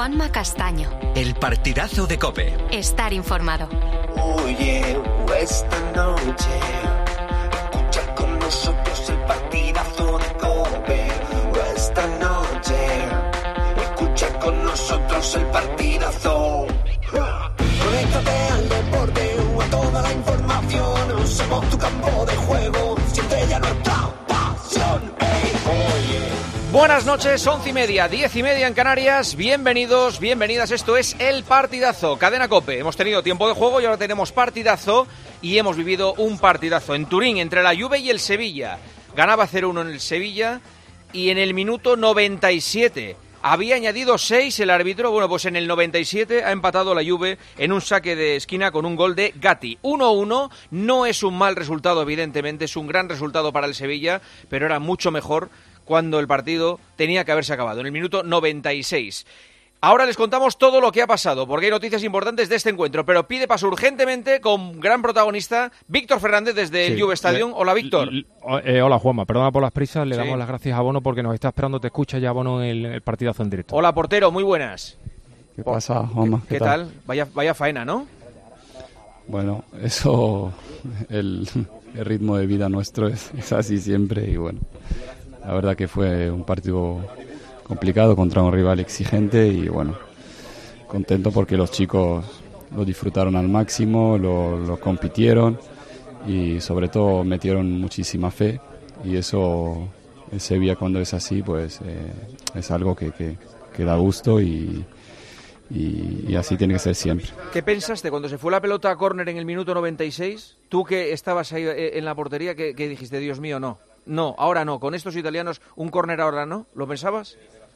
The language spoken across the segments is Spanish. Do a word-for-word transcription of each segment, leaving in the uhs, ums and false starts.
Juanma Castaño. El partidazo de COPE. Estar informado. Oye, esta noche escucha con nosotros el partidazo de COPE. Esta noche escucha con nosotros el partidazo. Conéctate al deporte, a toda la información. Somos tu campo de juego, siempre ya nuestra pasión. Hey, oye. Buenas noches, once y media, diez y media en Canarias. Bienvenidos, bienvenidas. Esto es El Partidazo, Cadena COPE. Hemos tenido tiempo de juego y ahora tenemos partidazo. Y hemos vivido un partidazo en Turín entre la Juve y el Sevilla. Ganaba cero uno en el Sevilla y en el minuto noventa y siete había añadido seis el árbitro. Bueno, pues en el noventa y siete ha empatado la Juve en un saque de esquina con un gol de Gatti. uno uno, no es un mal resultado, evidentemente, es un gran resultado para el Sevilla, pero era mucho mejor cuando el partido tenía que haberse acabado, en el minuto noventa y seis. Ahora les contamos todo lo que ha pasado, porque hay noticias importantes de este encuentro, pero pide paso urgentemente con gran protagonista, Víctor Fernández desde sí, el Juve Stadium. Le, hola, Víctor. L- eh, hola, Juanma. Perdona por las prisas, le sí. damos las gracias a Bono porque nos está esperando, te escucha ya Bono en el, el partidazo en directo. Hola, portero, muy buenas. ¿Qué pasa, Juanma? ¿Qué, ¿Qué tal? tal? Vaya, vaya faena, ¿no? Bueno, eso, el, el ritmo de vida nuestro es, es así siempre y bueno, la verdad que fue un partido complicado contra un rival exigente y bueno, contento porque los chicos lo disfrutaron al máximo, lo, lo compitieron y sobre todo metieron muchísima fe y eso en Sevilla cuando es así pues eh, es algo que, que, que da gusto y, y, y así tiene que ser siempre. ¿Qué pensaste cuando se fue la pelota a córner en el minuto noventa y seis? Tú que estabas ahí en la portería, que, que dijiste, Dios mío, no, no, ahora no, con estos italianos un córner ahora no, ¿lo pensabas?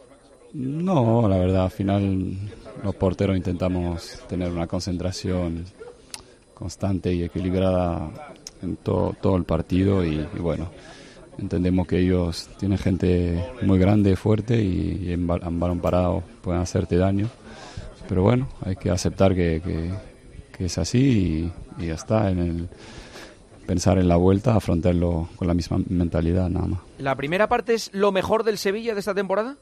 No, la verdad, al final los porteros intentamos tener una concentración constante y equilibrada en todo, todo el partido y, y bueno, entendemos que ellos tienen gente muy grande, fuerte y, y en, en balón parado pueden hacerte daño, pero bueno, hay que aceptar que, que, que es así y, y ya está, en el pensar en la vuelta, afrontarlo con la misma mentalidad nada más. ¿La primera parte es lo mejor del Sevilla de esta temporada?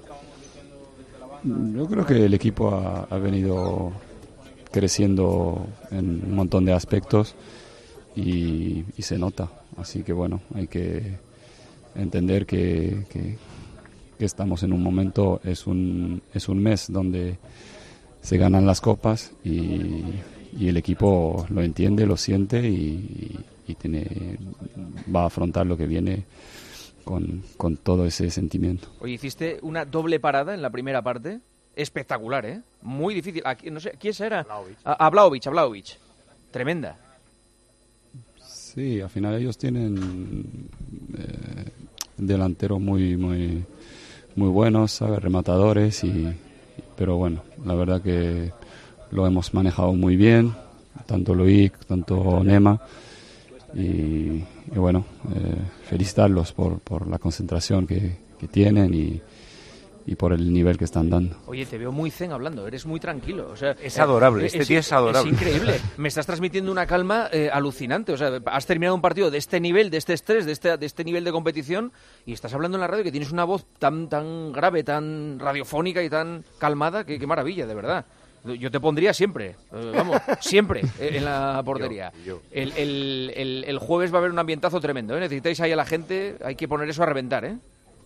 Yo creo que el equipo ha, ha venido creciendo en un montón de aspectos y, y se nota. Así que bueno, hay que entender que, que, que estamos en un momento, es un, es un mes donde se ganan las copas y, y el equipo lo entiende, lo siente y, y tiene, va a afrontar lo que viene Con, con todo ese sentimiento. Oye, hiciste una doble parada en la primera parte, espectacular, ¿eh? Muy difícil. Aquí, no sé, ¿quién era? A, a Vlahovic, a Vlahovic. Tremenda. Sí, al final ellos tienen eh, delanteros muy, muy, muy buenos, ¿sabes? Rematadores, y, pero bueno, la verdad que lo hemos manejado muy bien, tanto Loic, tanto Nema. Y, y bueno, eh, felicitarlos por, por la concentración que, que tienen y, y por el nivel que están dando. Oye, te veo muy zen hablando, eres muy tranquilo. O sea, es adorable, eh, este es, tío es adorable. Es increíble, me estás transmitiendo una calma eh, alucinante. O sea, has terminado un partido de este nivel, de este estrés, de este, de este nivel de competición y estás hablando en la radio que tienes una voz tan, tan grave, tan radiofónica y tan calmada, que qué maravilla, de verdad. Yo te pondría siempre, eh, vamos, siempre eh, en la portería. Yo, yo. El, el, el, el jueves va a haber un ambientazo tremendo, ¿eh? Necesitáis ahí a la gente, hay que poner eso a reventar, ¿eh?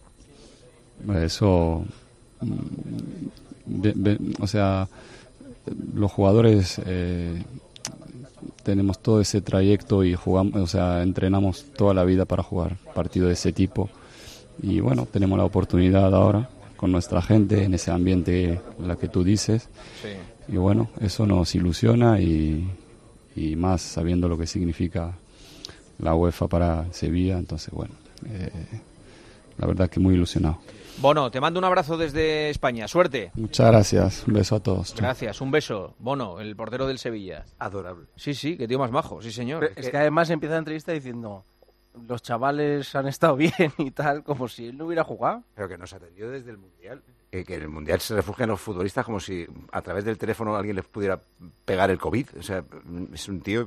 Eso, ve, ve, o sea, los jugadores eh, tenemos todo ese trayecto y jugamos, o sea, entrenamos toda la vida para jugar partidos de ese tipo y bueno, tenemos la oportunidad ahora con nuestra gente en ese ambiente en la que tú dices sí. Y bueno, eso nos ilusiona y, y más sabiendo lo que significa la UEFA para Sevilla, entonces bueno, eh, la verdad que muy ilusionado. Bono, te mando un abrazo desde España, suerte. Muchas gracias, un beso a todos. Gracias, un beso. Bono, el portero del Sevilla. Adorable. Sí, sí, qué tío más majo, sí señor. Pero es que además empieza la entrevista diciendo, los chavales han estado bien y tal, como si él no hubiera jugado. Pero que nos atendió desde el Mundial. Que, que en el Mundial se refugian los futbolistas como si a través del teléfono alguien les pudiera pegar el COVID. O sea, es un tío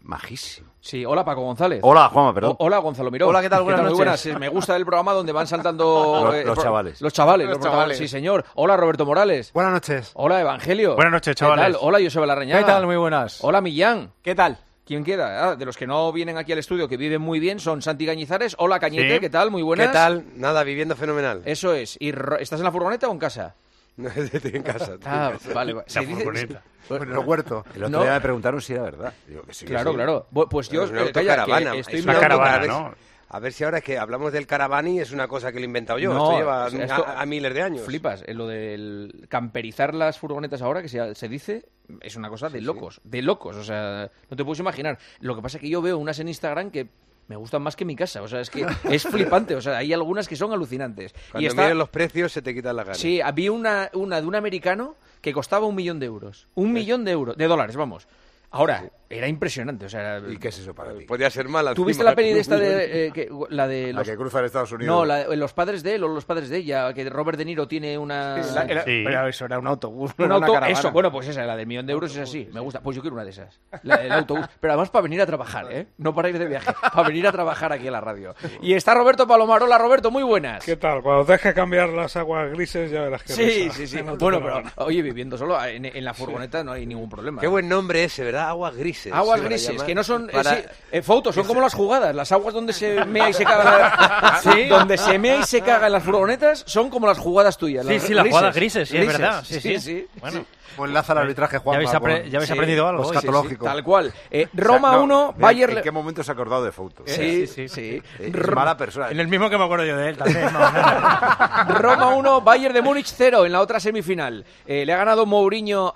majísimo. Sí, hola Paco González. Hola, Juanma, perdón. O- hola Gonzalo Miró. Hola, ¿qué tal? Buenas Muy noches. buenas. Sí, me gusta el programa donde van saltando Los- eh, los pro- chavales. Los chavales, Los los protagonistas. chavales. Sí, señor. Hola Roberto Morales. Buenas noches. Hola Evangelio. Buenas noches, ¿Qué chavales. tal? Hola Joseba Larrañaga. ¿Qué tal? Muy buenas. Hola Millán. ¿Qué tal? ¿Quién queda? Ah, de los que no vienen aquí al estudio, que viven muy bien, son Santi Cañizares. Hola Cañete, Sí. ¿qué tal? Muy buenas. ¿Qué tal? Nada, viviendo fenomenal. Eso es. ¿Y Ro- estás en la furgoneta o en casa? Estoy en casa. estoy Ah, en casa. vale. vale. La Se dice- furgoneta. Bueno, en el huerto. El otro No. día me preguntaron si era verdad. Digo que sí, que Claro, sí. claro. Bu- Pues yo, Es una eh, calla, que autocaravana. estoy Es Una una mirando- caravana, autocaravana. ¿no? A ver si ahora es que hablamos del caravani, es una cosa que lo he inventado yo. No, Esto lleva o sea, esto- a, a miles de años. Flipas, eh, lo del camperizar las furgonetas ahora, que se, se dice, es una cosa de locos, de locos, o sea, no te puedes imaginar. Lo que pasa es que yo veo unas en Instagram que me gustan más que mi casa, o sea, es que es flipante, o sea, hay algunas que son alucinantes. Cuando y está, miren los precios se te quitan las ganas. sí, había una, una de un americano que costaba un millón de euros, un millón de euros, de dólares, vamos. Ahora, era impresionante, o sea, era- ¿Y qué es eso para ti? Podría ser mala. ¿tú viste encima. la peli de esta de, eh, que, la de La los... que cruza en Estados Unidos. No, la- los padres de él o los padres de ella, que Robert De Niro tiene una... La- era- Sí. Pero eso era un autobús, no Un era una auto, caravana. eso, bueno, pues esa, la del millón de euros es así, me gusta. Pues yo quiero una de esas, la del autobús. Pero además para venir a trabajar, ¿eh? No para ir de viaje, para venir a trabajar aquí a la radio. Y está Roberto Palomar. Hola, Roberto, muy buenas. ¿Qué tal? Cuando dejes cambiar las aguas grises ya verás que Sí, risa. sí, sí. En Bueno, pero autocaravana. oye, viviendo solo en, en la furgoneta no hay ningún problema. Qué buen nombre ese, ¿verdad? Aguas grises. Aguas Se va a grises, llamar. que no son... eh, Para- sí, eh, fotos, son como las jugadas. Las aguas donde se mea y se caga... ¿Sí? Donde se mea y se caga en las furgonetas son como las jugadas tuyas. Sí, sí, las jugadas grises, sí, es verdad. Sí, sí. sí. sí. Bueno, Pues enlaza el arbitraje, Juan. ya habéis, apre- ya habéis aprendido algo. hoy. escatológico. Tal cual. Eh, Roma uno, Bayern... ¿En qué momento se ha acordado de Fouto? Sí, sí, sí. Es mala persona. En el mismo que me acuerdo yo de él también. no. Roma uno, Bayern de Múnich cero en la otra semifinal. Eh, le ha ganado Mourinho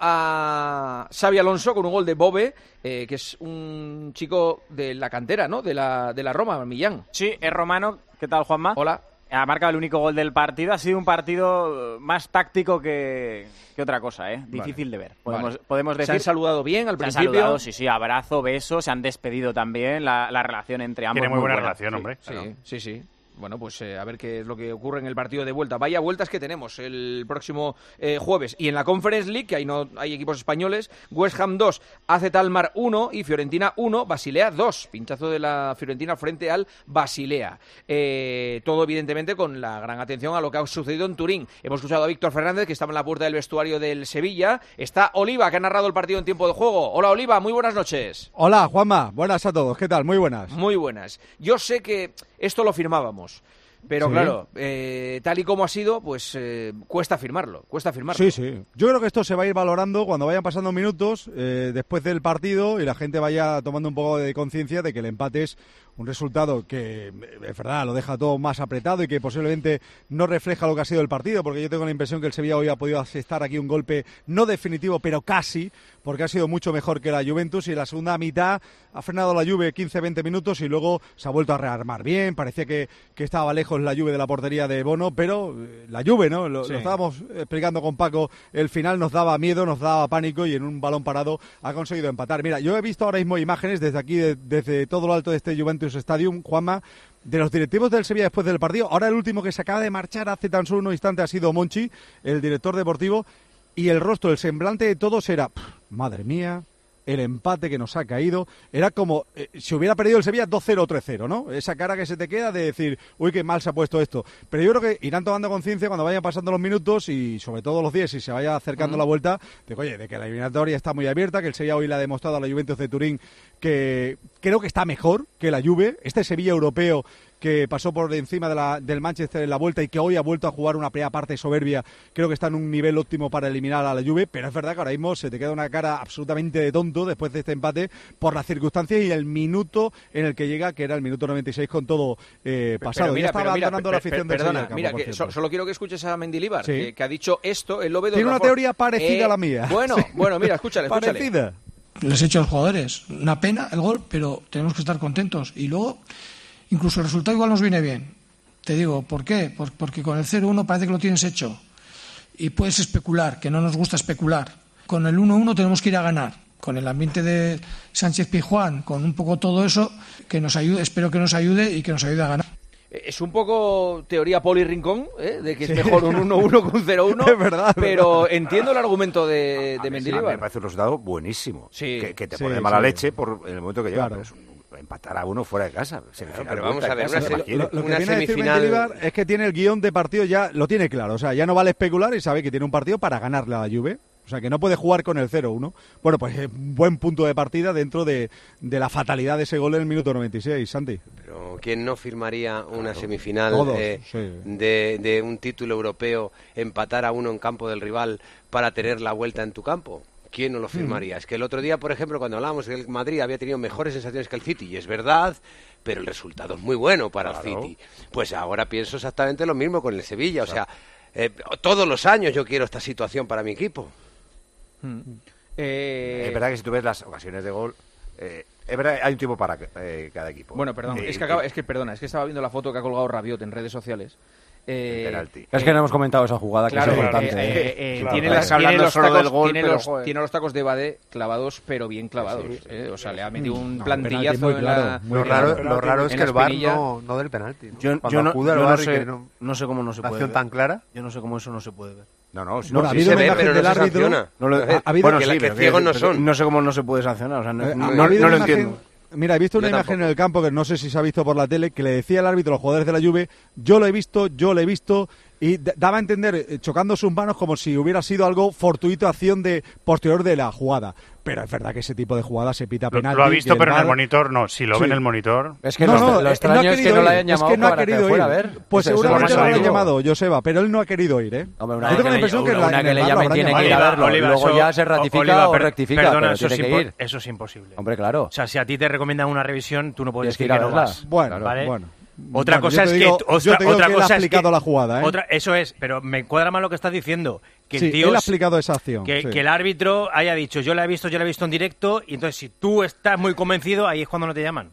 a Xabi Alonso con un gol de Bobe, eh, que es un chico de la cantera, ¿no? De la, de la Roma, Millán. Sí, es romano. ¿Qué tal, Juanma? Hola. Ha marcado el único gol del partido. Ha sido un partido más táctico que, que otra cosa, ¿eh? Difícil de ver. Podemos, Vale. podemos Se decir. han saludado bien al Se han principio. saludado, sí, sí, abrazo, beso, se han despedido también. La, la relación entre ambos. Tiene muy buena buena. relación, hombre. Sí, Claro. sí, sí. Bueno, pues eh, a ver qué es lo que ocurre en el partido de vuelta. Vaya vueltas que tenemos el próximo eh, jueves. Y en la Conference League, que ahí no hay equipos españoles, West Ham dos, A Z Alkmaar uno y Fiorentina uno, Basilea dos. Pinchazo de la Fiorentina frente al Basilea. Eh, todo, evidentemente, con la gran atención a lo que ha sucedido en Turín. Hemos escuchado a Víctor Fernández, que estaba en la puerta del vestuario del Sevilla. Está Oliva, que ha narrado el partido en tiempo de juego. Hola, Oliva, muy buenas noches. Hola, Juanma. Buenas a todos. ¿Qué tal? Muy buenas. Muy buenas. Yo sé que esto lo firmábamos, pero Sí. claro, eh, tal y como ha sido, pues eh, cuesta firmarlo, cuesta firmarlo. Sí, sí. Yo creo que esto se va a ir valorando cuando vayan pasando minutos eh, después del partido y la gente vaya tomando un poco de conciencia de que el empate es un resultado que, es verdad, lo deja todo más apretado y que posiblemente no refleja lo que ha sido el partido, porque yo tengo la impresión que el Sevilla hoy ha podido asestar aquí un golpe no definitivo, pero casi, porque ha sido mucho mejor que la Juventus y la segunda mitad ha frenado la Juve quince veinte minutos y luego se ha vuelto a rearmar bien. Parecía que, que estaba lejos la Juve de la portería de Bono, pero eh, la Juve, ¿no? Lo, Sí. lo estábamos explicando con Paco, el final nos daba miedo, nos daba pánico y en un balón parado ha conseguido empatar. Mira, yo he visto ahora mismo imágenes desde aquí, de- desde todo lo alto de este Juventus Stadium, Juanma, de los directivos del Sevilla después del partido. Ahora el último que se acaba de marchar hace tan solo un instante ha sido Monchi, el director deportivo, y el rostro, el semblante de todos era, "Pff, madre mía, el empate que nos ha caído". Era como eh, si hubiera perdido el Sevilla dos cero o tres cero, ¿no? Esa cara que se te queda de decir, uy, qué mal se ha puesto esto. Pero yo creo que irán tomando conciencia cuando vayan pasando los minutos y sobre todo los días y se vaya acercando Mm. la vuelta, de que, oye, de que la eliminatoria está muy abierta, que el Sevilla hoy le ha demostrado a la Juventus de Turín que creo que está mejor que la Juve. Este Sevilla europeo que pasó por encima de la, del Manchester en la vuelta y que hoy ha vuelto a jugar una primera parte soberbia, creo que está en un nivel óptimo para eliminar a la Juve, pero es verdad que ahora mismo se te queda una cara absolutamente de tonto después de este empate por las circunstancias y el minuto en el que llega, que era el minuto noventa y seis con todo eh, pasado. Pero mira, ya estaba pero mira, abandonando per- la per- afición del perdona, Sevilla al campo, mira, por que cierto. so- solo quiero que escuches a Mendilibar, Sí. que, que ha dicho esto, él lo ve de Tiene otra una forma. teoría parecida Eh, a la mía. Bueno, Sí. bueno, mira, escúchale, escúchale. Parecida. Les he hecho a los jugadores. Una pena el gol, pero tenemos que estar contentos. Y luego, incluso el resultado igual nos viene bien. Te digo, ¿por qué? Por- porque con el cero uno parece que lo tienes hecho. Y puedes especular, que no nos gusta especular. Con el uno uno tenemos que ir a ganar. Con el ambiente de Sánchez Pizjuán, con un poco todo eso, que nos ayude, espero que nos ayude y que nos ayude a ganar. Es un poco teoría Poli Rincón, ¿eh? De que es mejor un uno uno que un cero uno. Es verdad, pero verdad. entiendo el argumento de, de Mendilibar. Me parece un resultado buenísimo. Sí. Que, que te Sí, pone mala sí. leche por en el momento que llega. Claro. Pero es un- empatar a uno fuera de casa. Semifinal, pero vamos vuelta a ver, en casa, una ¿qué más se- quieres? Lo que Una viene a decir semifinal- Mendilibar es que tiene el guión de partido ya, lo tiene claro. O sea, ya no vale especular y sabe que tiene un partido para ganarle a la Juve. O sea, que no puede jugar con el cero uno. Bueno, pues es un buen punto de partida dentro de, de la fatalidad de ese gol en el minuto noventa y seis, Santi. Pero ¿quién no firmaría una semifinal Todos, eh, sí. de, de un título europeo, empatar a uno en campo del rival para tener la vuelta en tu campo? ¿Quién no lo firmaría? Es que el otro día, por ejemplo, cuando hablábamos que el Madrid había tenido mejores sensaciones que el City, y es verdad, pero el resultado es muy bueno para Claro. el City. Pues ahora pienso exactamente lo mismo con el Sevilla. O sea, eh, todos los años yo quiero esta situación para mi equipo. Eh, Es verdad que si tú ves las ocasiones de gol, eh, es verdad hay un tipo para eh, cada equipo. Bueno, perdón, Eh, es que acaba, es que perdona, es que estaba viendo la foto que ha colgado Rabiot en redes sociales. Eh, penalti. Es que no hemos comentado esa jugada, que Claro, es eh, importante. eh, ¿eh? eh, eh, Claro, tiene, claro. las- tiene Hablando los solo tacos, del gol, tiene, pero, los, joder. tiene los tacos de Bade clavados, pero bien clavados. eh, o sea, le ha metido un No, plantillazo penalti muy en claro, la... muy Lo claro. raro, lo raro es en que la el V A R espinilla. no, no del penalti. ¿no? Yo, Cuando yo no, acude al yo V A no R y sé, que no- no sé cómo no se una puede acción ver. tan clara. Yo no sé cómo eso no se puede ver. No, no, si Bueno, no, ha sí habido se una ve, imagen pero no del se árbitro. sanciona. No lo- A ver, ha habido- porque la que pero ciegos no pero son. No sé cómo no se puede sancionar. O sea, no, Eh, no- ha no- habido no lo una imagen- entiendo. Mira, he visto una Yo imagen tampoco. en el campo que no sé si se ha visto por la tele, que le decía el árbitro a los jugadores de la Juve, yo lo he visto, yo lo he visto, y d- daba a entender, eh, chocando sus manos, como si hubiera sido algo fortuito, acción de posterior de la jugada. Pero es verdad que ese tipo de jugada se pita Lo, penalti. lo ha visto, que pero en el V A R monitor no. Si lo Sí. ve en el monitor... Es que no, lo, no, lo eh, no extraño ha es que querido no le ir, hayan llamado es que no ha para que querido fuera ir. a ver. Pues Eso- eso seguramente es lo lo habrán digo. llamado, Joseba, pero él no ha querido ir, ¿eh? Hombre, una Yo vez tengo que la le- impresión que una- en la- una en que el le V A R lo llamen habrán tiene que llamado. ir a verlo. Oliva, Luego eso- ya se ratifica Oliva, o per- rectifica, perdona, pero eso, tiene es que impo- ir. eso es imposible. Hombre, claro. O sea, si a ti te recomiendan una revisión, tú no puedes Tienes que decir ir que a no verla. vas. Bueno, ¿vale? bueno. Otra Bueno, cosa yo te es digo- que yo otra, te digo otra que él ha cosa es explicado que- la jugada, ¿eh? otra- eso es, pero me cuadra más lo que estás diciendo, que el Sí, tío él ha es- explicado esa acción. que, sí. que el árbitro haya dicho, yo la he visto, yo la he visto en directo, y entonces si tú estás muy convencido, ahí es cuando no te llaman.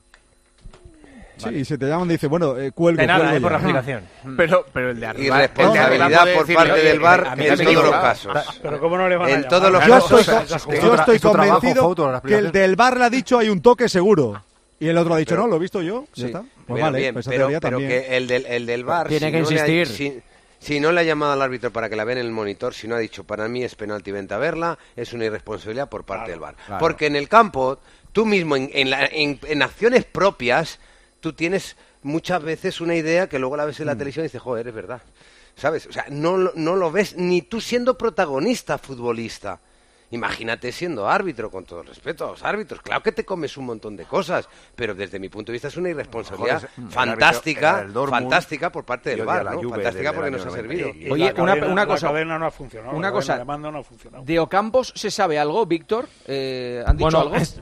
Sí, y si te llaman, dice, bueno, eh, cuelgo, De nada, cuelgo eh, por ya. la explicación. Pero, pero el de arriba... Y responsabilidad por parte del V A R A mí en me todos digo, los ah, casos. Pero ¿cómo no le van a En llamar? todos los Yo casos. estoy, es co- tu yo tra- estoy es tu trabajo, convencido Fouto, la que el explicación. del bar le ha dicho hay un toque seguro. Y el otro ha dicho, no, lo he visto yo. Ya Sí. está. Pues Pero vale, bien, pues esa pero, teoría pero también. que el del, el del V A R... Tiene si que no le ha- insistir. si, si no le ha llamado al árbitro para que la vea en el monitor, si no ha dicho, para mí es penalti, vente a verla, es una irresponsabilidad por parte del V A R. claro. Porque en el campo, tú mismo, en, en, la- en- en acciones propias, tú tienes muchas veces una idea que luego la ves en la televisión y dices, joder, es verdad. ¿Sabes? O sea, no, lo- no lo ves ni tú siendo protagonista futbolista. Imagínate siendo árbitro, con todo el respeto a los árbitros. Claro que te comes un montón de cosas, pero desde mi punto de vista es una irresponsabilidad Mejor es- el fantástica, árbitro era el Dortmund, fantástica por parte del y V odia A R, la ¿no? Juve Fantástica desde porque el nos ha año servido. noventa y- Oye, La una, cadena- una la cosa. cadena no ha funcionado. Una la cosa. cadena de mando no ha funcionado. ¿De Ocampos se sabe algo, Víctor? Eh, ¿Han dicho Bueno, algo? es-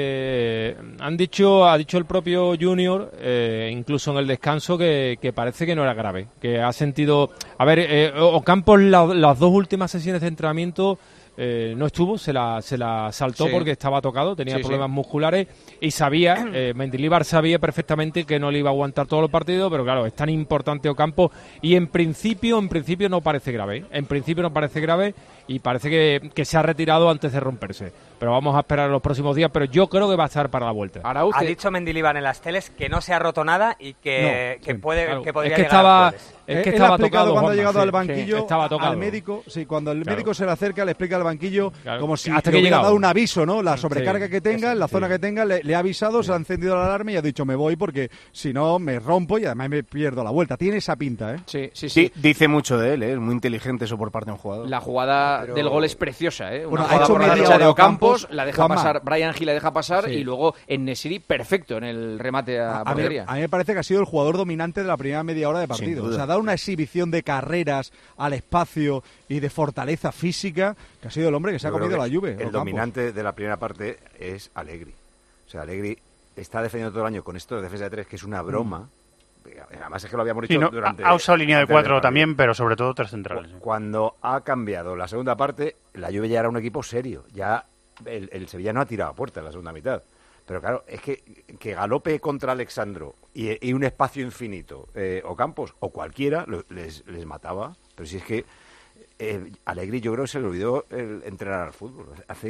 eh, han dicho, ha dicho el propio Junior, eh, incluso en el descanso, que, que parece que no era grave, que ha sentido... A ver, eh, Ocampos la- las dos últimas sesiones de entrenamiento eh, no estuvo, se la, se la saltó Sí. porque estaba tocado, tenía Sí, problemas sí. musculares y sabía, eh, Mendilibar sabía perfectamente que no le iba a aguantar todos los partidos, pero claro, es tan importante Ocampos y en principio, en principio no parece grave, ¿eh? En principio no parece grave y parece que, que se ha retirado antes de romperse. Pero vamos a esperar los próximos días, pero yo creo que va a estar para la vuelta. Arauz, Ha te- dicho Mendilibar en las teles que no se ha roto nada y que, No, que sí, puede claro. que podría Es que llegar al estaba, jueves. es Eh, que él estaba ha explicado tocado, cuando ha Juanma, llegado sí, al banquillo sí, estaba tocado. al médico, sí, cuando el Claro. médico se le acerca, le explica al banquillo Claro. como si Hasta le que hubiera llegaba. dado un aviso, ¿no? La sobrecarga Sí, que tenga, eso, en la sí. zona que tenga, le, le ha avisado, se ha encendido la alarma y ha dicho me voy porque si no me rompo y además me pierdo la vuelta. Tiene esa pinta, ¿eh? Sí, sí, Sí, sí. dice mucho de él, ¿eh? Es muy inteligente eso por parte de un jugador. La jugada Pero- del gol es preciosa, ¿eh? Una Bueno, ha jugada hecho por la media derecha de hora Ocampos, Ocampos, la deja Juanma. pasar, Brian Gil la deja pasar Sí. y luego en Nesiri perfecto en el remate a, A mí, portería. a mí me parece que ha sido el jugador dominante de la primera media hora de partido. duda. O sea, ha dado una exhibición de carreras al espacio y de fortaleza física que ha sido el hombre que se ha Yo creo comido la que Juve. El Ocampos. dominante de la primera parte es Allegri. O sea, Allegri está defendiendo todo el año con esto de defensa de tres, que es una broma. Además es que lo habíamos dicho Sí, no, durante... ha usado línea de antes del cuatro partido. también, pero sobre todo tres centrales. Cuando ha cambiado la segunda parte, la Juve ya era un equipo serio. Ya el, el Sevilla no ha tirado a puerta en la segunda mitad. Pero claro, es que, que galope contra Alexandro y, y un espacio infinito, eh, o Campos, o cualquiera, lo- les, les mataba. Pero si es que eh, Allegri yo creo que se le olvidó el entrenar al fútbol. Hace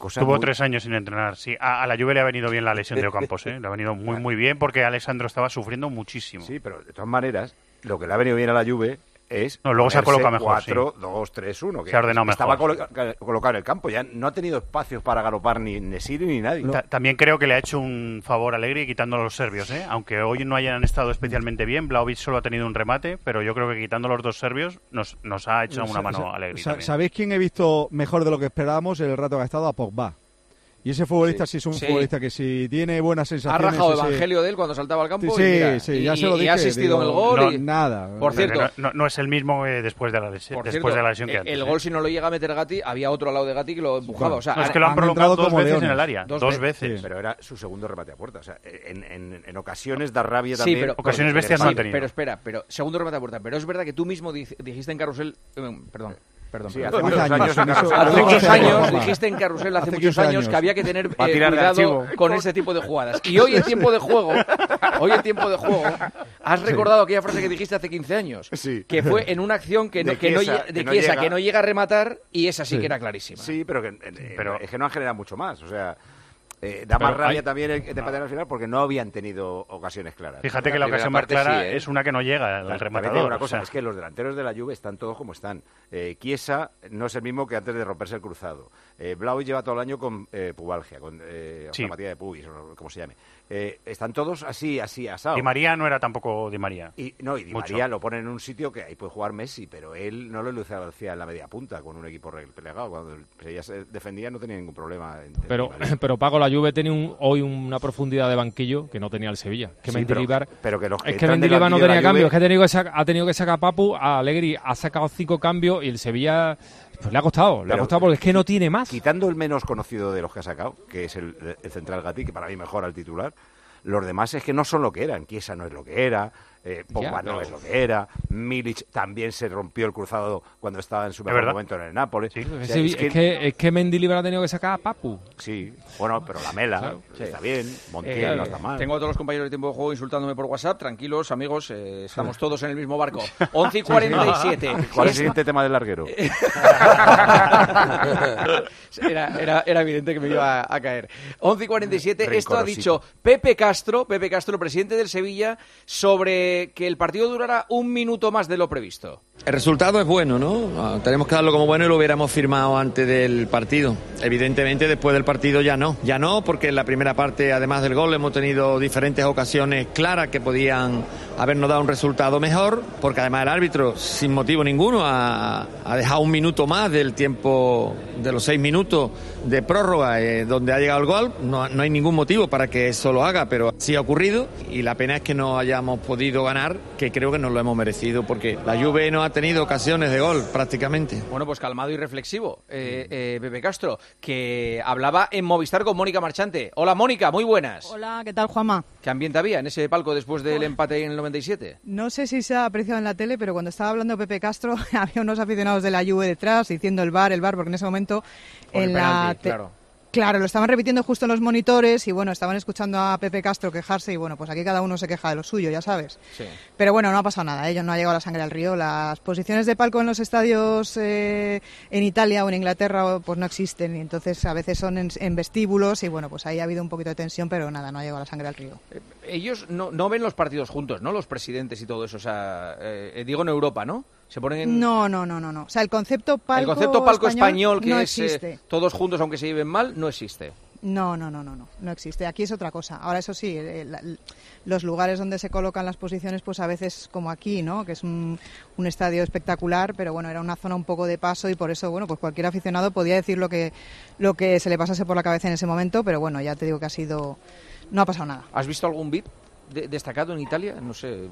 cosas Tuvo muy... tres años sin entrenar, sí. A, a la Juve le ha venido bien la lesión de Ocampos, ¿eh? Le ha venido muy, muy bien porque Alessandro estaba sufriendo muchísimo. Sí, pero de todas maneras, lo que le ha venido bien a la Juve es no, luego se ha colocado mejor, cuatro, dos, tres, uno, que se ha ordenado estaba mejor. Coloca, colocado en el campo, ya no ha tenido espacios para galopar ni Nesiri ni nadie. Ta también creo que le ha hecho un favor a Allegri quitando a los serbios, ¿eh? Aunque hoy no hayan estado especialmente bien, Vlahovic solo ha tenido un remate, pero yo creo que quitando a los dos serbios nos, nos ha hecho una mano a Allegri. ¿Sabéis quién he visto mejor de lo que esperábamos el rato que ha estado? A Pogba. Y ese futbolista sí, sí es un sí. futbolista que si tiene buenas sensaciones... Ha rajado ese... evangelio de él cuando saltaba al campo sí, y, mira, sí, y, ya se lo dije, y ha asistido digo, en el gol no, y... nada. Por cierto... No, no, no es el mismo eh, después, de la lesión, después cierto, de la lesión que el, antes. el ¿eh? gol, si no lo llega a meter Gatti, había otro al lado de Gatti que lo empujaba. Bueno, o sea, no, es que lo han, han prolongado dos veces leones. en el área. Dos, dos veces. veces. Sí. Pero era su segundo remate a puerta. O sea, en, en, en ocasiones da rabia sí, también. Pero, ocasiones bestias sí, no han tenido. Pero espera, pero segundo remate a puerta. Pero es verdad que tú mismo dijiste en Carrusel... Eh, perdón. Perdón, sí, perdón. hace muchos años, años, hace muchos años dijiste en Carrusel hace, hace muchos años, años que había que tener eh, cuidado con este tipo de jugadas. Y hoy en tiempo de juego, hoy en tiempo de juego, has recordado sí. aquella frase que dijiste hace quince años, sí. que fue en una acción que no, que Chiesa, no, de que no Chiesa, llega. que no llega a rematar y esa sí, sí. que era clarísima. Sí, pero, que, eh, pero es que no han generado mucho más, o sea... Eh, da pero más rabia hay... también el que te patean al final porque no habían tenido ocasiones claras. Fíjate que la ocasión más clara sí, ¿eh? es una que no llega al rematador. Una cosa, o sea... es que los delanteros de la Juve están todos como están. Eh, Chiesa no es el mismo que antes de romperse el cruzado. Eh, Vlahovic lleva todo el año con eh, pubalgia, con eh, sí. osteopatía de pubis, o como se llame. Eh, están todos así, así, asados. Di María no era tampoco Di María. Y, no, y Di Mucho. María lo pone en un sitio que ahí puede jugar Messi, pero él no lo lucía en la media punta con un equipo relegado. Cuando ella se defendía no tenía ningún problema. En, pero, pero Paco, la Juve tenía un, hoy una profundidad de banquillo que no tenía el Sevilla. Que sí, Mendilibar, pero, pero que los que es que Mendilibar no tenía cambio. Es que ha tenido que, sacar, ha tenido que sacar a Papu, a Allegri ha sacado cinco cambios y el Sevilla... Pues le ha costado, le pero, ha costado porque es que no tiene más. Quitando el menos conocido de los que ha sacado, que es el, el central Gatti, que para mí mejora el titular, los demás es que no son lo que eran. Chiesa no es lo que era, eh, Pogba no es lo que era, Milic también se rompió el cruzado cuando estaba en su mejor momento en el Nápoles. Sí, o sea, sí, es, que, es que es que Mendilibar ha tenido que sacar a Papu. Sí, bueno, pero la Mela claro, sí. está bien, Montiel eh, no está mal. Tengo a todos los compañeros de Tiempo de Juego insultándome por WhatsApp, tranquilos amigos, eh, estamos todos en el mismo barco. once y cuarenta y siete. ¿Cuál es el siguiente tema del larguero? era, era, era evidente que me iba a, a caer. once y cuarenta y siete, esto ha dicho Pepe Castro, Pepe Castro, presidente del Sevilla, sobre que el partido durará un minuto más de lo previsto. El resultado es bueno, ¿no? Tenemos que darlo como bueno y lo hubiéramos firmado antes del partido. Evidentemente después del partido ya no. Ya no, porque en la primera parte, además del gol, hemos tenido diferentes ocasiones claras que podían habernos dado un resultado mejor, porque además el árbitro, sin motivo ninguno, ha, ha dejado un minuto más del tiempo de los seis minutos de prórroga eh, donde ha llegado el gol. No, no hay ningún motivo para que eso lo haga, pero sí ha ocurrido y la pena es que no hayamos podido ganar, que creo que nos lo hemos merecido, porque la Juve no ha tenido ocasiones de gol prácticamente. Bueno, pues calmado y reflexivo, eh, eh, Pepe Castro, que hablaba en Movistar con Mónica Marchante. Hola Mónica, muy buenas. Hola, ¿qué tal Juanma? ¿Qué ambiente había en ese palco después del empate en el noventa y siete? No sé si se ha apreciado en la tele, pero cuando estaba hablando Pepe Castro había unos aficionados de la Juve detrás diciendo el bar, el bar, porque en ese momento Por en el la penalti, te... claro. Claro, lo estaban repitiendo justo en los monitores y bueno, estaban escuchando a Pepe Castro quejarse y bueno, pues aquí cada uno se queja de lo suyo, ya sabes. Sí. Pero bueno, no ha pasado nada, ellos no ha llegado la sangre al río. Las posiciones de palco en los estadios eh, en Italia o en Inglaterra pues no existen y entonces a veces son en, en vestíbulos y bueno, pues ahí ha habido un poquito de tensión, pero nada, no ha llegado la sangre al río. Eh, ellos no, no ven los partidos juntos, ¿no? Los presidentes y todo eso, o sea, eh, digo en Europa, ¿no? Se ponen en... No, no, no, no, no. O sea, el concepto palco, el concepto palco español, español que no es eh, todos juntos aunque se lleven mal, no existe. No, no, no, no, no, no existe. Aquí es otra cosa. Ahora, eso sí, eh, la, los lugares donde se colocan las posiciones, pues a veces como aquí, ¿no? Que es un, un estadio espectacular, pero bueno, era una zona un poco de paso y por eso, bueno, pues cualquier aficionado podía decir lo que, lo que se le pasase por la cabeza en ese momento, pero bueno, ya te digo que ha sido... no ha pasado nada. ¿Has visto algún V I P de, destacado en Italia? No sé...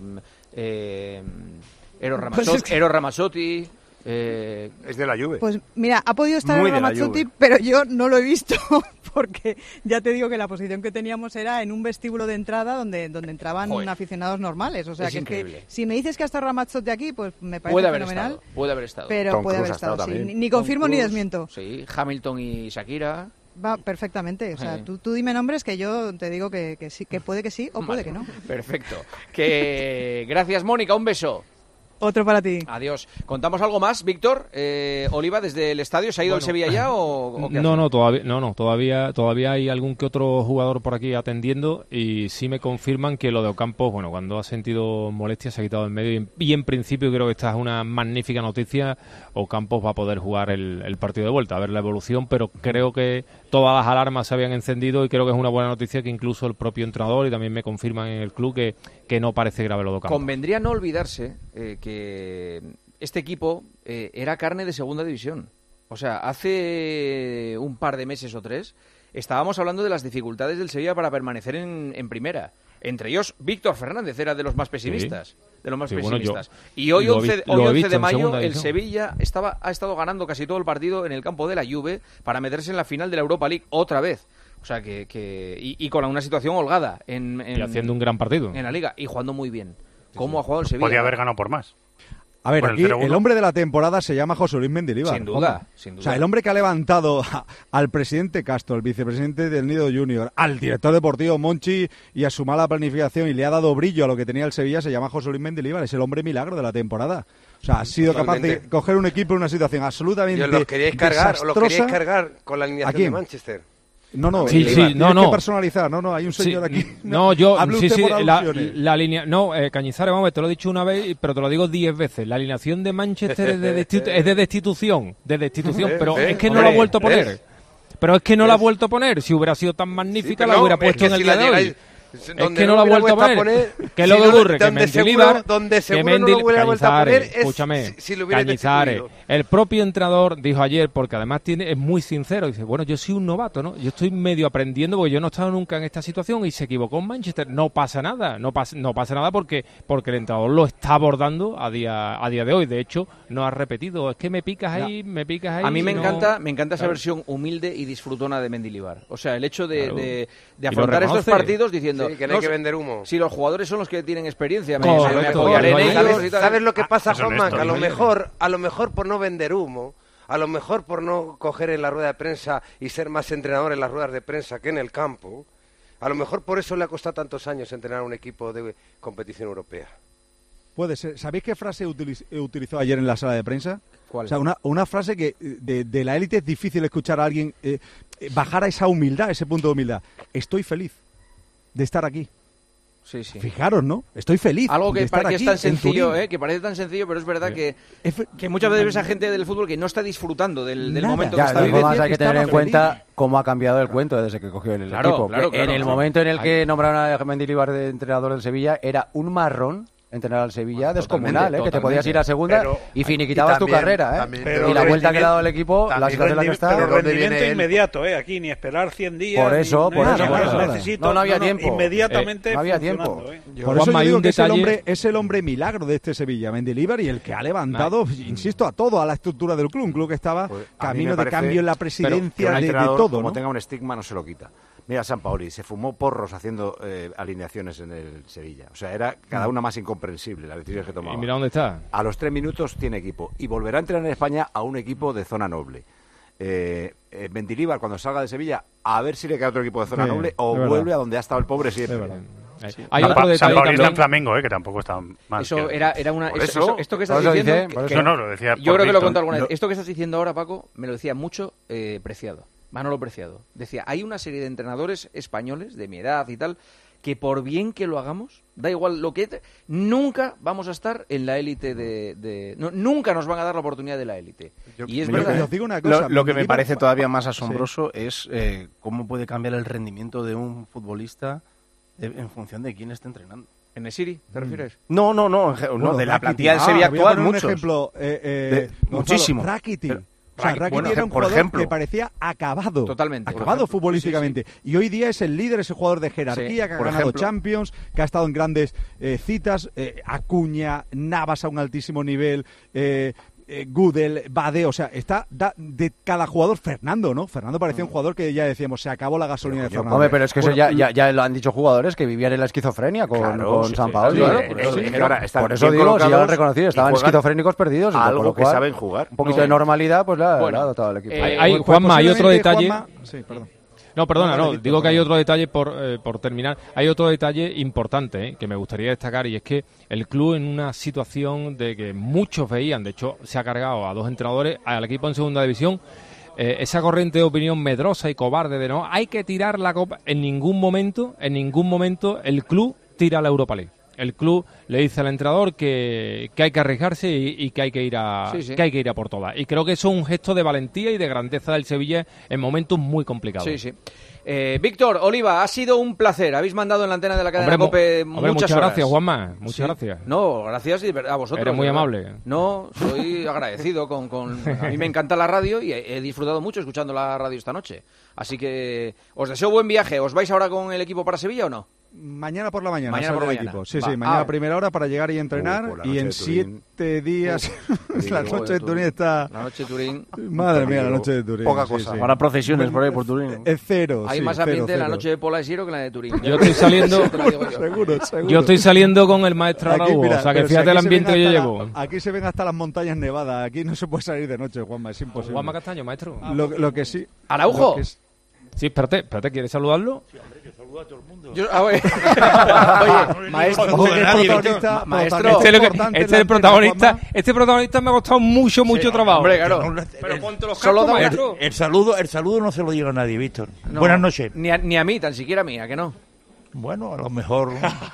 Eh... Ero Ramazzotti, pues es que... Ero Ramazzotti eh... es de la Juve. Pues mira, ha podido estar Ero Ramazzotti, pero yo no lo he visto porque ya te digo que la posición que teníamos era en un vestíbulo de entrada donde, donde entraban Joder. aficionados normales. O sea es que, que si me dices que ha estado Ramazzotti aquí, pues me parece puede haber fenomenal. Estado, puede haber estado. Pero Tom puede Cruz haber estado, estado sí. Ni, ni confirmo Tom ni Cruz, desmiento. Sí, Hamilton y Shakira. Va perfectamente, o sea, sí. tú, tú dime nombres que yo te digo que, que sí, que puede que sí o puede vale. que no. Perfecto. Que gracias Mónica, un beso. Otro para ti. Adiós. ¿Contamos algo más, Víctor? Eh, Oliva, desde el estadio, ¿se ha ido Bueno, el Sevilla ya o, o qué No, hace? no, todavía, no, no, todavía, todavía hay algún que otro jugador por aquí atendiendo y sí me confirman que lo de Ocampos, bueno, cuando ha sentido molestias se ha quitado en medio y en, y en principio creo que esta es una magnífica noticia. Ocampos va a poder jugar el, el partido de vuelta, a ver la evolución, pero creo que todas las alarmas se habían encendido y creo que es una buena noticia que incluso el propio entrenador y también me confirman en el club que, que no parece grave lo de Ocampos. Convendría no olvidarse eh, que este equipo eh, era carne de segunda división. O sea, hace un par de meses o tres estábamos hablando de las dificultades del Sevilla para permanecer en, en primera. Entre ellos, Víctor Fernández era de los más pesimistas. Sí. De los más sí, pesimistas. Bueno, y hoy, once, hoy once de mayo, el Sevilla estaba, ha estado ganando casi todo el partido en el campo de la Juve para meterse en la final de la Europa League otra vez. O sea, que, que y, y con una situación holgada. En, en, y haciendo un gran partido. En la Liga, y jugando muy bien. ¿Cómo sí, ha jugado el Sevilla? Podría haber ganado por más. A ver, aquí el, el hombre de la temporada se llama José Luis Mendilibar. Sin duda, sin duda. O sea, el hombre que ha levantado a, al presidente Castro, al vicepresidente del Nido Junior, al director deportivo Monchi y a su mala planificación y le ha dado brillo a lo que tenía el Sevilla, se llama José Luis Mendilibar. Es el hombre milagro de la temporada. O sea, ha sido Totalmente. capaz de coger un equipo en una situación absolutamente desastrosa. ¿Os lo queríais cargar, o lo queríais cargar con la alineación de Manchester? No, no, sí, sí, sí, no, no. que personalizar, no, no, hay un señor sí, aquí. No, yo, Hable sí, usted sí, por la, la línea, no, eh, Cañizares, vamos, te lo he dicho una vez, pero te lo digo diez veces, la alineación de Manchester es de, destitu es de destitución, de destitución, pero es que no la ha vuelto a poner. Pero es que no la ha vuelto a poner, si hubiera sido tan magnífica la hubiera puesto en el día de hoy. Es que no, no la ha vuelto a poner. poner ¿Qué es lo que ocurre? Que Mendilibar, donde seguro que Mendil, no lo hubiera vuelto a poner es escúchame, si, si lo hubiera Cañizares, el propio entrenador dijo ayer, porque además tiene es muy sincero, dice, bueno, yo soy un novato, ¿no? Yo estoy medio aprendiendo porque yo no he estado nunca en esta situación y se equivocó en Manchester. No pasa nada, no pasa, no pasa nada porque porque el entrenador lo está abordando a día a día de hoy. De hecho, no ha repetido, es que me picas ahí, no. me picas ahí. A mí me no... encanta, me encanta esa claro. versión humilde y disfrutona de Mendilibar. O sea, el hecho de, claro. de, de afrontar estos partidos diciendo sí, que no hay que vender humo. Si los jugadores son los que tienen experiencia, me, Correcto, me apoyaré en ellos y tal. ¿Sabes lo que pasa, Juanma? Que a lo mejor, a lo mejor por no vender humo, a lo mejor por no coger en la rueda de prensa y ser más entrenador en las ruedas de prensa que en el campo, a lo mejor por eso le ha costado tantos años entrenar a un equipo de competición europea. Puede ser. ¿Sabéis qué frase utiliz utilizó ayer en la sala de prensa? ¿Cuál? O sea, una, una frase que de, de la élite es difícil escuchar a alguien eh, bajar a esa humildad, ese punto de humildad. Estoy feliz de estar aquí. Sí, sí. Fijaros, ¿no? Estoy feliz. Algo que, de estar que aquí, es tan sencillo, en ¿eh? Que parece tan sencillo, pero es verdad sí. que, que muchas veces ves a gente del fútbol que no está disfrutando del, del momento ya, que está viviendo. Además hay que tener en cuenta cómo ha cambiado el cuento desde que cogió el claro, equipo. Claro, claro, en el claro. momento en el que nombraron a Mendilibar de entrenador del Sevilla, era un marrón entrenar al Sevilla bueno, descomunal, ¿eh? Que te podías ir a segunda pero, y finiquitabas y también, tu carrera, ¿eh? También, pero y la vuelta que ha dado el equipo, la situación en la que está... Pero rendimiento inmediato, ¿eh? Aquí ni esperar cien días... Por eso, ni, por no, eso, no, por eso. Necesito, No, no había no, tiempo. Inmediatamente eh, no había tiempo. ¿eh? Por eso yo digo que es el, hombre, es el hombre milagro de este Sevilla, Mendilibar, y el que ha levantado, no. insisto, a todo, a la estructura del club. Un club que estaba pues, camino de cambio en la presidencia, de, de todo. Como ¿no? tenga un estigma, no se lo quita. Mira, Sampaoli se fumó porros haciendo eh, alineaciones en el Sevilla. O sea, era cada una más incomprensible las decisiones que tomaba. ¿Y mira dónde está? A los tres minutos tiene equipo. Y volverá a entrenar en España a un equipo de zona noble. Eh, eh, Mendilibar, cuando salga de Sevilla, a ver si le queda otro equipo de zona sí, noble o vuelve verdad. a donde ha estado el pobre siempre. Sí. Hay otro detalle Sampaoli está en Flamengo, eh, que tampoco está mal. Eso que... era, era una... Por eso, eso, eso, esto que estás eso diciendo... Dice, que, eso no, lo decía yo creo que lo he contado alguna lo... vez. Esto que estás diciendo ahora, Paco, me lo decía mucho eh, Preciado. Manolo Preciado. Decía, hay una serie de entrenadores españoles de mi edad y tal, que por bien que lo hagamos, da igual lo que... Te, nunca vamos a estar en la élite de... de no, nunca nos van a dar la oportunidad de la élite. Yo, y es yo, verdad. Yo os digo una cosa, lo, lo que me parece todavía más asombroso sí. es eh, cómo puede cambiar el rendimiento de un futbolista de, en función de quién esté entrenando. ¿En el City, te refieres? No, no, no, no bueno, de la plantilla del Sevilla ah, actual, muchos. Un ejemplo, eh, eh, de, muchísimo. Rakitic. O sea, Rakitic bueno, era un por jugador ejemplo, que parecía acabado. Totalmente. Acabado futbolísticamente. Sí, sí, sí. Y hoy día es el líder, ese jugador de jerarquía sí, que ha ganado ejemplo. Champions, que ha estado en grandes eh, citas. Eh, Acuña, Navas a un altísimo nivel. Eh, eh, Gudel, Bade, o sea, está da, de cada jugador, Fernando, ¿no? Fernando parecía un jugador que ya decíamos, se acabó la gasolina pero, de Fernando. Hombre, pero es que bueno, eso ya, ya, ya lo han dicho jugadores que vivían en la esquizofrenia con, claro, con sí, Sampaoli. Sí, claro, sí, por eso, sí, sí, ahora están por eso digo, si ya lo han reconocido, estaban esquizofrénicos perdidos. Algo lo que cual, saben jugar. Un poquito no. de normalidad, pues le ha, bueno, le ha dotado al equipo. Eh, hay, Juanma, hay otro detalle... Juanma, sí, perdón. No, perdona, No, no, no, digo que hay no. otro detalle por, eh, por terminar. Hay otro detalle importante eh, que me gustaría destacar y es que el club en una situación de que muchos veían, de hecho se ha cargado a dos entrenadores, al equipo en segunda división, eh, esa corriente de opinión medrosa y cobarde de no, hay que tirar la copa. En ningún momento, en ningún momento el club tira la Europa League. El club le dice al entrenador que, que hay que arriesgarse y, y que hay que ir a Sí, sí. que hay que ir a por todas. Y creo que eso es un gesto de valentía y de grandeza del Sevilla en momentos muy complicados. Sí, sí. Eh, Víctor, Oliva, ha sido un placer. Habéis mandado en la antena de la cadena Hombre, COPE mu- hombre, muchas muchas horas. gracias, Juanma. Muchas Sí. gracias. No, gracias y a vosotros. Eres muy de verdad. amable. No, soy agradecido con, con... A mí me encanta la radio y he, he disfrutado mucho escuchando la radio esta noche. Así que os deseo buen viaje. ¿Os vais ahora con el equipo para Sevilla o no? Mañana por la mañana. Mañana sale por la el mañana. equipo. Sí, Va. sí, mañana Ah. a primera hora para llegar y entrenar. Uh, por la y noche en de Turín. siete días. Uh, la digo, noche de Turín. Turín está. La noche de Turín. Madre mía, la noche de Turín. Poca sí, cosa. sí. Habrá procesiones por ahí por Turín. Es cero. Hay sí, más cero, ambiente en la cero. noche de Pola de Siero que en la de Turín. Yo estoy saliendo- Te lo digo yo. Seguro, seguro. Yo estoy saliendo con el maestro Aquí, Araújo, mira, o sea que pero si fíjate el aquí se ambiente ven que yo hasta llevo. la- aquí se ven hasta las montañas nevadas. Aquí no se puede salir de noche, Juanma. Es imposible. Juanma Castaño, maestro. Lo, lo que sí. ¿Araujo? lo que es- Sí, espérate, espérate, ¿quieres saludarlo? Yo- ah, oye, Oye, maestro, Ojo, que es nadie, protagonista, Ma- maestro, protagonista Este es, lo que- importante en este la es el antena, protagonista. Juanma. Este protagonista me ha costado mucho, mucho trabajo. Hombre, claro. Pero ponte los Solo cascos, da una- maestro. El saludo, el saludo no se lo digo a nadie, Víctor. No, Buenas noches. Ni a, ni a mí, tan siquiera a mí, ¿a que no? Bueno, a lo mejor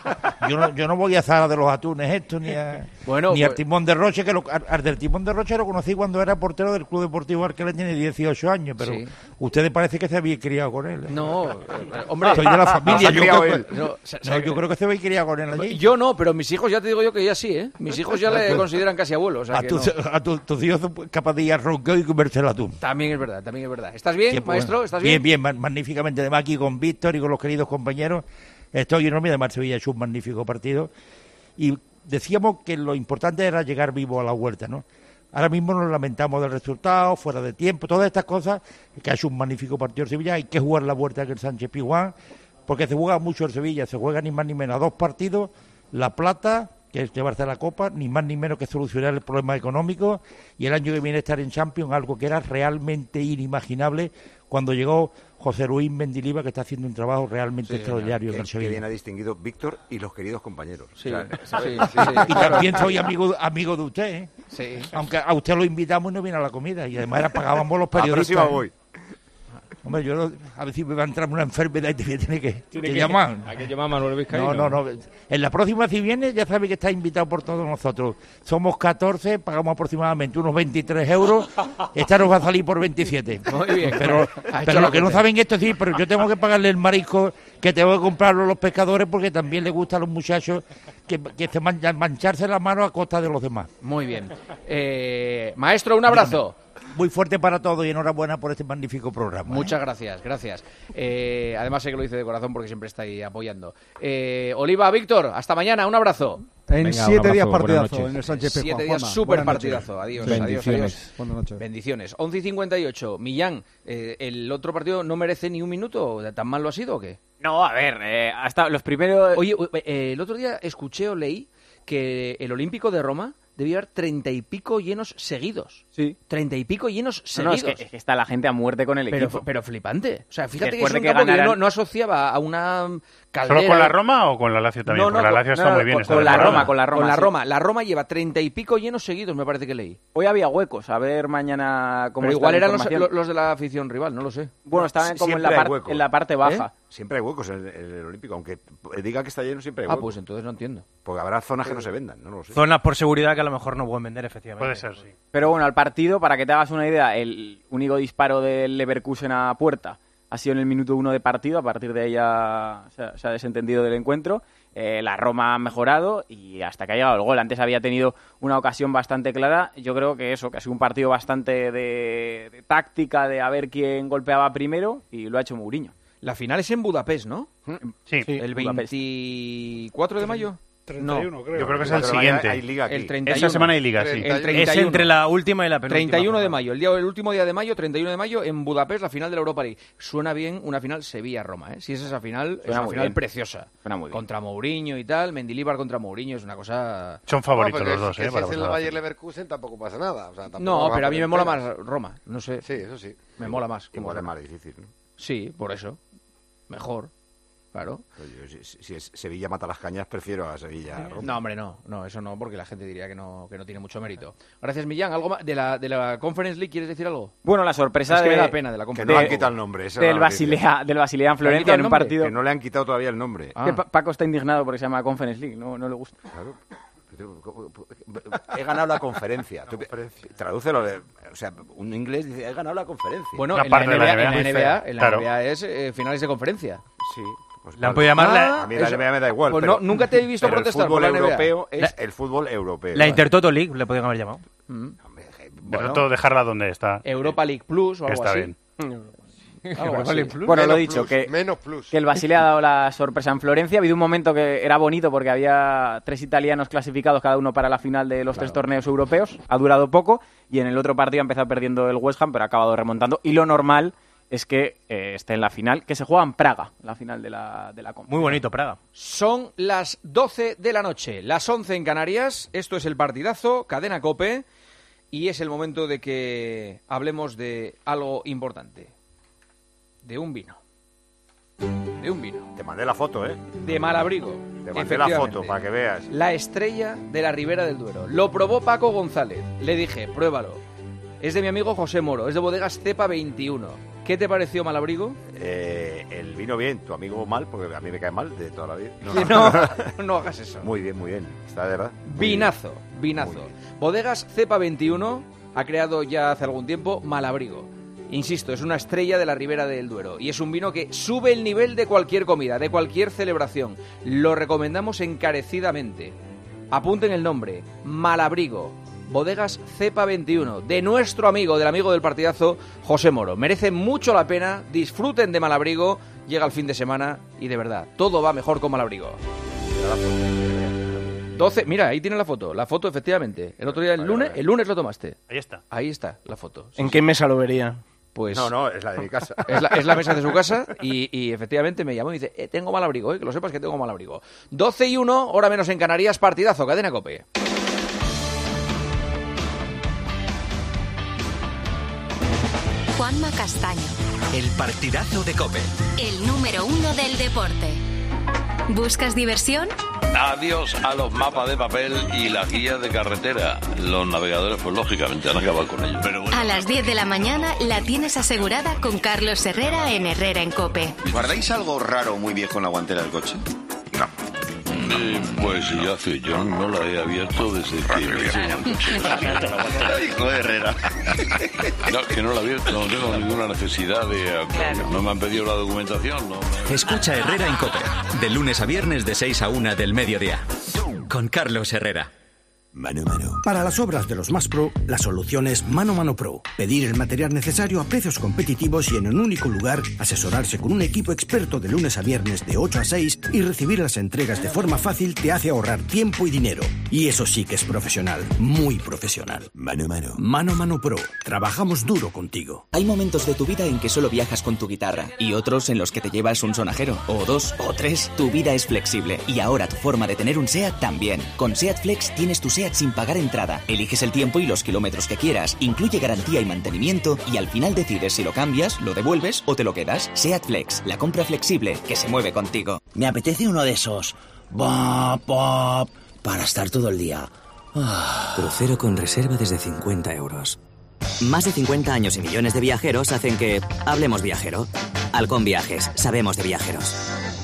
yo no, yo no voy a Zara de los Atunes esto, ni, a, Bueno, ni al pues- Timón de Roche, que lo, al, al del Timón de Roche lo conocí cuando era portero del Club Deportivo Arqueles, tiene dieciocho años, pero Sí. ustedes parece que se habían criado con él. ¿eh? No, eh, hombre. Soy de la familia. Se ha yo, criado creo él. que, No, se- no, se- yo creo que se habían criado con él allí. Yo no, pero mis hijos ya te digo yo que ya sí, ¿eh? Mis hijos ya le consideran casi abuelo. O sea a que tus no. a tu- tus hijos son capaz de ir a ronqueo y comérsela tú. También es verdad, también es verdad. ¿Estás bien, Que, pues, maestro? ¿Estás bien? bien? Bien, bien, magníficamente. Además, aquí con Víctor y con los queridos compañeros, estoy enorme. Además, Sevilla ha hecho un magnífico partido. Y decíamos que lo importante era llegar vivo a la vuelta, ¿no? Ahora mismo nos lamentamos del resultado, fuera de tiempo, todas estas cosas, que ha hecho un magnífico partido el Sevilla. Hay que jugar la vuelta en el Sánchez Pizjuán, porque se juega mucho el Sevilla, se juega ni más ni menos a dos partidos, La Plata, que es llevarse la Copa, ni más ni menos que solucionar el problema económico, y el año que viene estar en Champions, algo que era realmente inimaginable cuando llegó José Luis Mendilibar, que está haciendo un trabajo realmente Sí, extraordinario en que, el que Sevilla. bien ha distinguido Víctor y los queridos compañeros. Sí, O sea, sí, ¿sabes? sí, sí. Y también soy amigo amigo de usted, ¿eh? Sí. Aunque a usted lo invitamos y no viene a la comida, y además era pagábamos los A la periodistas. próxima ¿eh? voy. Hombre, yo no- a ver si me va a entrar una enfermedad y te voy a tener que, Tiene que que- llamar. Hay que llamar a Manuel Vizcaíno. No, no, no. En la próxima, si viene, ya sabe que está invitado por todos nosotros. Somos catorce, pagamos aproximadamente unos veintitrés euros. Esta nos va a salir por veintisiete. Muy bien. Pero, Ha hecho pero la lo que no cuenta. saben esto sí, pero yo tengo que pagarle el marisco que tengo que comprarlo a los pescadores porque también les gusta a los muchachos que, que se man- mancharse la mano a costa de los demás. Muy bien. Eh, maestro, un abrazo. Muy fuerte para todos y enhorabuena por este magnífico programa. ¿eh? Muchas gracias, gracias. Eh, además sé que lo dice de corazón porque siempre está ahí apoyando. Eh, Oliva, Víctor, hasta mañana, un abrazo. En Venga, siete un días abrazo, buenas partidazo noches. en el Sánchez Siete Pizjuán. días, Juanma, súper buenas noches. partidazo. Adiós, adiós, Bendiciones. adiós. Buenas noches. Bendiciones. once y cincuenta y ocho. Millán, eh, ¿el otro partido no merece ni un minuto? ¿Tan mal lo ha sido o qué? No, a ver, eh, hasta los primeros... Oye, eh, el otro día escuché o leí que el Olímpico de Roma debía haber treinta y pico llenos seguidos. Sí. Treinta y pico llenos No, no, seguidos. es, que, es que está la gente a muerte con el pero, equipo. pero flipante. O sea, fíjate que Después es de un que campo que yo ganaran- no, no asociaba a una caldera. ¿Solo con la Roma o con la Lazio también? No, no, Porque la con- Lazio está no, muy bien. con- esta con la temporada. Roma, con la Roma, Con la sí. Roma. La Roma lleva treinta y pico llenos seguidos, me parece que leí. Hoy había huecos, a ver mañana cómo Pero está igual la eran los, información. los de la afición rival, no lo sé. Bueno, estaban como en Siempre la, hay par- huecos. en la parte baja. Siempre hay huecos en el, en el Olímpico, aunque diga que está lleno, siempre hay Ah, huecos. pues entonces no entiendo. Porque habrá zonas que no se vendan, no lo sé. Zonas por seguridad que a lo mejor no pueden vender, efectivamente. Puede ser, sí. Pero bueno, al partido, para que te hagas una idea, el único disparo del Leverkusen a puerta ha sido en el minuto uno de partido. A partir de ahí ya se ha, se ha desentendido del encuentro. Eh, la Roma ha mejorado y hasta que ha llegado el gol. Antes había tenido una ocasión bastante clara. Yo creo que eso, que ha sido un partido bastante de, de táctica, de a ver quién golpeaba primero, y lo ha hecho Mourinho. La final es en Budapest, ¿no? Sí. El Budapest. veinticuatro de mayo. treinta y uno, No. creo. Yo creo que es Pero el hay- siguiente. hay liga aquí. El treinta y uno. Esta semana hay liga, sí. El treinta y Es uno. entre la última y la penúltima. treinta y uno de jornada. mayo, el, día, el último día de mayo, treinta y uno de mayo, en Budapest, la final de la Europa League. Suena bien una final Sevilla-Roma, ¿eh? Si es esa final, es Suena una muy final bien. preciosa. Suena muy bien. Contra Mourinho y tal, Mendilibar contra Mourinho, es una cosa... Son favoritos No, porque los dos, es- ¿eh? que para si es el pasar. Bayer Leverkusen tampoco pasa nada. O sea, tampoco No, vas a pero a mí me poner mola pegas. más Roma, no sé. Sí, eso sí. Me mola más. como Igual es Roma. más difícil, ¿no? Sí, por eso. Mejor. Claro. Si, si, si es Sevilla mata las cañas, prefiero a Sevilla. Roma. No, hombre, no, no, eso no, porque la gente diría que no, que no tiene mucho mérito. Gracias, Millán. ¿Algo más de la, de la Conference League quieres decir algo? Bueno, la sorpresa es que de, me da pena de la Conference League. Que no han quitado el nombre. Esa del, Basilea, del Basilea en Florencia en un partido. Que no le han quitado todavía el nombre. Ah. Que Paco está indignado porque se llama Conference League, no, no le gusta. Claro. He ganado la conferencia. Tú, tradúcelo. De, o sea, un inglés dice, he ganado la conferencia. Bueno, en la, N B A, en la N B A, en la claro. N B A es eh, finales de conferencia. Sí. Pues la han podido llamar la... A mí la N B A me da igual. Pues pero, no, nunca te he visto protestar por la N B A. El fútbol europeo es la, el fútbol europeo. La Intertoto League le podrían haber llamado. Mm. Bueno, todo dejarla donde está. Europa League Plus o algo está así. Bien. Algo así. Plus. Bueno, lo he dicho, plus, que, menos plus. que el Basilea ha dado la sorpresa en Florencia. Ha habido un momento que era bonito porque había tres italianos clasificados cada uno para la final de los claro. tres torneos europeos. Ha durado poco y en el otro partido ha empezado perdiendo el West Ham, pero ha acabado remontando. Y lo normal es que eh, esté en la final, que se juega en Praga, la final de la, de la Copa. Muy bonito, Praga. Son las doce de la noche, las once en Canarias. Esto es el partidazo, Cadena COPE, y es el momento de que hablemos de algo importante. De un vino. De un vino. Te mandé la foto, ¿eh? De Malabrigo. Te mandé la foto para que veas. La estrella de la Ribera del Duero. Lo probó Paco González. Le dije, pruébalo. Es de mi amigo José Moro, es de bodegas Cepa veintiuno. ¿Qué te pareció Malabrigo? Eh, el vino bien, tu amigo mal, porque a mí me cae mal de toda la vida. No, no, no hagas eso. Muy bien, muy bien. Está de verdad. Vinazo, vinazo. Bodegas Cepa veintiuno ha creado ya hace algún tiempo Malabrigo. Insisto, es una estrella de la Ribera del Duero y es un vino que sube el nivel de cualquier comida, de cualquier celebración. Lo recomendamos encarecidamente. Apunten el nombre, Malabrigo. Bodegas Cepa veintiuno, de nuestro amigo, del amigo del partidazo, José Moro. Merece mucho la pena, disfruten de Malabrigo, llega el fin de semana y de verdad, todo va mejor con Malabrigo. doce, mira, ahí tiene la foto, la foto efectivamente. El otro día, el lunes, el lunes lo tomaste. Ahí está. Ahí está la foto. ¿En qué mesa lo vería? Pues no, no, es la de mi casa. Es la, es la mesa de su casa y, y efectivamente me llamó y dice, eh, tengo Malabrigo, eh, que lo sepas que tengo Malabrigo. doce y uno, hora menos en Canarias, partidazo, Cadena COPE. Juanma Castaño. El partidazo de COPE. El número uno del deporte. ¿Buscas diversión? Adiós a los mapas de papel y las guías de carretera. Los navegadores, pues lógicamente, han acabado con ellos. Pero bueno. A las diez de la mañana la tienes asegurada con Carlos Herrera en Herrera en COPE. ¿Guardáis algo raro o muy viejo en la guantera del coche? No. Eh, pues ya hace, yo no la he abierto desde que... Hijo de Herrera. No, que no la he abierto, no tengo ninguna necesidad de... No me han pedido la documentación, ¿no? Escucha Herrera en COPE, de lunes a viernes de seis a una del mediodía, con Carlos Herrera. Mano Mano. Para las obras de los más pro, la solución es Mano Mano Pro. Pedir el material necesario a precios competitivos y en un único lugar, asesorarse con un equipo experto de lunes a viernes de ocho a seis y recibir las entregas de forma fácil te hace ahorrar tiempo y dinero. Y eso sí que es profesional, muy profesional. Mano Mano. Mano Mano Pro. Trabajamos duro contigo. Hay momentos de tu vida en que solo viajas con tu guitarra y otros en los que te llevas un sonajero, o dos, o tres. Tu vida es flexible y ahora tu forma de tener un SEAT también. Con SEAT Flex tienes tu SEAT sin pagar entrada. Eliges el tiempo y los kilómetros que quieras, incluye garantía y mantenimiento y al final decides si lo cambias, lo devuelves o te lo quedas. SEAT Flex, la compra flexible que se mueve contigo. Me apetece uno de esos. Bop, bop, para estar todo el día. Ah. Crucero con reserva desde cincuenta euros. Más de cincuenta años y millones de viajeros hacen que hablemos viajero. Halcón Viajes, sabemos de viajeros.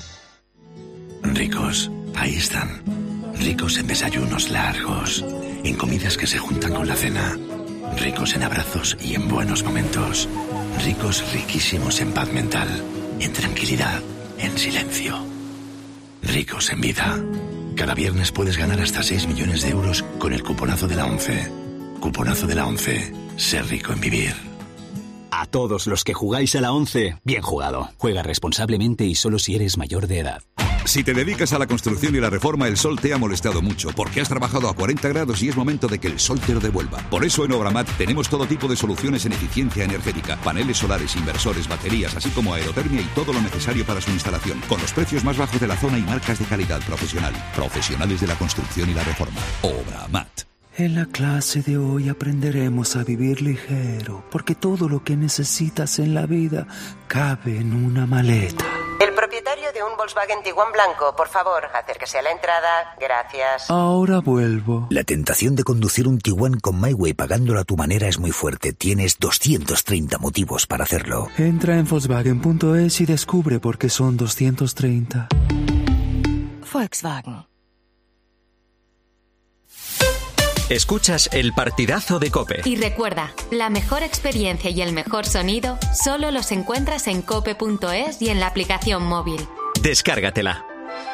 Ricos, ahí están. Ricos en desayunos largos, en comidas que se juntan con la cena. Ricos en abrazos y en buenos momentos. Ricos riquísimos en paz mental, en tranquilidad, en silencio. Ricos en vida. Cada viernes puedes ganar hasta seis millones de euros con el cuponazo de la ONCE. Cuponazo de la ONCE. Ser rico en vivir. A todos los que jugáis a la ONCE, bien jugado. Juega responsablemente y solo si eres mayor de edad. Si te dedicas a la construcción y la reforma, el sol te ha molestado mucho porque has trabajado a cuarenta grados y es momento de que el sol te lo devuelva. Por eso en Obramat tenemos todo tipo de soluciones en eficiencia energética, paneles solares, inversores, baterías, así como aerotermia y todo lo necesario para su instalación, con los precios más bajos de la zona y marcas de calidad profesional. Profesionales de la construcción y la reforma. Obramat. En la clase de hoy aprenderemos a vivir ligero, porque todo lo que necesitas en la vida cabe en una maleta. El propietario de un Volkswagen Tiguan blanco, por favor, acérquese a la entrada. Gracias. Ahora vuelvo. La tentación de conducir un Tiguan con MyWay pagándolo a tu manera es muy fuerte. Tienes doscientos treinta motivos para hacerlo. Entra en Volkswagen punto es y descubre por qué son doscientos treinta. Volkswagen. Escuchas el partidazo de COPE. Y recuerda, la mejor experiencia y el mejor sonido solo los encuentras en cope punto es y en la aplicación móvil. Descárgatela.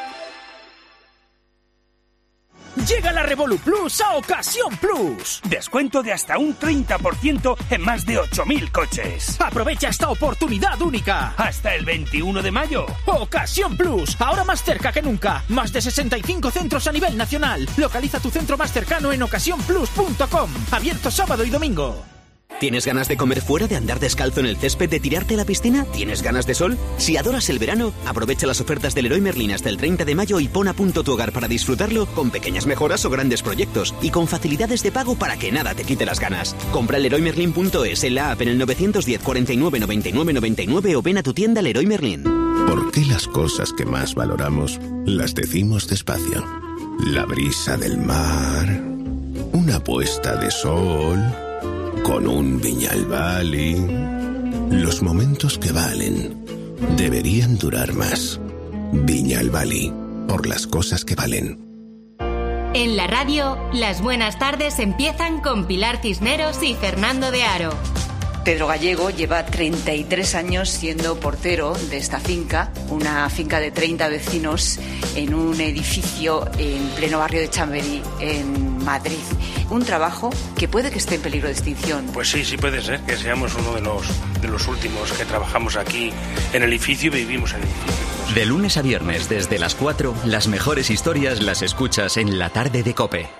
Llega la Revolut Plus a Ocasión Plus. Descuento de hasta un treinta por ciento en más de ocho mil coches. Aprovecha esta oportunidad única. Hasta el veintiuno de mayo. Ocasión Plus. Ahora más cerca que nunca. Más de sesenta y cinco centros a nivel nacional. Localiza tu centro más cercano en ocasión plus punto com. Abierto sábado y domingo. ¿Tienes ganas de comer fuera, de andar descalzo en el césped, de tirarte a la piscina? ¿Tienes ganas de sol? Si adoras el verano, aprovecha las ofertas del Leroy Merlin hasta el treinta de mayo y pon a punto tu hogar para disfrutarlo con pequeñas mejoras o grandes proyectos y con facilidades de pago para que nada te quite las ganas. Compra leroy merlin punto es en la app en el nueve uno cero, cuarenta y nueve, noventa y nueve, noventa y nueve o ven a tu tienda Leroy Merlin. ¿Por qué las cosas que más valoramos las decimos despacio? La brisa del mar, una puesta de sol, con un Viñalbali. Los momentos que valen deberían durar más. Viñalbali, por las cosas que valen. En la radio, las buenas tardes empiezan con Pilar Cisneros y Fernando de Aro. Pedro Gallego lleva treinta y tres años siendo portero de esta finca, una finca de treinta vecinos en un edificio en pleno barrio de Chamberí, en Madrid. Un trabajo que puede que esté en peligro de extinción. Pues sí, sí puede ser que seamos uno de los, de los últimos que trabajamos aquí en el edificio y vivimos en el edificio. De lunes a viernes desde las cuatro, las mejores historias las escuchas en La Tarde de COPE.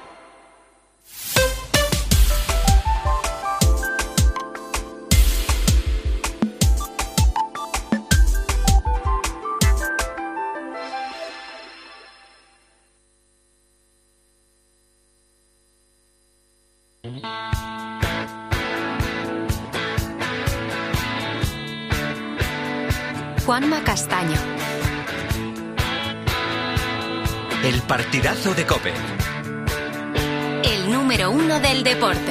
Juanma Castaño. El partidazo de COPE. El número uno del deporte.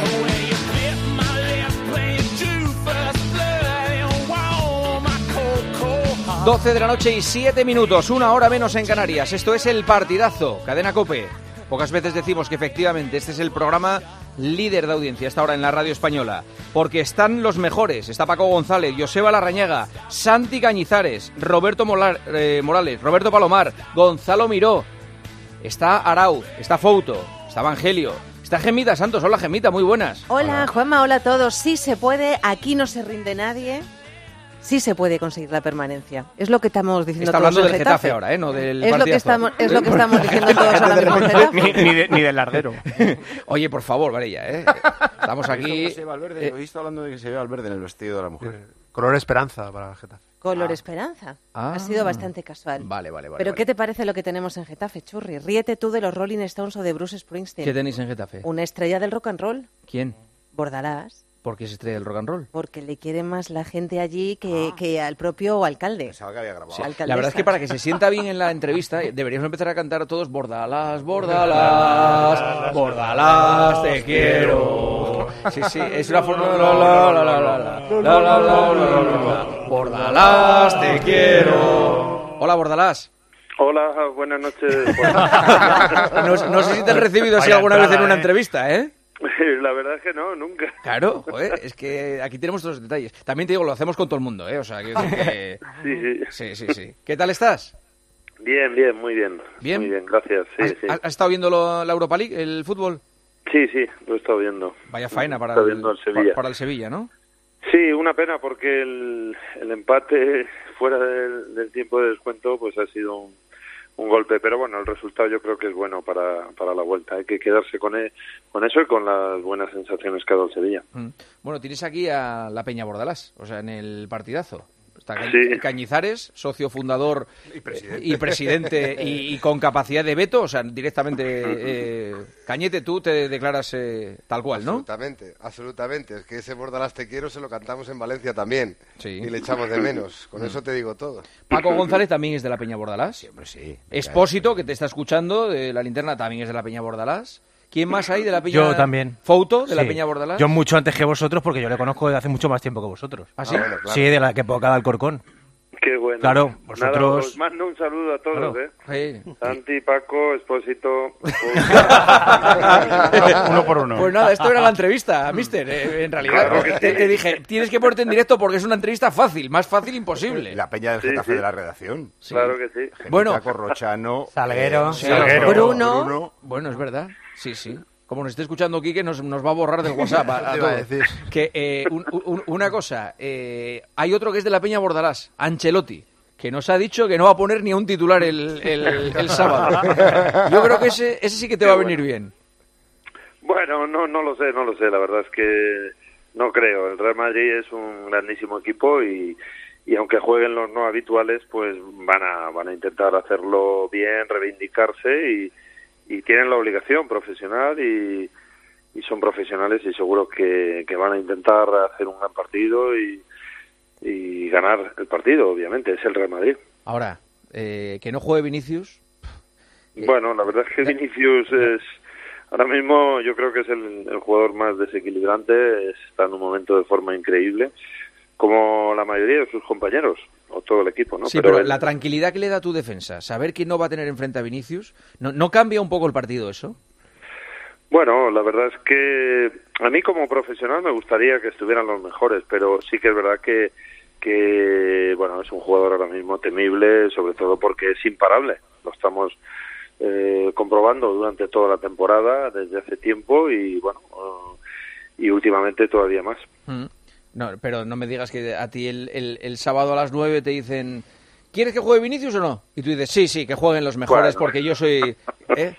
doce de la noche y siete minutos, una hora menos en Canarias. Esto es el partidazo, Cadena COPE. Pocas veces decimos que efectivamente este es el programa líder de audiencia hasta ahora en la radio española, porque están los mejores. Está Paco González, Joseba Larrañaga, Santi Cañizares, Roberto Molar, eh, Morales, Roberto Palomar, Gonzalo Miró, está Arauz, está Fouto, está Evangelio, está Gemita Santos. Hola Gemita, muy buenas. Hola, hola Juanma, hola a todos. Sí se puede, aquí no se rinde nadie. Sí se puede conseguir la permanencia. Es lo que estamos diciendo Está todos hablando en del Getafe. Getafe ahora, ¿eh? No del es partidazo. Lo que estamos, es lo que estamos diciendo todos ahora mismo en Getafe. Ni, ni, de, ni del larguero. Oye, por favor, Varela, ¿eh? Estamos aquí... Se ve Valverde, eh, he visto hablando de que se ve Valverde en el vestido de la mujer. Eh, color esperanza para Getafe. Color ah. Esperanza. Ah. Ha sido bastante casual. Vale, vale, vale. Pero vale. ¿qué te parece lo que tenemos en Getafe, Churri? Ríete tú de los Rolling Stones o de Bruce Springsteen. ¿Qué tenéis en Getafe? Una estrella del rock and roll. ¿Quién? Bordalás. ¿Por qué es estrella del rock and roll? Porque le quiere más la gente allí que, ah. que al propio alcalde. Pensaba que había grabado. Sí. La verdad es que para que se sienta bien en la entrevista deberíamos empezar a cantar todos Bordalás, Bordalás, Bordalás, te quiero. Sí, sí, es una forma... La, la, la, la, la, la, la, la, la, la, la. Bordalás, te quiero. Hola, Bordalás. Hola, buenas noches. no, no sé si te han recibido así alguna vez en una entrevista, ¿eh? La verdad es que no, nunca. Claro, joder, es que aquí tenemos todos los detalles. También te digo, lo hacemos con todo el mundo, ¿eh? O sea, que... que... Sí, sí. Sí, sí, sí. ¿Qué tal estás? Bien, bien, muy bien. ¿Bien? Muy bien, gracias. Sí, ¿Has, sí. ¿Has estado viendo lo, la Europa League, el fútbol? Sí, sí, lo he estado viendo. Vaya faena para el, el, el Sevilla. para el Sevilla, ¿no? Sí, una pena porque el, el empate fuera del, del tiempo de descuento pues ha sido un... un golpe, pero bueno, el resultado yo creo que es bueno para, para la vuelta. Hay que quedarse con, el, con eso y con las buenas sensaciones que ha dado el Sevilla. Mm. Bueno, tienes aquí a la Peña Bordalás, o sea, en el partidazo. Está Ca- Sí. Cañizares, socio fundador Y presidente. y, presidente y, y con capacidad de veto, o sea, directamente... eh, Cañete, tú te declaras eh, tal cual, ¿no? Absolutamente, absolutamente. Es que ese Bordalás te quiero se lo cantamos en Valencia también. Sí. Y le echamos de menos. Con Mm. eso te digo todo. Paco González también es de la Peña Bordalás. Siempre sí. Expósito, que te está escuchando, de la linterna, también es de la Peña Bordalás. ¿Quién más hay de la Peña? Yo también. Fouto, de la Sí. Peña Bordalás. Yo mucho antes que vosotros, porque yo le conozco desde hace mucho más tiempo que vosotros. ¿Ah, sí? Ah, bueno, claro. Sí, de la época de Alcorcón. Qué bueno. Claro, Nada, vosotros- os mando un saludo a todos, Claro. ¿eh? Sí. Santi, Paco, Expósito. Uno por uno. Pues nada, esto era la entrevista, mister. Eh, en realidad, Claro que te, sí. te dije, tienes que ponerte en directo porque es una entrevista fácil, más fácil imposible. La peña del Sí, Getafe sí. de la redacción. Sí. Claro que sí. Bueno. Bueno, Corrochano, Salguero. eh, Sí, Salguero. Bruno. Bruno. Bueno, es verdad. Sí, sí. Como nos esté escuchando Quique, nos, nos va a borrar del WhatsApp a, a Te iba a todos. decir. Que, eh, un- un- una cosa, eh, hay otro que es de la Peña Bordalás, Ancelotti, que nos ha dicho que no va a poner ni un titular el, el- el sábado. Yo creo que ese, ese sí que te va a venir bien. Bueno, no, no lo sé, no lo sé. La verdad es que no creo. El Real Madrid es un grandísimo equipo y, y aunque jueguen los no habituales, pues van a, van a intentar hacerlo bien, reivindicarse y, y tienen la obligación profesional y, y son profesionales y seguro que, que van a intentar hacer un gran partido y, y ganar el partido, obviamente. Es el Real Madrid. Ahora, eh, que no juegue Vinicius. Bueno, la verdad es que Vinicius es ahora mismo yo creo que es el, el jugador más desequilibrante, está en un momento de forma increíble, como la mayoría de sus compañeros o todo el equipo, ¿no? Sí, pero, él- la tranquilidad que le da a tu defensa, saber que no va a tener enfrente a Vinicius, ¿no, no cambia un poco el partido eso? Bueno, la verdad es que a mí como profesional me gustaría que estuvieran los mejores, pero sí que es verdad que, que bueno, es un jugador ahora mismo temible, sobre todo porque es imparable. Lo estamos eh, comprobando durante toda la temporada, desde hace tiempo y bueno, uh, y últimamente todavía más. Mm. No, pero no me digas que a ti el, el, el sábado a las nueve te dicen ¿quieres que juegue Vinicius o no? Y tú dices, sí, sí, que jueguen los mejores Bueno. porque yo soy... ¿eh?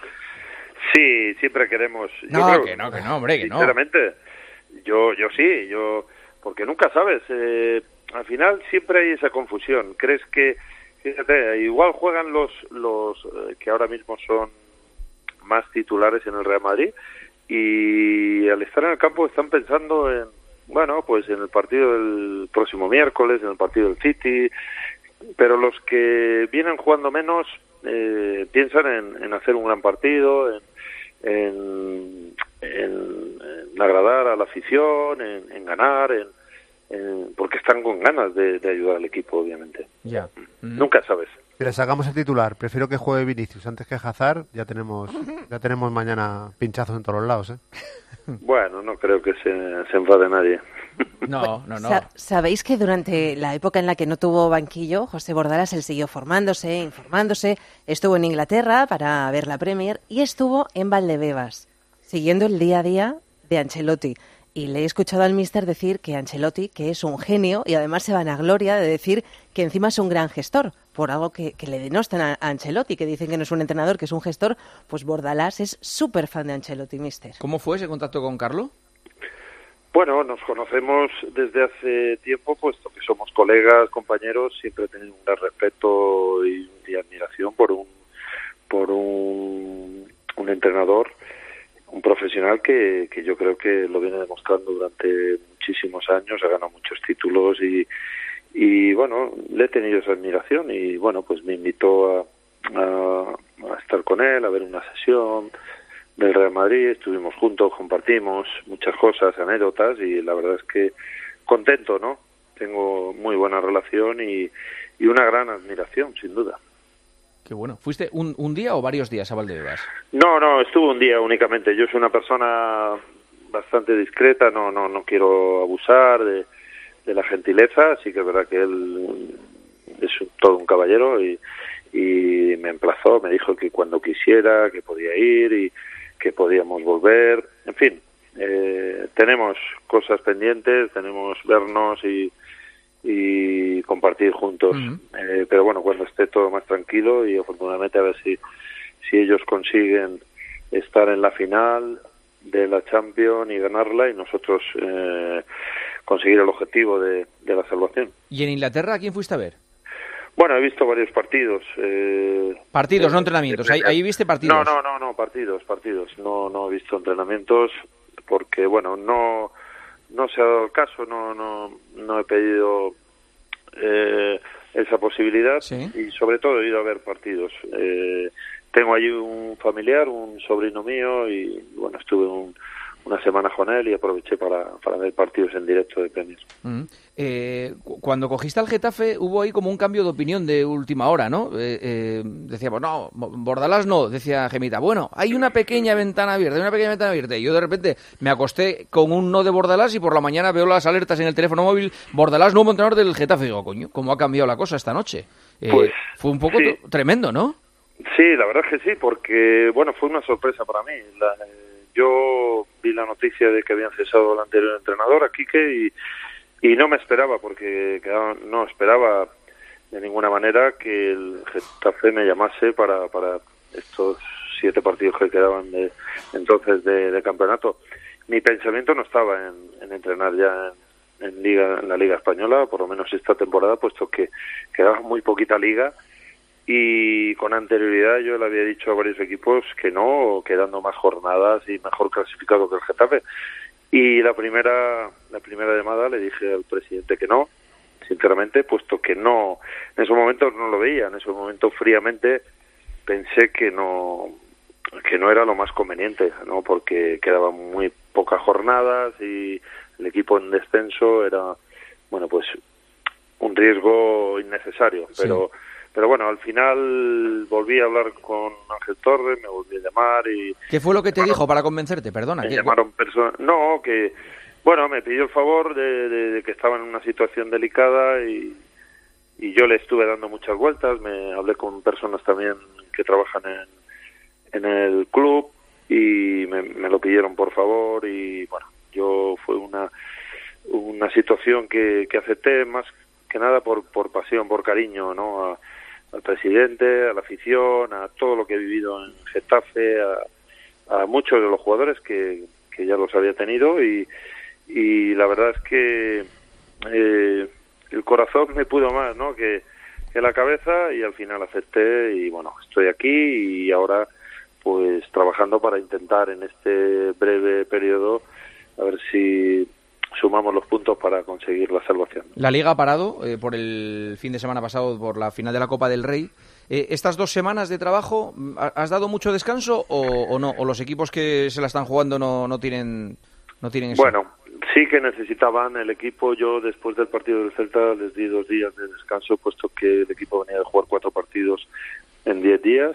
Sí, siempre queremos. yo No, creo- que no, que no, hombre, que no. Sinceramente, yo, yo sí, yo, porque nunca sabes. Eh, al final siempre hay esa confusión. Crees que, fíjate, igual juegan los, los eh, que ahora mismo son más titulares en el Real Madrid y al estar en el campo están pensando en, bueno, pues en el partido del próximo miércoles, en el partido del City, pero los que vienen jugando menos eh, piensan en, en hacer un gran partido, en, en, en, en agradar a la afición, en, en ganar, en, en- porque están con ganas de, de ayudar al equipo, obviamente. Ya. Nunca sabes. Mira, sacamos el titular. Prefiero que juegue Vinicius antes que Hazard. Ya tenemos, ya tenemos mañana pinchazos en todos los lados, ¿eh? Bueno, no creo que se, se enfade nadie. No, no, no. Sa- ¿Sabéis que durante la época en la que no tuvo banquillo, José Bordalás él siguió formándose, informándose, estuvo en Inglaterra para ver la Premier y estuvo en Valdebebas, siguiendo el día a día de Ancelotti? Y le he escuchado al míster decir que Ancelotti, que es un genio, y además se vanagloria de decir que encima es un gran gestor, por algo que, que le denostan a, a Ancelotti, que dicen que no es un entrenador, que es un gestor, pues Bordalás es súper fan de Ancelotti, míster. ¿Cómo fue ese contacto con Carlo? Bueno, nos conocemos desde hace tiempo, puesto que somos colegas, compañeros, siempre he tenido un gran respeto y, y admiración por un por un, un entrenador, un profesional que, que yo creo que lo viene demostrando durante muchísimos años, ha ganado muchos títulos y, y bueno, le he tenido esa admiración y bueno, pues me invitó a, a, a estar con él, a ver una sesión del Real Madrid, estuvimos juntos, compartimos muchas cosas, anécdotas y la verdad es que contento, ¿no? Tengo muy buena relación y, y una gran admiración, sin duda. Qué bueno. ¿Fuiste un, un día o varios días a Valdebebas? No, no, estuve un día únicamente. Yo soy una persona bastante discreta, no no no quiero abusar de, de la gentileza, así que es verdad que él es un- todo un caballero y, y me emplazó, me dijo que cuando quisiera, que podía ir y que podíamos volver, en fin, eh, tenemos cosas pendientes, tenemos vernos y, y compartir juntos, eh, pero bueno, cuando esté todo más tranquilo y afortunadamente a ver si, si ellos consiguen estar en la final de la Champions y ganarla y nosotros eh, conseguir el objetivo de, de la salvación. ¿Y en Inglaterra a quién fuiste a ver? Bueno, he visto varios partidos. Eh, partidos, eh, no entrenamientos. Ahí, ahí viste partidos. No, no, no, no, partidos, partidos. No, no he visto entrenamientos porque, bueno, no, no se ha dado el caso, no, no, no he pedido eh, esa posibilidad ¿Sí? y sobre todo he ido a ver partidos. Eh, tengo allí un familiar, un sobrino mío y, bueno, estuve un una semana con él y aproveché para, para ver partidos en directo de Premier. Mm. Eh, cuando cogiste al Getafe hubo ahí como un cambio de opinión de última hora, ¿no? Eh, eh, decíamos, no, Bordalás no, decía Gemita. Bueno, hay una pequeña ventana abierta, hay una pequeña ventana abierta. Y yo de repente me acosté con un no de Bordalás y por la mañana veo las alertas en el teléfono móvil, Bordalás, nuevo entrenador del Getafe. Digo, coño, ¿cómo ha cambiado la cosa esta noche? Eh, pues, fue un poco sí. tremendo, ¿no? Sí, la verdad es que sí, porque, bueno, fue una sorpresa para mí. La, Yo vi la noticia de que habían cesado al anterior entrenador, a Quique, y, y no me esperaba, porque quedaba, no esperaba de ninguna manera que el Getafe me llamase para, para estos siete partidos que quedaban de, entonces de, de campeonato. Mi pensamiento no estaba en, en entrenar ya en, en, liga, en la Liga Española, por lo menos esta temporada, puesto que quedaba muy poquita liga. Y con anterioridad yo le había dicho a varios equipos que no, quedando más jornadas y mejor clasificado que el Getafe. Y la primera la primera llamada le dije al presidente que no, sinceramente, puesto que no, en esos momentos no lo veía, en esos momentos fríamente pensé que no que no era lo más conveniente, ¿no? Porque quedaban muy pocas jornadas y el equipo en descenso era, bueno, pues un riesgo innecesario, pero... Sí. Pero bueno, al final volví a hablar con Ángel Torres, me volví a llamar y... ¿Qué fue lo que te dijo para convencerte? Perdona. Me ¿qué? llamaron personas... No, que... Bueno, me pidió el favor de, de, de que estaba en una situación delicada y, y yo le estuve dando muchas vueltas. Me hablé con personas también que trabajan en, en el club y me, me lo pidieron por favor y bueno, yo fue una, una situación que, que acepté más que nada por, por pasión, por cariño, ¿no? A, al presidente, a la afición, a todo lo que he vivido en Getafe, a, a muchos de los jugadores que, que ya los había tenido y, y la verdad es que eh, el corazón me pudo más, ¿no? que, que la cabeza y al final acepté y bueno, estoy aquí y ahora pues trabajando para intentar en este breve periodo a ver si sumamos los puntos para conseguir la salvación. La Liga ha parado eh, por el fin de semana pasado, por la final de la Copa del Rey. Eh, ¿Estas dos semanas de trabajo, has dado mucho descanso o, o no? ¿O los equipos que se la están jugando no, no tienen no tienen eso? Bueno, sí que necesitaban el equipo. Yo después del partido del Celta les di dos días de descanso, puesto que el equipo venía de jugar cuatro partidos en diez días.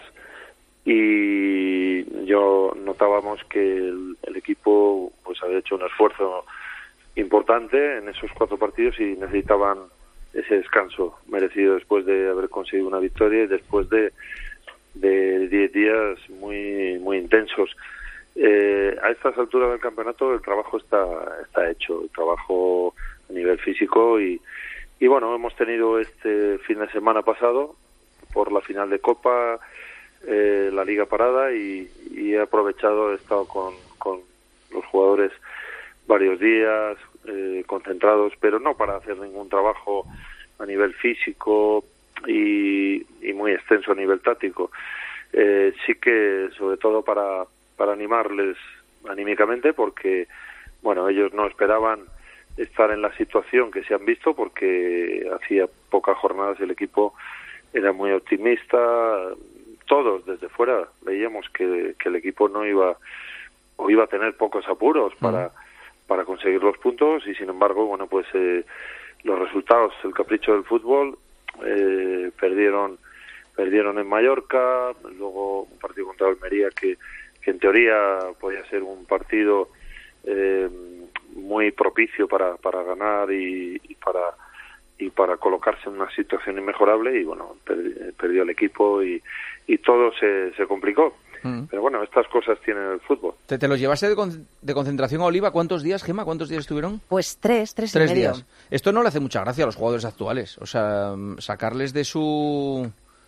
Y yo notábamos que el, el equipo pues había hecho un esfuerzo importante en esos cuatro partidos y necesitaban ese descanso merecido después de haber conseguido una victoria y después de de diez días muy muy intensos. Eh, a estas alturas del campeonato el trabajo está está hecho, el trabajo a nivel físico y, y bueno, hemos tenido este fin de semana pasado por la final de Copa, eh, la Liga parada y, y he aprovechado, he estado con, con los jugadores varios días eh, concentrados, pero no para hacer ningún trabajo a nivel físico y, y muy extenso a nivel táctico. Eh, sí que sobre todo para, para animarles anímicamente porque, bueno, ellos no esperaban estar en la situación que se han visto porque hacía pocas jornadas el equipo era muy optimista. Todos desde fuera veíamos que, que el equipo no iba o iba a tener pocos apuros para... Mm. para conseguir los puntos y sin embargo, bueno, pues eh, los resultados, el capricho del fútbol, eh, perdieron perdieron en Mallorca, luego un partido contra Almería que, que en teoría podía ser un partido eh, muy propicio para, para ganar y, y para y para colocarse en una situación inmejorable y bueno, per, perdió el equipo y, y todo se, se complicó. Pero bueno, estas cosas tienen el fútbol. ¿Te, te los llevaste de, con, de concentración a Oliva? ¿Cuántos días, Gemma? ¿Cuántos días estuvieron? Pues tres, tres, tres y medio. días. Esto no le hace mucha gracia a los jugadores actuales. O sea, sacarles de su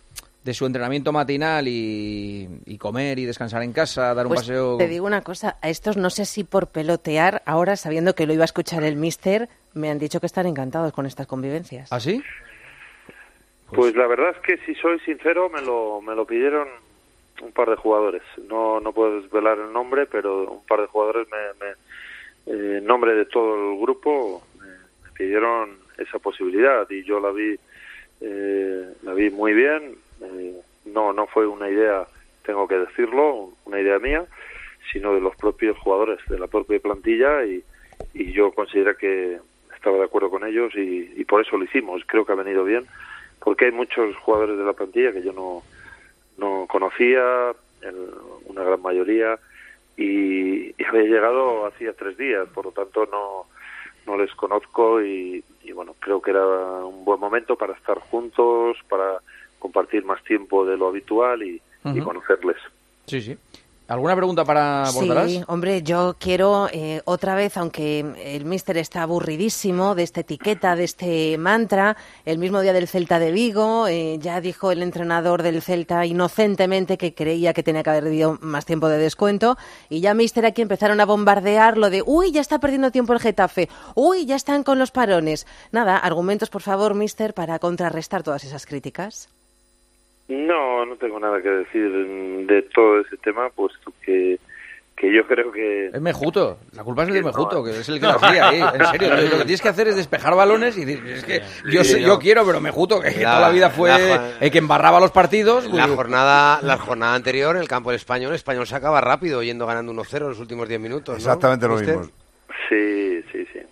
de su entrenamiento matinal y, y comer y descansar en casa, dar un Pues paseo. te digo una cosa, a estos no sé si por pelotear, ahora sabiendo que lo iba a escuchar el míster, me han dicho que están encantados con estas convivencias. ¿Ah, sí? Pues la verdad es que, si soy sincero, me lo, me lo pidieron un par de jugadores. No, no puedo desvelar el nombre, pero un par de jugadores, me, me, eh, en nombre de todo el grupo, me, me pidieron esa posibilidad y yo la vi, eh, la vi muy bien. Eh, no, no fue una idea, tengo que decirlo, una idea mía, sino de los propios jugadores, de la propia plantilla, y, y yo consideré que estaba de acuerdo con ellos y, y por eso lo hicimos. Creo que ha venido bien, porque hay muchos jugadores de la plantilla que yo no, no conocía, el, una gran mayoría, y, y había llegado hacía tres días, por lo tanto no, no les conozco y, y bueno, creo que era un buen momento para estar juntos, para compartir más tiempo de lo habitual y, uh-huh. y conocerles. Sí, sí. ¿Alguna pregunta para Bordalás? Sí, hombre, yo quiero eh, otra vez, aunque el míster está aburridísimo de esta etiqueta, de este mantra, el mismo día del Celta de Vigo, eh, ya dijo el entrenador del Celta inocentemente que creía que tenía que haber habido más tiempo de descuento, y ya míster aquí empezaron a bombardear lo de uy, ya está perdiendo tiempo el Getafe, uy, ya están con los parones. Nada, argumentos por favor, míster, para contrarrestar todas esas críticas. No, no tengo nada que decir de todo ese tema, puesto que, que yo creo que... Es Mejuto, la culpa es el de Mejuto, que es el que la hacía ahí, en serio. Lo que tienes que hacer es despejar balones y decir, es que yo, Sí, yo no. quiero, pero Mejuto, que, que La- toda la vida fue la- el que embarraba los partidos. La pues- jornada, la jornada anterior, el campo del Español, el Español se acaba rápido, yendo ganando uno cero los últimos diez minutos, ¿no? Exactamente lo ¿Mister? mismo. Sí, sí, sí.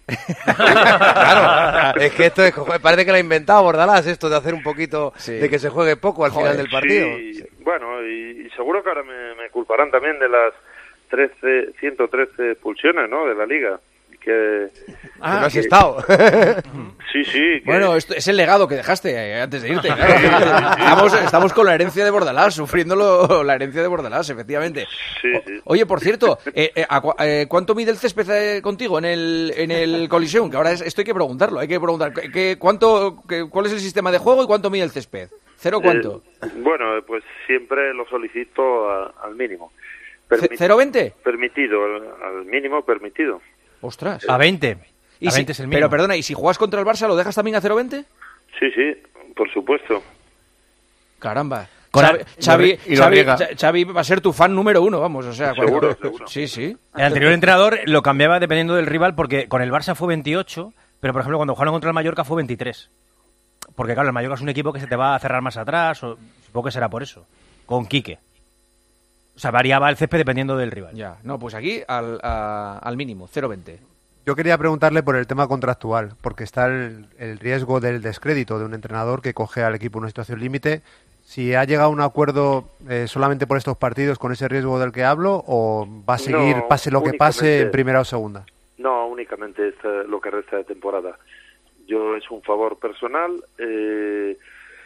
Claro, es que esto es, parece que lo ha inventado Bordalás, esto de hacer un poquito, Sí. de que se juegue poco al final del partido. Sí, bueno, y, y seguro que ahora me, me culparán también de las trece, ciento trece expulsiones, ¿no?, de la Liga. Que, Ah, que no has estado. Sí, sí. que- Bueno, esto es el legado que dejaste eh, antes de irte. Claro. Estamos, estamos con la herencia de Bordalás, sufriéndolo la herencia de Bordalás, efectivamente. Sí, sí. Oye, por cierto, eh, eh, ¿a cua- eh, ¿cuánto mide el césped eh, contigo en el, en el Coliseum? Que ahora es- esto hay que preguntarlo, hay que preguntar. ¿qué- qué- cuánto, qué- ¿Cuál es el sistema de juego y cuánto mide el césped? ¿Cero cuánto? Eh, bueno, pues siempre lo solicito a- al mínimo. Permi- ¿Cero veinte? Permitido, al, al mínimo permitido. Ostras. A veinte. Y A si- veinte es el mínimo. pero perdona, ¿y si juegas contra el Barça lo dejas también a cero veinte? Sí, sí, por supuesto. Caramba. Con Xavi, a- Xavi, y lo Xavi- riega. Xa- Xavi va a ser tu fan número uno, vamos, o sea... Seguro, cuando- seguro. Sí, sí. El anterior entrenador lo cambiaba dependiendo del rival, porque con el Barça fue veintiocho, pero por ejemplo cuando jugaron contra el Mallorca fue veintitrés. Porque claro, el Mallorca es un equipo que se te va a cerrar más atrás, o supongo que será por eso. Con Quique. O sea, variaba el césped dependiendo del rival. Ya, no, pues aquí al, a- al mínimo, cero veinte. Yo quería preguntarle por el tema contractual, porque está el, el riesgo del descrédito de un entrenador que coge al equipo en una situación límite. Si ha llegado a un acuerdo eh, solamente por estos partidos con ese riesgo del que hablo, o va a seguir, No, pase lo que pase, únicamente- en primera o segunda. No, únicamente es eh, lo que resta de temporada. Yo es un favor personal, eh,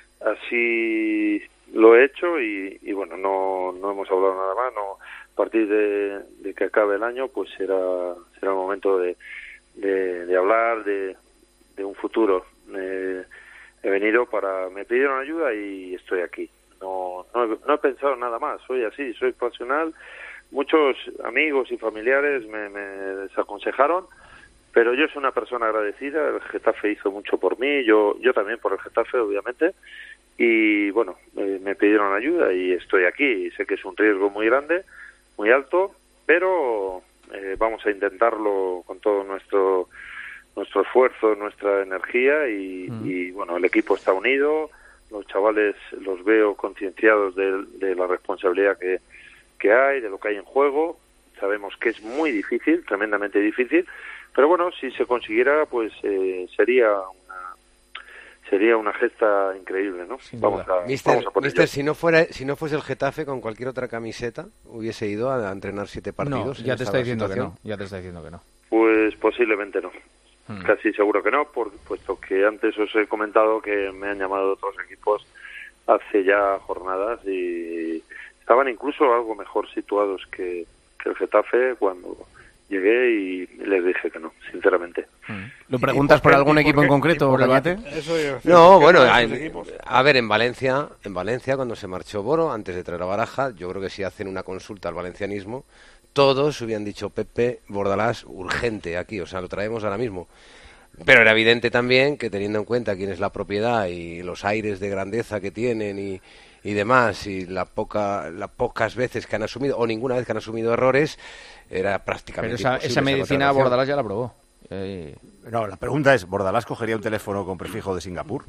así lo he hecho y, y bueno, no, no hemos hablado nada más. No, a partir de, de que acabe el año, pues será será el momento de, de, de hablar de, de un futuro. Eh, he venido para, me pidieron ayuda y estoy aquí. No, no, he- no he pensado nada más. Soy así, soy pasional. Muchos amigos y familiares me, me desaconsejaron, pero yo soy una persona agradecida. El Getafe hizo mucho por mí, yo yo también por el Getafe, obviamente. Y bueno, eh, me pidieron ayuda y estoy aquí. Y sé que es un riesgo muy grande, muy alto, pero eh, vamos a intentarlo con todo nuestro nuestro esfuerzo, nuestra energía y, Mm. y bueno, el equipo está unido. Los chavales los veo concienciados de, de la responsabilidad que, que hay, de lo que hay en juego. Sabemos que es muy difícil, tremendamente difícil, pero bueno, si se consiguiera, pues eh, sería una sería una gesta increíble, ¿no? Vamos a, Mister, vamos a por Mister, ello. si no fuera, si no fuese el Getafe, con cualquier otra camiseta hubiese ido a, a entrenar siete No, partidos. ya en te esta está diciendo que situación. no, ya te está diciendo que no. Pues posiblemente no. Hmm. Casi seguro que no, por, puesto que antes os he comentado que me han llamado otros equipos hace ya jornadas y estaban incluso algo mejor situados que, que el Getafe cuando llegué y les dije que no, sinceramente. ¿Lo preguntas por algún equipo en concreto, Rebate? No, bueno, a, a ver, en Valencia, en Valencia cuando se marchó Boro, antes de traer a Baraja, yo creo que si hacen una consulta al valencianismo, todos hubieran dicho Pepe Bordalás urgente aquí, o sea, lo traemos ahora mismo. Pero era evidente también que teniendo en cuenta quién es la propiedad y los aires de grandeza que tienen y, y demás, y la poca, las pocas veces que han asumido, o ninguna vez que han asumido errores, era prácticamente Pero esa, imposible esa medicina contratación. Bordalás ya la probó. Eh... No, la pregunta es, ¿Bordalás cogería un teléfono con prefijo de Singapur?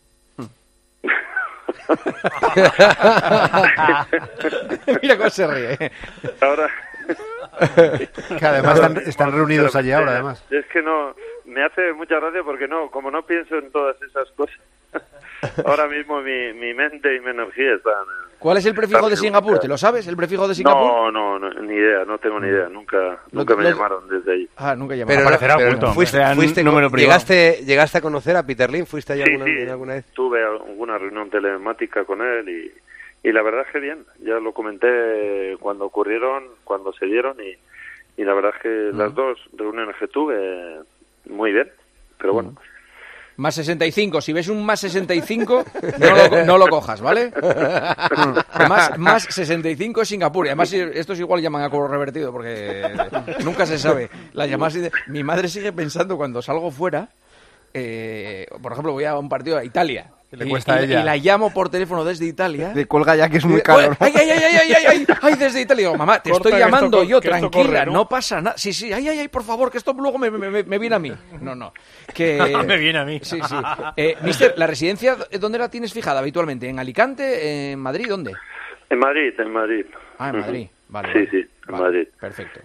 Mira cómo se ríe. Ahora... Que además están, están reunidos allí ahora, además. Es que no, me hace mucha gracia porque no, como no pienso en todas esas cosas, ahora mismo mi, mi mente y mi energía están... ¿Cuál es el prefijo de Singapur? ¿Te lo sabes, el prefijo de Singapur? No, no, no, ni idea, no tengo ni idea, nunca, nunca me lo- llamaron desde ahí. Ah, nunca llamaron. Pero, Aparecerá pero oculto. fuiste, Será fuiste- número privado. llegaste, llegaste a conocer a Peter Lim, ¿fuiste allá Sí, alguna, sí, alguna vez? tuve alguna reunión telemática con él y, y la verdad es que bien, ya lo comenté cuando ocurrieron, cuando se dieron y, y la verdad es que las dos reuniones que tuve, muy bien, pero bueno. Más sesenta y cinco. Si ves un más sesenta y cinco, no lo, no lo cojas, ¿vale? más, más sesenta y cinco es Singapur. Y además, estos igual llaman a cobro revertido porque nunca se sabe. La llamada sigue- Mi madre sigue pensando cuando salgo fuera, eh, por ejemplo, voy a un partido a Italia. Que le y, cuesta a y- ella. y la llamo por teléfono desde Italia. De cuelga ya que es muy Eh, caro. Ay, ay, ay, ay, ay, ay, ay, ay, desde Italia. Digo, mamá, te Corta, estoy que esto llamando co- yo, que esto tranquila, corre, ¿no? ¿no? pasa nada. Sí, sí, ay, ay, ay, por favor, que esto luego me, me, me- me viene a mí. No, no. Que... Me viene a mí. Sí, sí. Eh, mister, ¿la residencia dónde la tienes fijada habitualmente? ¿En Alicante? ¿En Madrid? ¿Dónde? En Madrid, en Madrid. Ah, en Madrid. Vale. Sí, vale. sí, en Vale, Madrid. Perfecto.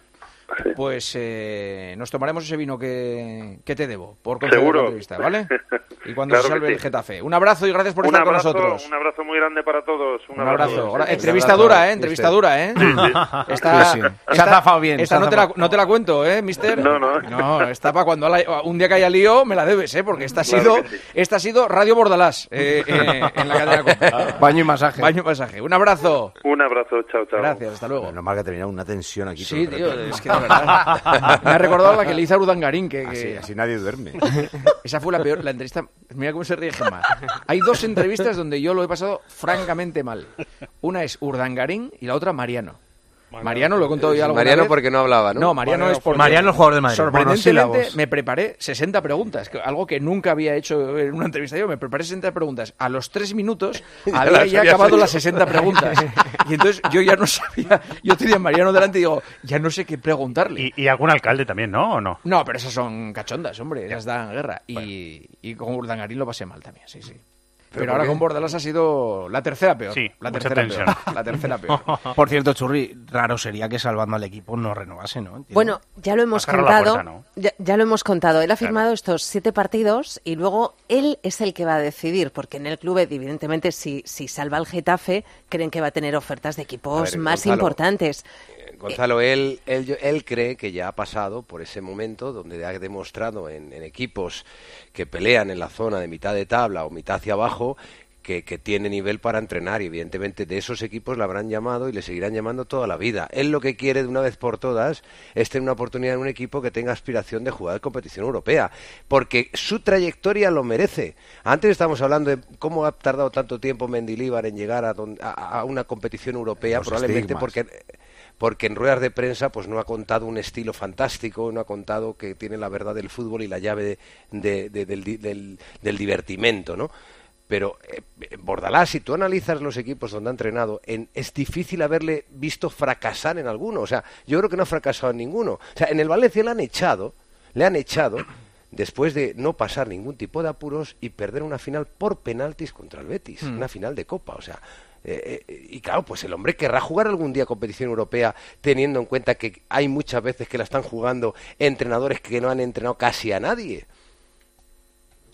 Pues eh, nos tomaremos ese vino que, que te debo por conceder Seguro. la entrevista, ¿vale? Y cuando Claro se que salve sí. el Getafe. Un abrazo y gracias por Un estar abrazo, con nosotros. un abrazo muy grande para todos. Un, Un abrazo. Ahora, Sí, entrevista un dura, abrazo, ¿eh? Entrevista mister. dura, ¿eh? Sí, sí. Esta, Sí, sí. esta- Se ha zafado bien, Esta se ha no te, la, zafado. no te la cuento, ¿eh, mister? No, no. No, esta para cuando haya- un día que haya lío me la debes, ¿eh? Porque esta ha Claro sido, que sí. esta ha sido Radio Bordalás eh, eh, en la cadena COPE. Baño y masaje. Baño y masaje. Un abrazo. Un abrazo, chao, chao. Gracias, hasta luego. No mal que ha terminado una tensión aquí. Sí, todo el tío, rato. es que de verdad. Me ha recordado la que le hice a Urdangarín, que, que- Así, así nadie duerme. esa fue la peor, la entrevista. Mira cómo se ríe Gemma. Hay dos entrevistas donde yo lo he pasado francamente mal. Una es Urdangarín y la otra Mariano. Mariano lo he contado ya alguna Mariano vez. porque no hablaba, ¿no? No, Mariano es porque... Mariano, el jugador de Madrid. Sorprendentemente Monosílabos. me preparé sesenta preguntas, que- algo que nunca había hecho en una entrevista yo. Me preparé sesenta preguntas. A los tres minutos había las ya habías acabado hecho. las sesenta preguntas. Y entonces yo ya no sabía... Yo tenía a Mariano delante y digo, ya no sé qué preguntarle. Y, y algún alcalde también, ¿no? ¿O no? No, pero esas son cachondas, hombre, esas dan guerra. Y, y con Urdangarín lo pasé mal también, sí, sí. Pero, ¿por ahora qué? con Bordalás ha sido la tercera peor. Sí, la mucha tercera tensión. peor. La tercera peor. Por cierto, Churri, raro sería que salvando al equipo no renovase, ¿no? Entiendo. Bueno, ya lo hemos Ha cerrado la contado. puerta, ¿no? ya, ya lo hemos contado. Él ha firmado estos siete partidos y luego él es el que va a decidir, porque en el club, evidentemente, si, si salva al Getafe, creen que va a tener ofertas de equipos A ver, más Gonzalo, importantes. Gonzalo, él, él, él cree que ya ha pasado por ese momento donde ha demostrado en, en equipos que pelean en la zona de mitad de tabla o mitad hacia abajo que, que tiene nivel para entrenar y evidentemente de esos equipos le habrán llamado y le seguirán llamando toda la vida. Él lo que quiere de una vez por todas es tener una oportunidad en un equipo que tenga aspiración de jugar competición europea, porque su trayectoria lo merece. Antes estábamos hablando de cómo ha tardado tanto tiempo Mendilibar en llegar a, don- a, a una competición europea, Los probablemente estigmas. porque porque en ruedas de prensa pues no ha contado un estilo fantástico, no ha contado que tiene la verdad del fútbol y la llave de, de- de- del, di- del, del divertimento, ¿no? Pero eh, Bordalás, si tú analizas los equipos donde ha entrenado, en, es difícil haberle visto fracasar en alguno. O sea, yo creo que no ha fracasado en ninguno. O sea, en el Valencia le han echado, le han echado después de no pasar ningún tipo de apuros y perder una final por penaltis contra el Betis, Mm. una final de Copa. O sea, eh, eh, y claro, pues el hombre querrá jugar algún día competición europea teniendo en cuenta que hay muchas veces que la están jugando entrenadores que no han entrenado casi a nadie.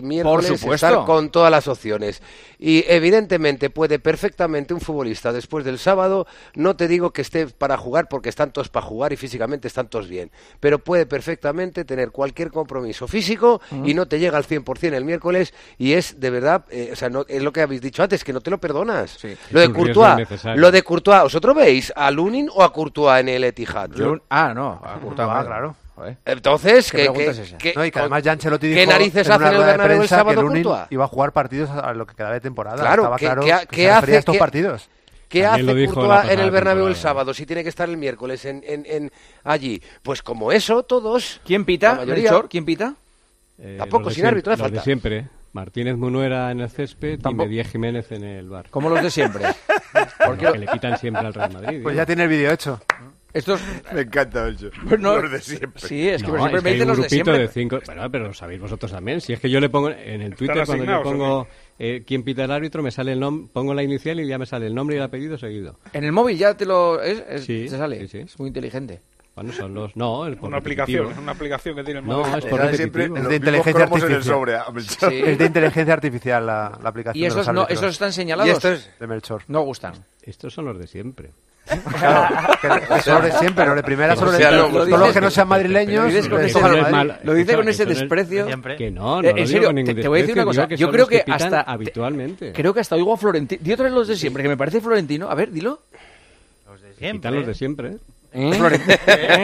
sin miedo miércoles supuesto. estar con todas las opciones. Y evidentemente puede perfectamente un futbolista después del sábado, no te digo que esté para jugar porque están todos para jugar y físicamente están todos bien, pero puede perfectamente tener cualquier compromiso físico uh-huh. y no te llega al cien por ciento el miércoles y es de verdad, eh, o sea, no, es lo que habéis dicho antes, que no te lo perdonas. Sí. Lo de Courtois, lo de Courtois, ¿vosotros veis a Lunin o a Courtois en el Etihad? Yo, ah, no, a Courtois, ah, claro. Entonces, ¿qué, ¿qué, es que, no, y que además ya Ancelotti dijo ¿qué narices hace en el Bernabéu el sábado Courtois? Iba a jugar partidos a lo que quedaba de temporada. Claro, Estaba ¿qué, claro ¿qué, que ¿qué se hace a estos ¿qué, partidos? ¿Qué También hace Courtois en el Bernabéu el sábado si tiene que estar el miércoles en, en, en allí? Pues como eso, todos. ¿Quién pita? Melchor, ¿quién pita? Eh, Tampoco, sin árbitro, hace falta. De siempre. Martínez Munuera en el césped ¿Tampoco? y Medía Jiménez en el bar. Como los de siempre. Porque le quitan siempre al Real Madrid. Pues ya tiene el vídeo hecho. Estos... Me encanta eso. Pues no, los de siempre. Sí, es que no, siempre es que me dicen los de siempre. De cinco... pero, pero lo sabéis vosotros también. Si es que yo le pongo en el Twitter, cuando yo pongo eh, quién pita el árbitro, me sale el nombre, pongo la inicial y ya me sale el nombre y el apellido seguido. En el móvil ya te lo... Es, es, sí, te sale. Sí, sí. Es muy inteligente. Bueno, son los... No, el una aplicación, es una aplicación que tiene el móvil. No, es por siempre es de inteligencia artificial. El sobre, sí. Es de inteligencia artificial la, la aplicación. Y esos, de los no, esos están señalados. Y estos de Melchor. No gustan. Estos son los de siempre. Claro, que son de siempre, los de primera son los de todos los que no sean madrileños. Lo dice con ese desprecio. Que no, no en serio, te, te voy a decir una cosa. Yo creo que hasta habitualmente. Creo que hasta oigo a Florentino. Di otra vez los de siempre, que me parece Florentino. A ver, dilo. Los de siempre. Quitan los de siempre. ¿Eh? Florentino.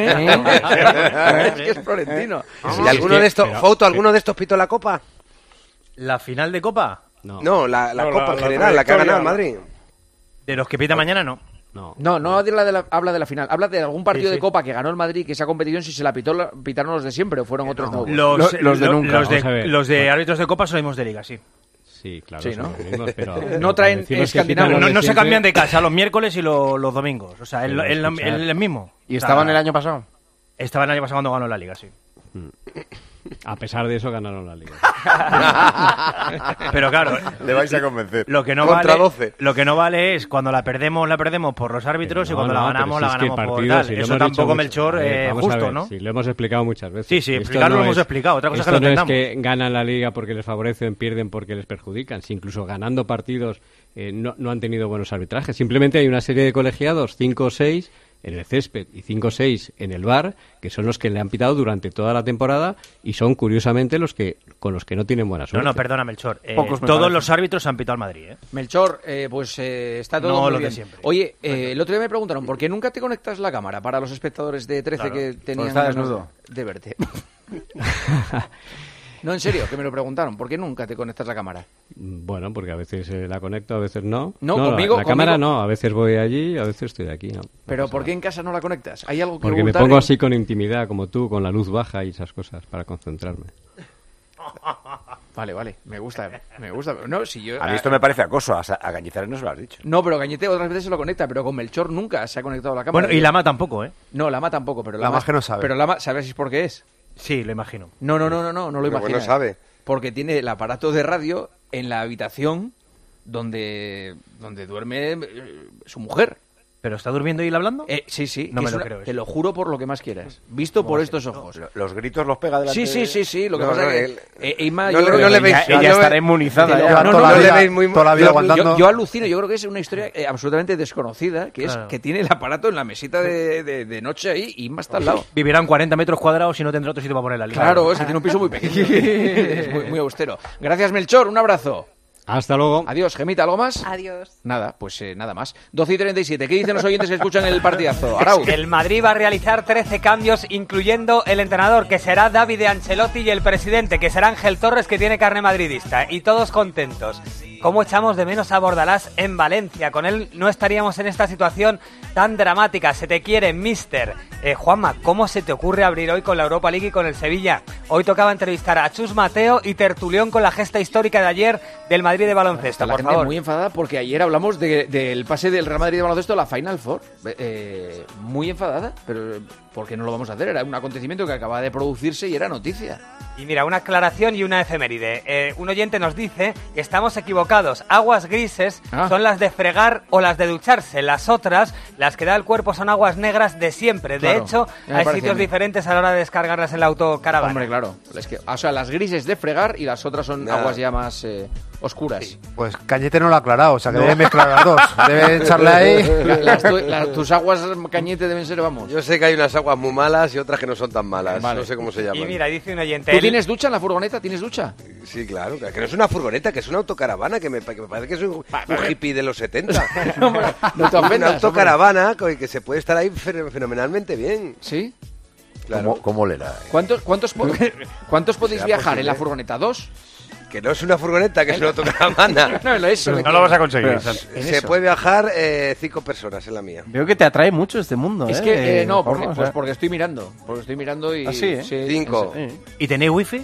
¿Eh? Es que es Florentino. ¿Y alguno de estos, Fouto, alguno de estos pitó la Copa? ¿La final de Copa? No, no la, la no, Copa la, en general, la, la que ha ganado el Madrid. De los que pita mañana, no. No, no, no de la de la, habla de la final. Habla de algún partido sí, sí. de Copa que ganó el Madrid, que esa competición si se la pitó, la, pitaron los de siempre o fueron otros no. nuevos. Los, los, los de nunca. Los de, los de árbitros de Copa son los mismos de Liga, sí. Sí, claro. Sí, ¿no? Mismos, pero no traen escandinavos. No, no se cambian de casa los miércoles y lo, los domingos. O sea, el, el, el, el, el mismo. ¿Y estaban el año pasado? Estaban el año pasado cuando ganó la Liga, sí. A pesar de eso ganaron la Liga. Pero claro, le vais a convencer. Lo que no Contra vale, doce. Lo que no vale es cuando la perdemos, la perdemos por los árbitros no, y cuando no, la ganamos, si la es ganamos partido, por tal. Si eso tampoco, Melchor, eh, justo, ver, ¿no? Sí, lo hemos explicado muchas veces. Sí, sí, explicarlo no lo hemos es, explicado. Otra cosa esto es que lo no entendamos. es que ganan la Liga porque les favorecen, pierden porque les perjudican. Si incluso ganando partidos eh, no, no han tenido buenos arbitrajes. Simplemente hay una serie de colegiados, cinco o seis en el césped y cinco o seis en el V A R, que son los que le han pitado durante toda la temporada y son curiosamente los que con los que no tienen buena suerte. No, no, perdona, Melchor. Eh, todos parece. Los árbitros han pitado al Madrid, ¿eh? Melchor, eh, pues eh, está todo no, muy lo bien. De siempre. Oye, eh, el otro día me preguntaron, ¿por qué nunca te conectas la cámara para los espectadores de trece claro. que tenían ganas desnudo. de verte? No, en serio, que me lo preguntaron. ¿Por qué nunca te conectas la cámara? Bueno, porque a veces eh, la conecto, a veces no. No, no conmigo. La, la conmigo... cámara no, a veces voy allí, a veces estoy aquí. No, Pero no ¿por qué en casa no la conectas? ¿Hay algo que Porque ocultar, me pongo eh? así con intimidad, como tú, con la luz baja y esas cosas, para concentrarme. Vale, vale, me gusta, me gusta. No, si yo, a mí esto me parece acoso, a, a Gañizares no se lo has dicho. No, pero Gañete otras veces se lo conecta, pero con Melchor nunca se ha conectado la cámara. Bueno, y Lama tampoco, ¿eh? No, Lama tampoco, pero Lama, Lama que no sabe. Pero Lama, ¿sabes por qué es? Sí, lo imagino. No, no, no, no, no, no lo imagino. No sabe. Porque tiene el aparato de radio en la habitación donde, donde duerme eh, su mujer. ¿Pero está durmiendo y hablando? Eh, sí, sí. No me lo una, creo. Te lo juro por lo que más quieras. Visto por estos ojos. Los gritos los pega delante. Sí, sí, sí, sí. Lo que no, pasa no, es él... que... Eh, Ima, no, yo no, no le veis... Ella, ella estará inmunizada. Ya, no, no, no, no, no le veis muy... Toda la vida aguantando. Yo, yo alucino. Yo creo que es una historia eh, absolutamente desconocida, que claro. es que tiene el aparato en la mesita de, de, de noche ahí y Ima está al lado. Vivirán cuarenta metros cuadrados y no tendrá otro sitio para poner la línea. Claro, es que tiene un piso muy pequeño. Es muy, muy austero. Gracias, Melchor. Un abrazo. Hasta luego. Adiós, Gemita, ¿algo más? Adiós. Nada, pues eh, nada más. doce y treinta y siete. ¿Qué dicen los oyentes que escuchan el partidazo? Arau. El Madrid va a realizar trece cambios, incluyendo el entrenador, que será David Ancelotti, y el presidente, que será Ángel Torres, que tiene carne madridista. Y todos contentos. ¿Cómo echamos de menos a Bordalás en Valencia? Con él no estaríamos en esta situación tan dramática. Se te quiere, mister. Eh, Juanma, ¿cómo se te ocurre abrir hoy con la Europa League y con el Sevilla? Hoy tocaba entrevistar a Chus Mateo y tertulión con la gesta histórica de ayer del Madrid de baloncesto. Está la por gente favor. muy enfadada porque ayer hablamos del de, de pase del Real Madrid de baloncesto a la Final Four. Eh, muy enfadada, pero ¿por qué no lo vamos a hacer? Era un acontecimiento que acababa de producirse y era noticia. Y mira, una aclaración y una efeméride. Eh, un oyente nos dice que estamos equivocados. Aguas grises Ah. son las de fregar o las de ducharse. Las otras, las que da el cuerpo, son aguas negras de siempre. De Claro, hecho, ya me hay parece sitios a mí. diferentes a la hora de descargarlas en la autocaravana. Hombre, claro. Es que, o sea, las grises de fregar y las otras son Nada. aguas ya más eh, oscuras. Pues Cañete no lo ha aclarado, o sea que No. debe mezclar las dos. Debe echarle ahí. La- las tu- las- tus aguas Cañete deben ser, vamos. Yo sé que hay unas aguas muy malas y otras que no son tan malas. Vale. No sé cómo se llaman. Y mira, dice un oyente... ¿Tú el- tienes ducha en la furgoneta? ¿Tienes ducha? Sí, claro, que no es una furgoneta, que es una autocaravana, que me, que me parece que soy un, un hippie de los setenta. no te Una ofendas, autocaravana que que se puede estar ahí fe- fenomenalmente bien. ¿Sí? Claro. ¿Cómo, cómo le da? ¿Cuántos, cuántos, po- ¿cuántos podéis Será viajar en posible. la furgoneta? ¿Dos? Que no es una furgoneta, que es una autocaravana. No, no, eso, No lo vas a conseguir. Se Santi. se puede viajar eh, cinco personas en la mía. Veo que te atrae mucho este mundo, Es ¿eh? que, eh, no, Juanma, porque, o pues sea, porque estoy mirando. Porque estoy mirando y... ¿Ah, sí, eh? Cinco. sí. ¿Y tenéis wifi?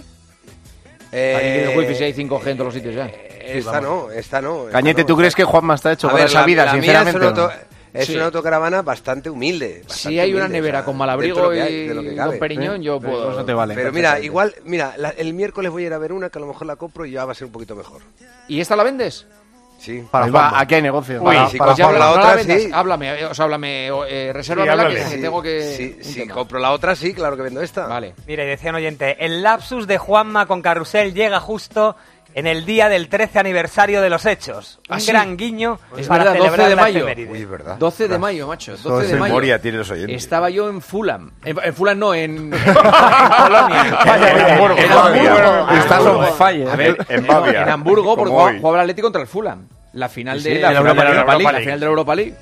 Eh, Aquí tiene wifi si hay cinco G en todos los sitios ya. Esta no, esta no. Cañete, esta ¿tú no. crees que Juanma está hecho A para ver, esa la- vida, la mía sinceramente? es, una, ¿o auto- no? es Sí. una autocaravana bastante humilde. Si bastante hay una humilde, nevera o sea, con dentro malabrigo de lo que y hay, de lo que Don cabe. Periñón, yo Pero puedo... eso no te vale. Pero mira, perfectamente. igual, mira, la- el miércoles voy a ir a ver una que a lo mejor la compro y ya va a ser un poquito mejor. ¿Y esta la vendes? Sí. Ahí va, aquí hay negocio. Uy, Para- si para compro Juanma. la no otra, vendas, sí. Háblame, eh, o sea, háblame, eh, resérvamela Sí, que, háblame. que tengo que... Si, un si tema. compro la otra, sí, claro que vendo esta. Vale. Mira, y decía un oyente, el lapsus de Juanma con Carrusel llega justo en el día del trece aniversario de los hechos. Un ¿Ah, sí? gran guiño Es para verdad, celebrar doce de la mayo. efeméride. Uy, es verdad. doce de mayo, macho. Todo doce es de mayo. memoria tienen los oyentes. Estaba yo en Fulham. En, en Fulham no, en, en Polonia. En Hamburgo. En En Hamburgo. Hamburgo. Estás En Hamburgo. on fire. A ver, En no, Bavia. en Hamburgo, porque Como jugaba, hoy. jugaba el Atlético contra el Fulham. La final Sí, de, sí, la, la final de la Europa Europa League. League. La final de la Europa League.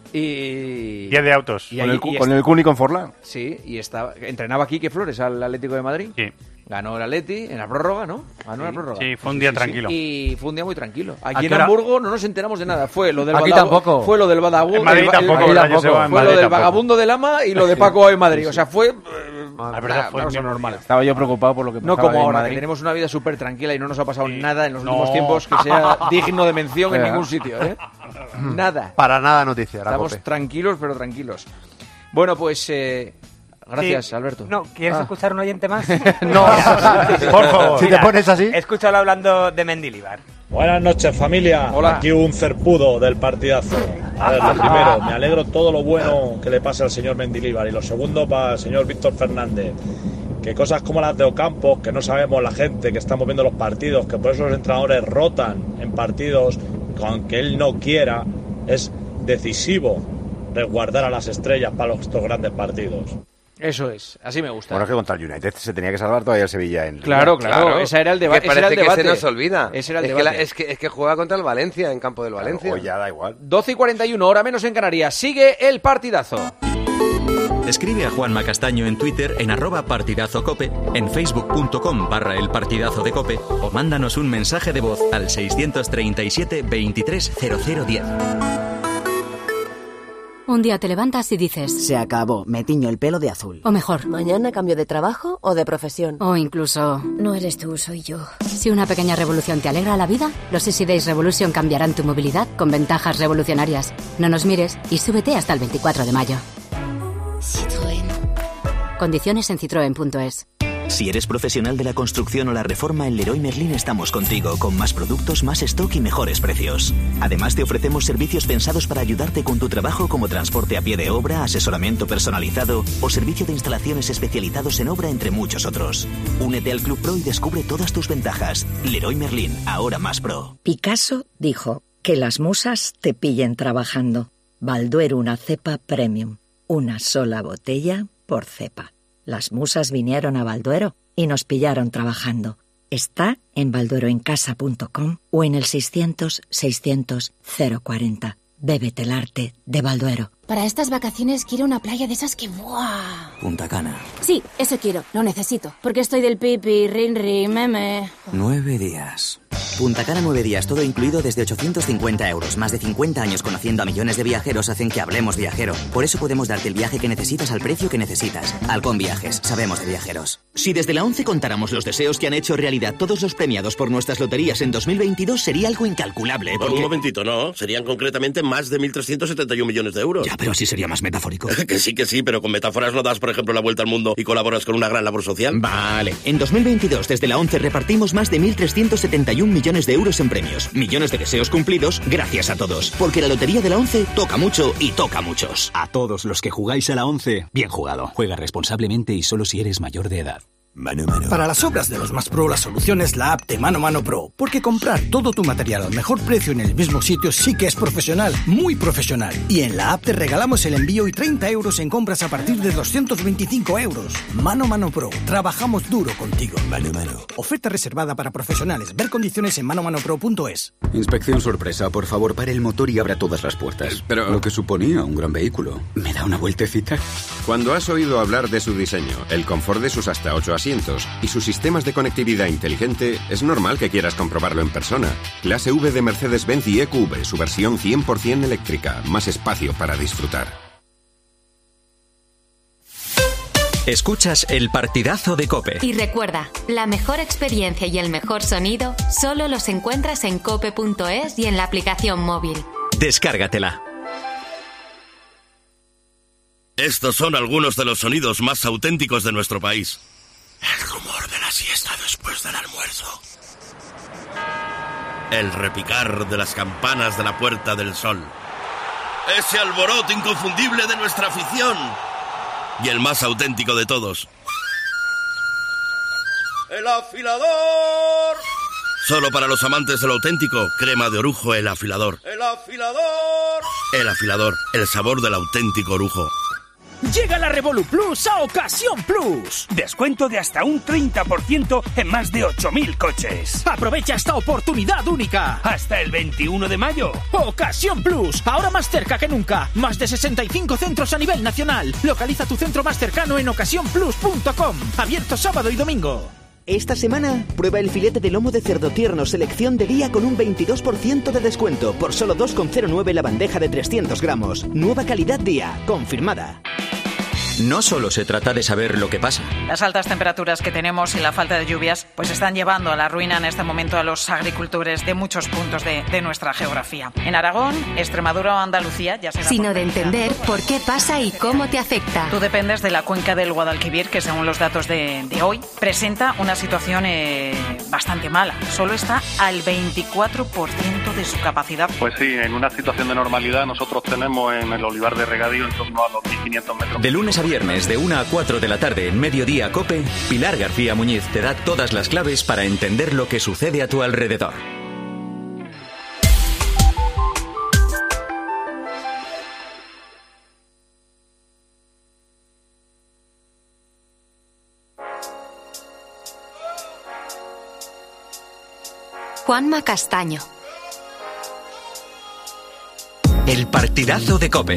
Y... Día de autos. y Con ahí- el, cu- y con est- el Cuni con Forlán. Sí, y estaba, entrenaba Quique Flores al Atlético de Madrid. Sí. Ganó el Atleti en la prórroga, ¿no? Ganó en la prórroga. Sí, fue un día tranquilo. Y fue un día muy tranquilo. ¿A Aquí qué en hora? Hamburgo no nos enteramos de nada. Fue lo del Aquí Badab- tampoco. Fue lo del vagabundo. En Madrid tampoco, ¿verdad, Joseba? En Fue lo Madrid del tampoco. vagabundo del Ama y lo de Paco en Madrid. O sea, fue eh, La verdad nada, fue una cosa muy normal. Estaba yo preocupado por lo que No pasaba como en ahora, que Madrid. tenemos una vida súper tranquila y no nos ha pasado Sí. nada en los No. últimos tiempos que sea digno de mención en Ya. ningún sitio, ¿eh? Nada. Para nada noticia, la Estamos COPE. tranquilos, pero tranquilos. Bueno, pues eh, gracias, Sí. Alberto. No, ¿quieres Ah. escuchar un oyente más? No. Por favor. Si te pones así. Escúchalo hablando de Mendilibar. Buenas noches, familia. Hola. Aquí un cerpudo del partidazo. A ver, lo primero, me alegro todo lo bueno que le pasa al señor Mendilibar. Y lo segundo, para el señor Víctor Fernández. Que cosas como las de Ocampos, que no sabemos la gente, que estamos viendo los partidos, que por eso los entrenadores rotan en partidos, aunque él no quiera, es decisivo resguardar a las estrellas para los- estos grandes partidos. Eso es, así me gusta. Bueno, es que contra el United se tenía que salvar todavía el Sevilla en Claro, claro, ese era el deba- Que ese era parece el debate. que se nos olvida. Ese era el es, que debate. la- es, que, es que juega contra el Valencia, en campo del Valencia. O ya da igual. doce y cuarenta y uno, hora menos en Canarias. Sigue el partidazo. Escribe a Juanma Castaño en Twitter en arroba partidazocope, en facebook.com barra el partidazo de cope o mándanos un mensaje de voz al seiscientos treinta y siete veintitrés cero cero diez. Un día te levantas y dices... Se acabó, me tiño el pelo de azul. O mejor... ¿Mañana cambio de trabajo o de profesión? O incluso... No eres tú, soy yo. Si una pequeña revolución te alegra la vida, los Easy Days Revolution cambiarán tu movilidad con ventajas revolucionarias. No nos mires y súbete hasta el veinticuatro de mayo. Citroën. Condiciones en citroen punto es. Si eres profesional de la construcción o la reforma, en Leroy Merlin estamos contigo, con más productos, más stock y mejores precios. Además, te ofrecemos servicios pensados para ayudarte con tu trabajo, como transporte a pie de obra, asesoramiento personalizado o servicio de instalaciones especializados en obra, entre muchos otros. Únete al Club Pro y descubre todas tus ventajas. Leroy Merlin, ahora más pro. Picasso dijo que las musas te pillen trabajando. Balduero, una cepa premium. Una sola botella por cepa. Las musas vinieron a Balduero y nos pillaron trabajando. Está en baldueroencasa punto com o en el seiscientos seiscientos cero cuarenta. Bébete el arte de Balduero. Para estas vacaciones quiero una playa de esas que... ¡buah! Punta Cana. Sí, eso quiero. Lo necesito. Porque estoy del pipi, rinri, meme... Nueve días. Punta Cana nueve días, todo incluido desde ochocientos cincuenta euros. Más de cincuenta años conociendo a millones de viajeros hacen que hablemos viajero. Por eso podemos darte el viaje que necesitas al precio que necesitas. Halcón Viajes, sabemos de viajeros. Si desde la ONCE contáramos los deseos que han hecho realidad todos los premiados por nuestras loterías en dos mil veintidós, sería algo incalculable. Por Porque... un momentito, no. Serían concretamente más de mil trescientos setenta y uno millones de euros. Ya, pero así sería más metafórico. Que sí, que sí, pero con metáforas no das, por ejemplo, la vuelta al mundo y colaboras con una gran labor social. Vale. En dos mil veintidós, desde la ONCE, repartimos más de mil trescientos setenta y un millones de euros en premios. Millones de deseos cumplidos gracias a todos. Porque la lotería de la ONCE toca mucho y toca a muchos. A todos los que jugáis a la ONCE, bien jugado. Juega responsablemente y solo si eres mayor de edad. Mano Mano. Para las obras de los más pro, la solución es la app de Mano Mano Pro. Porque comprar todo tu material al mejor precio en el mismo sitio sí que es profesional, muy profesional. Y en la app te regalamos el envío y treinta euros en compras a partir de doscientos veinticinco euros. Mano Mano Pro. Trabajamos duro contigo. Mano Mano. Oferta reservada para profesionales. Ver condiciones en mano mano pro punto es. Inspección sorpresa. Por favor, pare el motor y abra todas las puertas. Pero lo que suponía un gran vehículo. ¿Me da una vueltecita? Cuando has oído hablar de su diseño, el confort de sus hasta ocho asientos y sus sistemas de conectividad inteligente, es normal que quieras comprobarlo en persona. Clase V de Mercedes-Benz y E Q V, su versión cien por ciento eléctrica. Más espacio para disfrutar. Escuchas el partidazo de COPE. Y recuerda, la mejor experiencia y el mejor sonido solo los encuentras en cope punto es y en la aplicación móvil. Descárgatela. Estos son algunos de los sonidos más auténticos de nuestro país. El rumor de la siesta después del almuerzo. El repicar de las campanas de la Puerta del Sol. Ese alboroto inconfundible de nuestra afición. Y el más auténtico de todos. ¡El afilador! Solo para los amantes de lo auténtico, crema de orujo El Afilador. ¡El afilador! El Afilador, el sabor del auténtico orujo. Llega la Revolu Plus a Ocasión Plus. Descuento de hasta un treinta por ciento en más de ocho mil coches. Aprovecha esta oportunidad única. Hasta el veintiuno de mayo. Ocasión Plus. Ahora más cerca que nunca. Más de sesenta y cinco centros a nivel nacional. Localiza tu centro más cercano en ocasión plus punto com. Abierto sábado y domingo. Esta semana, prueba el filete de lomo de cerdo tierno selección de día con un veintidós por ciento de descuento por solo dos coma cero nueve la bandeja de trescientos gramos. Nueva calidad día, confirmada. No solo se trata de saber lo que pasa. Las altas temperaturas que tenemos y la falta de lluvias pues están llevando a la ruina en este momento a los agricultores de muchos puntos de, de nuestra geografía. En Aragón, Extremadura o Andalucía ya se... Sino de entender por qué pasa y cómo te afecta. Tú dependes de la cuenca del Guadalquivir, que según los datos de, de hoy, presenta una situación eh, bastante mala. Solo está al veinticuatro por ciento de su capacidad. Pues sí, en una situación de normalidad nosotros tenemos en el olivar de regadío en torno a los mil quinientos metros. De lunes a viernes de una a cuatro de la tarde en Mediodía COPE, Pilar García Muñiz te da todas las claves para entender lo que sucede a tu alrededor. Juanma Castaño. El partidazo de COPE.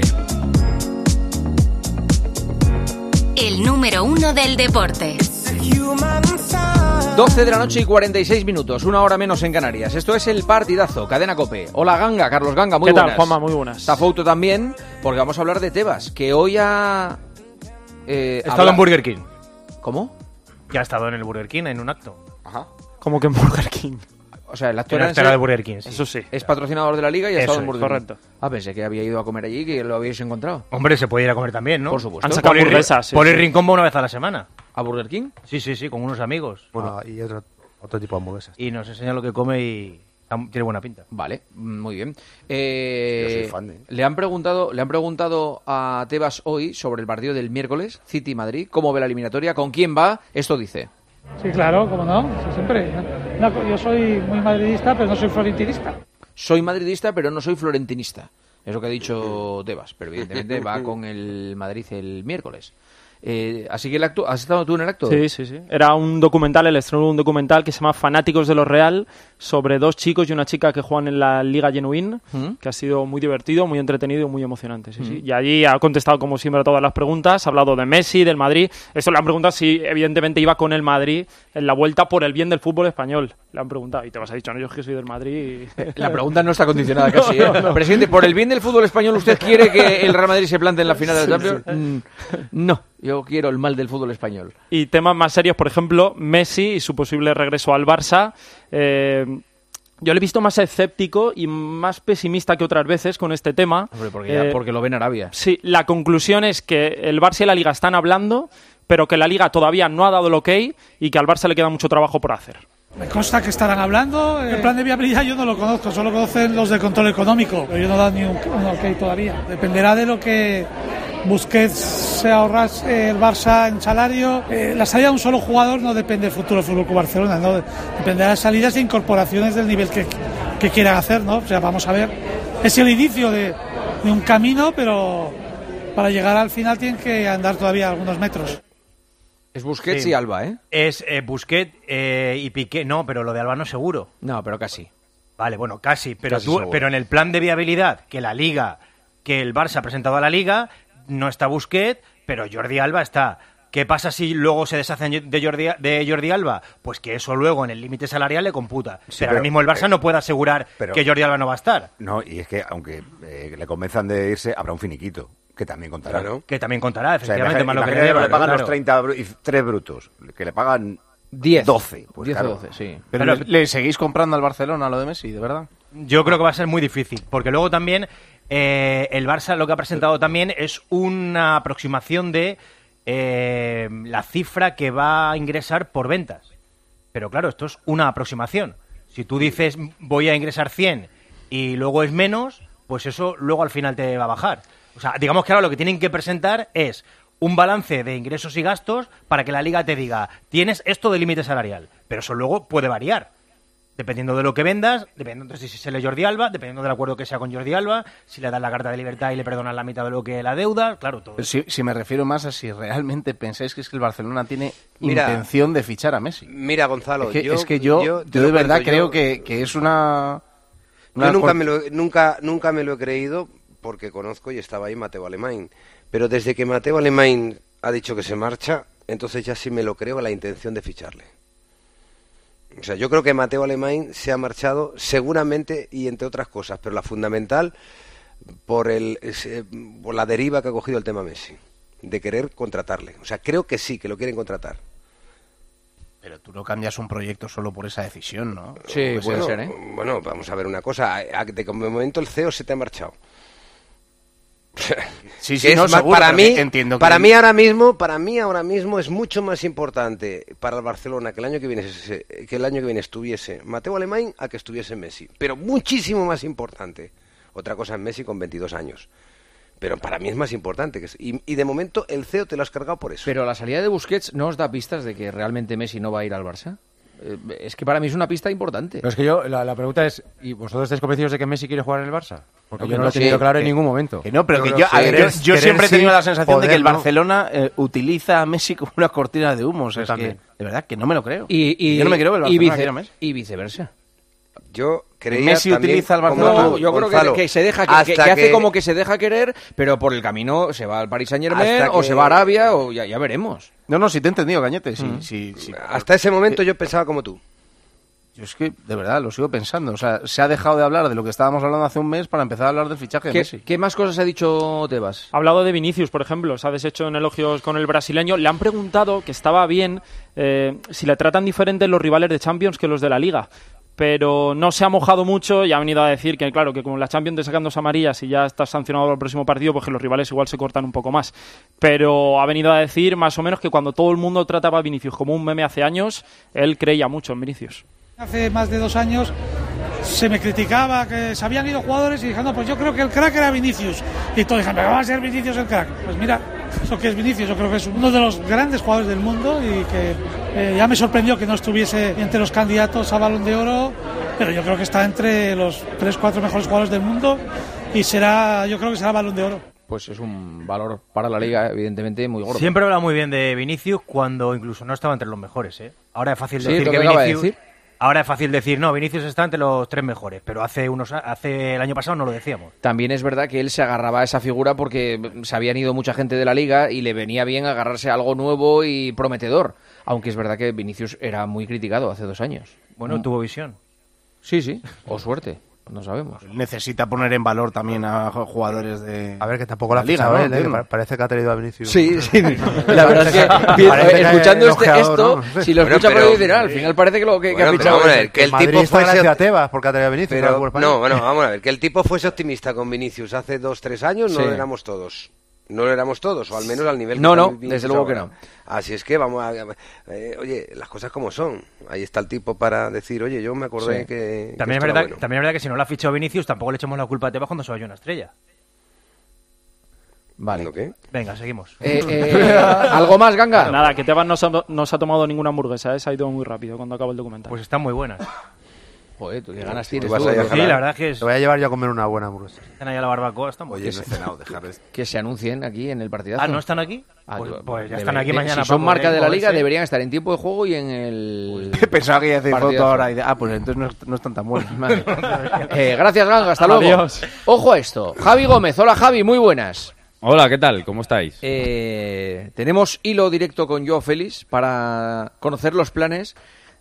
El número uno del deporte. doce de la noche y cuarenta y seis minutos, una hora menos en Canarias. Esto es el partidazo, Cadena COPE. Hola Ganga, Carlos Ganga, muy ¿Qué buenas. tal, Juanma? Muy buenas. Está Fouto también, porque vamos a hablar de Tebas, que hoy ha... Eh, ha estado habla... en Burger King. ¿Cómo? Que ha estado en el Burger King en un acto. Ajá. ¿Cómo que en Burger King? O sea, el acto era, era de Burger King, sí. Eso sí. Es patrocinador de la Liga y ha estado en Burger King. Correcto. Ah, pensé que había ido a comer allí y que lo habíais encontrado. Hombre, se puede ir a comer también, ¿no? Por supuesto. Han sacado hamburguesas. Por el Rincón va una vez a la semana. ¿A Burger King? Sí, sí, sí, con unos amigos. Bueno, y otro, otro tipo de hamburguesas. Y nos enseña lo que come y tiene buena pinta. Vale, muy bien. Eh, Yo soy fan de... Le han preguntado, le han preguntado a Tebas hoy sobre el partido del miércoles, City-Madrid. ¿Cómo ve la eliminatoria? ¿Con quién va? Esto dice. Sí, claro, cómo no, sí, siempre. No, yo soy muy madridista, pero no soy florentinista. Soy madridista, pero no soy florentinista. Es lo que ha dicho Tebas, pero evidentemente va con el Madrid el miércoles. Eh, así que el acto, ¿has estado tú en el acto? Sí, sí, sí. Era un documental, el estreno de un documental que se llama Fanáticos de lo Real, sobre dos chicos y una chica que juegan en la Liga Genuín, ¿Mm? que ha sido muy divertido, muy entretenido y muy emocionante. Sí, ¿Mm? sí. Y allí ha contestado, como siempre, a todas las preguntas. Ha hablado de Messi, del Madrid. Esto le han preguntado si, evidentemente, iba con el Madrid en la vuelta por el bien del fútbol español. Le han preguntado. Y te vas a dicho, no, yo es que soy del Madrid. Y... La pregunta no está condicionada casi, ¿eh? No, no. Presidente, ¿por el bien del fútbol español usted quiere que el Real Madrid se plante en la final de la Champions? Sí, sí. Mm, no. Yo quiero el mal del fútbol español. Y temas más serios, por ejemplo, Messi y su posible regreso al Barça. Eh, Yo le he visto más escéptico y más pesimista que otras veces con este tema. Hombre, porque, ya, eh, porque lo ven Arabia. Sí, la conclusión es que el Barça y la Liga están hablando, pero que la Liga todavía no ha dado el ok y que al Barça le queda mucho trabajo por hacer. Me consta que estarán hablando. El plan de viabilidad yo no lo conozco, solo conocen los de control económico, pero yo no he dado ni un, un ok todavía. Dependerá de lo que Busquets se ahorrase el Barça en salario. Eh, la salida de un solo jugador no depende del futuro del F C Barcelona, ¿no? Dependerá de salidas e incorporaciones del nivel que, que quieran hacer, ¿no? O sea, vamos a ver. Es el inicio de, de un camino, pero para llegar al final tienen que andar todavía algunos metros. Es Busquets sí. y Alba, ¿eh? Es eh, Busquets eh, y Piqué. No, pero lo de Alba no seguro. No, pero casi. Vale, bueno, casi. Pero, casi tú, pero en el plan de viabilidad que la Liga, que el Barça ha presentado a la Liga, no está Busquets, pero Jordi Alba está. ¿Qué pasa si luego se deshacen de Jordi, de Jordi Alba? Pues que eso luego en el límite salarial le computa. Sí, pero, pero ahora mismo el Barça eh, no puede asegurar pero, que Jordi Alba no va a estar. No, y es que aunque eh, le convenzan de irse, habrá un finiquito. Que también contará. Claro. Que también contará, efectivamente. O sea, más lo que le, lleva, le pagan claro. los treinta y tres brutos, que le pagan diez. doce. Pues diez claro. o doce, sí. Pero, pero le, le seguís comprando al Barcelona lo de Messi, ¿de verdad? Yo creo que va a ser muy difícil, porque luego también eh, el Barça lo que ha presentado también es una aproximación de eh, la cifra que va a ingresar por ventas. Pero claro, esto es una aproximación. Si tú dices voy a ingresar cien y luego es menos, pues eso luego al final te va a bajar. O sea, digamos que ahora lo que tienen que presentar es un balance de ingresos y gastos para que la Liga te diga, tienes esto de límite salarial, pero eso luego puede variar. Dependiendo de lo que vendas, dependiendo de si se le Jordi Alba, dependiendo del acuerdo que sea con Jordi Alba, si le das la carta de libertad y le perdonas la mitad de lo que la deuda, claro, todo. Si, si me refiero más a si realmente pensáis que es que el Barcelona tiene mira, intención de fichar a Messi. Mira, Gonzalo, es que yo, es que yo, yo, yo de verdad cuento, creo yo, que, que es una... una yo nunca, con... me lo, nunca, nunca me lo he creído porque conozco y estaba ahí Mateo Alemany. Pero desde que Mateo Alemany ha dicho que se marcha, entonces ya sí me lo creo la intención de ficharle. O sea, yo creo que Mateo Alemany se ha marchado seguramente y entre otras cosas, pero la fundamental por el por la deriva que ha cogido el tema Messi, de querer contratarle. O sea, creo que sí, que lo quieren contratar. Pero tú no cambias un proyecto solo por esa decisión, ¿no? Sí, puede bueno, ser, ¿eh? Bueno, vamos a ver una cosa. De momento el C E O se te ha marchado. Sí, sí, no, más, seguro, para mí, entiendo que... para mí ahora mismo, para mí ahora mismo es mucho más importante para el Barcelona que el año que viene que el año que viene estuviese Mateo Alemany a que estuviese Messi, pero muchísimo más importante. Otra cosa es Messi con veintidós años. Pero para mí es más importante. Que es, y, y de momento el C E O te lo has cargado por eso. Pero la salida de Busquets no os da pistas de que realmente Messi no va a ir al Barça. Eh, es que para mí es una pista importante. Pero es que yo, la, la pregunta es, ¿y vosotros estáis convencidos de que Messi quiere jugar en el Barça? Porque no, yo no lo he tenido sí, claro que, en ningún momento. Que no, pero yo que yo, querer, yo, yo siempre he tenido la sensación poder, de que el ¿no? Barcelona eh, utiliza a Messi como una cortina de humo. O sea, es que, de verdad, que no me lo creo. Y, y, yo no me creo que el Barcelona y, vice, quiera a Messi. Y viceversa. Yo creía Messi también, utiliza al Barcelona. No, yo creo que, que se deja que, que, que hace como que se deja querer, pero por el camino se va al Paris Saint-Germain o que... se va a Arabia o ya, ya veremos. No, no, si te he entendido, Cañete. Sí, mm. sí, sí. Hasta ese momento yo pensaba como tú. Yo es que, de verdad, lo sigo pensando. O sea, se ha dejado de hablar de lo que estábamos hablando hace un mes para empezar a hablar del fichaje de ¿Qué, Messi. ¿Qué más cosas ha dicho Tebas? Ha hablado de Vinicius, por ejemplo. Se ha deshecho en elogios con el brasileño. Le han preguntado que estaba bien eh, si le tratan diferente los rivales de Champions que los de la Liga. Pero no se ha mojado mucho y ha venido a decir que, claro, que como la Champions te sacan dos amarillas y ya estás sancionado al próximo partido, pues que los rivales igual se cortan un poco más. Pero ha venido a decir más o menos que cuando todo el mundo trataba a Vinicius como un meme hace años, él creía mucho en Vinicius. Hace más de dos años se me criticaba que se habían ido jugadores y dije, no, pues yo creo que el crack era Vinicius. Y todos dijeron, ¿pero va a ser Vinicius el crack? Pues mira, eso que es Vinicius, yo creo que es uno de los grandes jugadores del mundo y que eh, ya me sorprendió que no estuviese entre los candidatos a Balón de Oro, pero yo creo que está entre los tres, cuatro mejores jugadores del mundo y será, yo creo que será Balón de Oro. Pues es un valor para la Liga, evidentemente, muy gordo. Siempre habla muy bien de Vinicius cuando incluso no estaba entre los mejores, ¿eh? Ahora es fácil sí, decir lo que, que Vinicius... De decir. Ahora es fácil decir, no, Vinicius está entre los tres mejores, pero hace unos hace el año pasado no lo decíamos. También es verdad que él se agarraba a esa figura porque se habían ido mucha gente de la Liga y le venía bien agarrarse a algo nuevo y prometedor, aunque es verdad que Vinicius era muy criticado hace dos años. Bueno, mm. tuvo visión. Sí, sí, o suerte. No sabemos. Necesita poner en valor también a jugadores de... A ver, que tampoco la, la liga, ¿no? Él, ¿eh? Que parece que ha traído a Vinicius. Sí, sí. La verdad es que, que escuchando este, esto, ¿no? Si lo escucha por ahí, dirá, al final parece que lo que, bueno, que ha fichado... Vamos a ver, que el Madrid tipo fuese... gracias a Tebas porque ha traído a Vinicius. Pero, no, bueno, vamos a ver, que el tipo fuese optimista con Vinicius hace dos, tres años, no sí. lo éramos todos. No lo éramos todos, o al menos al nivel que no, no, desde luego que no. Así es que vamos a... Eh, oye, las cosas como son. Ahí está el tipo para decir, oye, yo me acordé sí. que... También, que es verdad, bueno. también es verdad que si no lo ha fichado Vinicius, tampoco le echamos la culpa a Tebas cuando se vaya una estrella. Vale. ¿Qué? Venga, seguimos. Eh, eh, ¿Algo más, Ganga? Nada, que Tebas no se, ha, no se ha tomado ninguna hamburguesa, ¿eh? Se ha ido muy rápido cuando acaba el documental. Pues están muy buenas. Joder, tú qué ganas tienes. Tú tú, sí, ¿no? la verdad es que es... Te voy a llevar yo a comer una buena hamburguesa. Están ahí a la barbacoa, están muy Oye, no he cenado, dejar que se anuncien aquí en el partidazo. Ah, ¿no están aquí? Ah, pues, yo, pues ya debe, están aquí de, mañana. Si son marca de la Liga, ese. deberían estar en tiempo de juego y en el... Pensaba que iba a hacer foto ahora. Y de... Ah, pues entonces no, no están tan buenos. Vale. eh, gracias, Ganga. Hasta luego. Adiós. Ojo a esto. Javi Gómez. Hola, Javi. Muy buenas. Hola, ¿qué tal? ¿Cómo estáis? Eh, tenemos hilo directo con Joao Félix para conocer los planes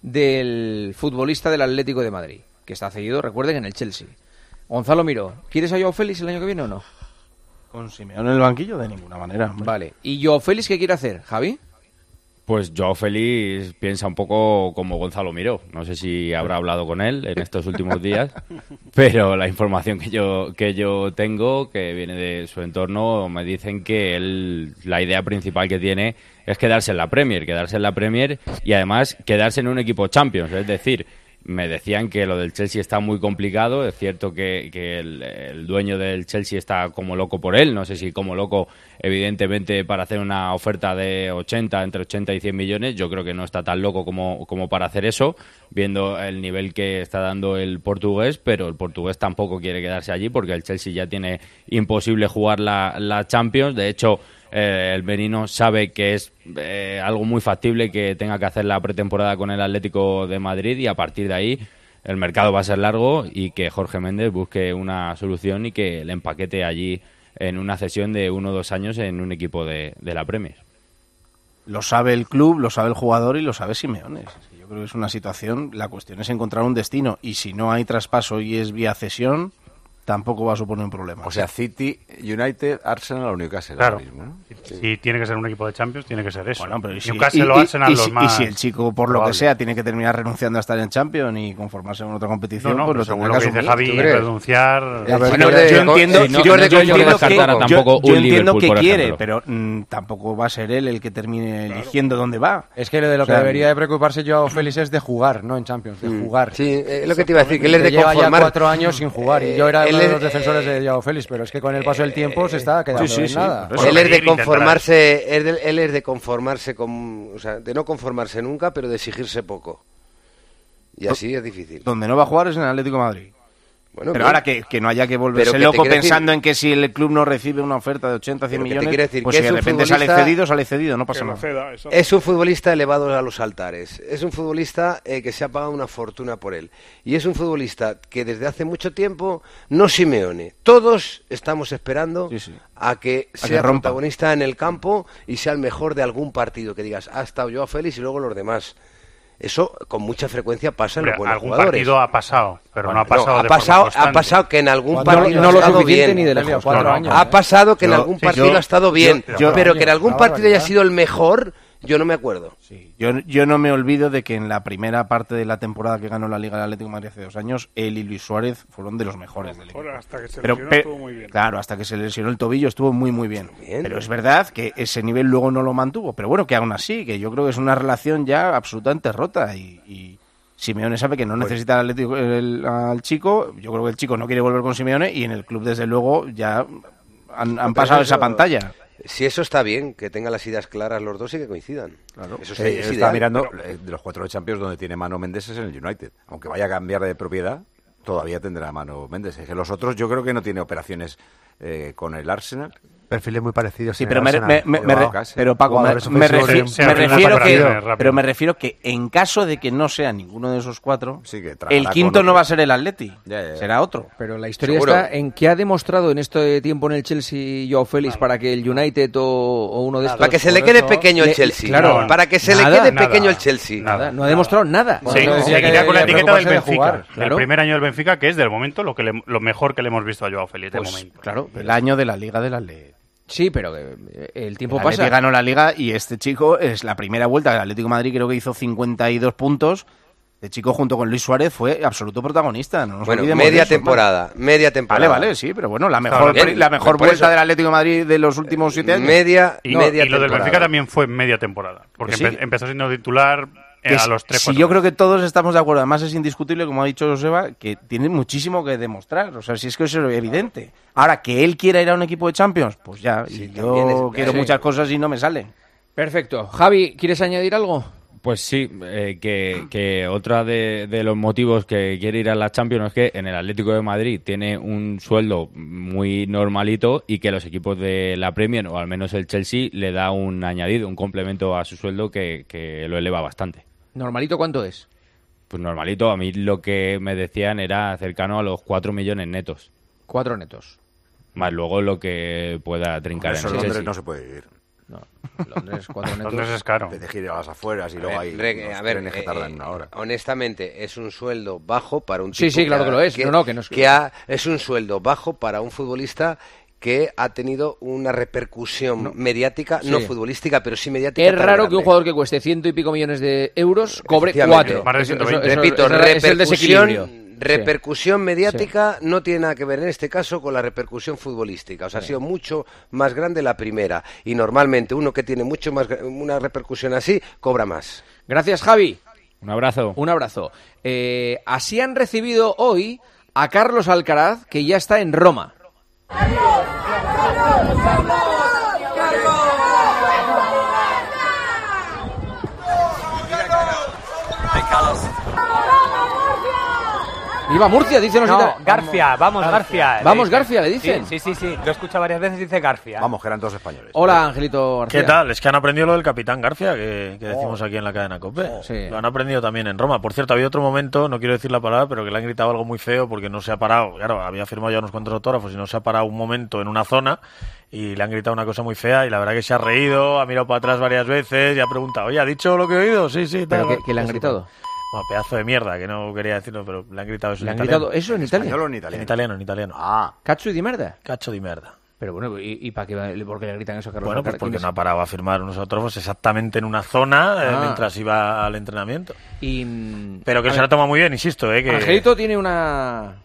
del futbolista del Atlético de Madrid, que está cedido, recuerden, en el Chelsea. Gonzalo Miró, ¿quieres a Joao Félix el año que viene o no? Con Simeone en el banquillo, de ninguna manera. Hombre. Vale. ¿Y Joao Félix qué quiere hacer, Javi? Pues Joao Félix piensa un poco como Gonzalo Miró. No sé si habrá hablado con él en estos últimos días, pero la información que yo que yo tengo, que viene de su entorno, me dicen que él, la idea principal que tiene es quedarse en la Premier, quedarse en la Premier y además quedarse en un equipo Champions. Es decir, me decían que lo del Chelsea está muy complicado. Es cierto que, que el, el dueño del Chelsea está como loco por él. No sé si como loco, evidentemente, para hacer una oferta de ochenta, entre ochenta y cien millones. Yo creo que no está tan loco como, como para hacer eso, viendo el nivel que está dando el portugués. Pero el portugués tampoco quiere quedarse allí porque el Chelsea ya tiene imposible jugar la, la Champions. De hecho, Eh, el menino sabe que es eh, algo muy factible que tenga que hacer la pretemporada con el Atlético de Madrid y a partir de ahí el mercado va a ser largo y que Jorge Méndez busque una solución y que le empaquete allí en una cesión de uno o dos años en un equipo de, de la Premier. Lo sabe el club, lo sabe el jugador y lo sabe Simeone. Yo creo que es una situación, la cuestión es encontrar un destino y si no hay traspaso y es vía cesión, tampoco va a suponer un problema. O sea, City, United, Arsenal o Newcastle. Claro. Ahora mismo, ¿no? Si sí. tiene que ser un equipo de Champions, tiene que ser eso. Bueno, pero y si, Newcastle y, o Arsenal y, los y, más y si el chico, por probable. lo que sea, tiene que terminar renunciando a estar en Champions y conformarse en otra competición, no, no, pues lo según tendrá lo que que dice asumir. Javi, renunciar... Ya, bueno, yo, de, yo entiendo, eh, no, yo, yo, no, yo entiendo no que, tampoco yo, un yo entiendo Liverpool, que por quiere, ejemplo. pero mm, tampoco va a ser él el que termine claro. eligiendo dónde va. Es que de lo o sea, que debería de preocuparse Joao Félix es de jugar, no en Champions, de mm, jugar. Sí, es eh, lo que te iba a decir, que él es de lleva conformar... ya cuatro años sin jugar y yo era eh, uno de es, los defensores de Joao Félix, pero es que con el paso del tiempo se está quedando sí, sí, en sí, nada. Pues él es de conformarse, él, él es de conformarse con, o sea, de no conformarse nunca, pero de exigirse poco. Y así es difícil. Donde no va a jugar es en el Atlético de Madrid. Bueno, pero bien. ahora que, que no haya que volverse que loco pensando decir... en que si el club no recibe una oferta de ochenta, cien millones, decir pues que si de repente futbolista... sale cedido, sale cedido, no pasa nada. Ceda, es un futbolista elevado a los altares. Es un futbolista eh, que se ha pagado una fortuna por él. Y es un futbolista que desde hace mucho tiempo, no Simeone, todos estamos esperando sí, sí. a que a sea que protagonista en el campo y sea el mejor de algún partido. Que digas, ha estado Joao Félix y luego los demás. Eso con mucha frecuencia pasa en los buenos algún jugadores. partido ha pasado, pero bueno, no ha pasado no, ha de pasado, forma ha pasado que en algún no, partido no ha lo estado suficiente bien. Ni de lejos, cuatro no, no. años. Ha pasado que yo, en algún sí, partido yo, ha estado bien, yo, pero yo, que en algún yo, partido yo, haya sido el mejor, yo no me acuerdo. Sí. Yo, yo no me olvido de que en la primera parte de la temporada que ganó la Liga del Atlético de Madrid hace dos años, él y Luis Suárez fueron de los mejores del equipo. Hasta que se pero, lesionó pero, estuvo muy bien. Claro, hasta que se lesionó el tobillo estuvo muy muy bien. bien. Pero es verdad que ese nivel luego no lo mantuvo. Pero bueno, que aún así, que yo creo que es una relación ya absolutamente rota y... y Simeone sabe que no necesita al, Atlético, el, al chico, yo creo que el chico no quiere volver con Simeone y en el club desde luego ya han, han pasado eso, esa pantalla. Si eso está bien, que tengan las ideas claras los dos y que coincidan. Claro. Eso sí, es está mirando pero... de los cuatro de Champions donde tiene mano Méndez es en el United. Aunque vaya a cambiar de propiedad, todavía tendrá mano Méndez. Es que los otros yo creo que no tiene operaciones eh, con el Arsenal. Perfiles muy parecidos. Sí, pero me, me, me, me re, pero Paco, me, me, refi me refiero que, rápido. pero me refiero que en caso de que no sea ninguno de esos cuatro, sí, el quinto no va a ser el Atleti, ya, ya, ya. será otro. Pero la historia ¿Seguro? está en qué ha demostrado en este tiempo en el Chelsea Joao Félix para que el United o, o uno de estos... Para que se le quede pequeño el Chelsea. Le, claro, para que se nada, le quede nada, pequeño el Chelsea. Nada, no ha demostrado nada. Sí, bueno, seguirá con la etiqueta del Benfica. El primer año del Benfica, que es del momento lo que le, lo mejor que le hemos visto a Joao Félix, Pues, de momento. Claro, el año de la Liga del Atlético. Sí, pero eh, el tiempo el pasa. Atlético ganó la Liga y este chico es la primera vuelta del Atlético de Madrid, creo que hizo cincuenta y dos puntos. Este chico junto con Luis Suárez fue absoluto protagonista. No nos bueno, olvidemos media de eso, temporada, hermano. media temporada. Vale, vale, sí, pero bueno, la mejor, bien, la mejor por vuelta eso. del Atlético de Madrid de los últimos siete años. Media, Y, media y lo del temporada. Benfica también fue media temporada, porque Que sí. empe- empezó siendo titular eh, Que a si- los tres, si cuatro yo creo que todos estamos de acuerdo, además es indiscutible, como ha dicho Joseba, que tiene muchísimo que demostrar. O sea, si es que eso es evidente. Ahora, que él quiera ir a un equipo de Champions, pues ya. Sí, y también yo es- quiero sí. muchas cosas y no me salen. Perfecto. Javi, ¿quieres añadir algo? Pues sí, eh, que, que otra de, de los motivos que quiere ir a la Champions es que en el Atlético de Madrid tiene un sueldo muy normalito y que los equipos de la Premier, o al menos el Chelsea, le da un añadido, un complemento a su sueldo que, que lo eleva bastante. ¿Normalito cuánto es? Pues normalito, a mí lo que me decían era cercano a los cuatro millones netos. Cuatro netos. Más luego lo que pueda trincar Eso en en el Londres Chelsea. no se puede ir. No, Londres, cuatro netos. Londres es caro. Tienes que ir a las afueras y A luego ver, hay re- unos a ver, trenes que eh, tardan eh, una hora. honestamente, es un sueldo bajo para un Sí, tipo sí, claro ha- que lo es. No, no, que no es que- que ha- es un sueldo bajo para un futbolista que ha tenido una repercusión mediática, Sí. no futbolística, pero sí mediática. Es tan raro que un grande. jugador que cueste ciento y pico millones de euros cobre Efectivamente. cuatro. Más de Eso- ciento eso- veinte. eso- Repito, eso es el desequilibrio. repercusión, repercusión mediática no tiene nada que ver en este caso con la repercusión futbolística. O sea, ha sido mucho más grande la primera. Y normalmente uno que tiene mucho más gra- una repercusión así, cobra más. Gracias, Javi. Un abrazo. Un abrazo. Eh, así han recibido hoy a Carlos Alcaraz, que ya está en Roma. Viva Murcia, dice No, Ita- García, vamos García. le Vamos dicen. García, le dicen. Sí, sí, sí, sí. Lo he escuchado varias veces, dice García. Vamos, que eran todos españoles. Hola, Angelito García. ¿Qué tal? Es que han aprendido lo del Capitán García, que, que decimos Oh. aquí en la cadena COPE. Sí. Lo han aprendido también en Roma. Por cierto, había otro momento, no quiero decir la palabra, pero que le han gritado algo muy feo porque no se ha parado. Claro, había firmado ya unos cuantos autógrafos y no se ha parado un momento en una zona y le han gritado una cosa muy fea y la verdad que se ha reído, ha mirado para atrás varias veces y ha preguntado, oye, ¿ha dicho lo que he oído? Sí, sí. ¿Pero tal". qué- qué le han Sí, gritado? Bueno, pedazo de mierda, que no quería decirlo, pero le han gritado eso ¿Le en han italiano. gritado eso en Italia? ¿Español o en En italiano? italiano, en italiano. Ah, ¿Cacho y di merda? Cacho di merda. Pero bueno, ¿y, y para qué, por qué le gritan eso a Carlos Bueno, pues Alcaraz? porque ¿Quién no es? ha parado a firmar unos autógrafos exactamente en una zona eh, Ah. mientras iba al entrenamiento. Y, mm, Pero que a se ver, la toma muy bien, insisto, eh, que Angelito tiene una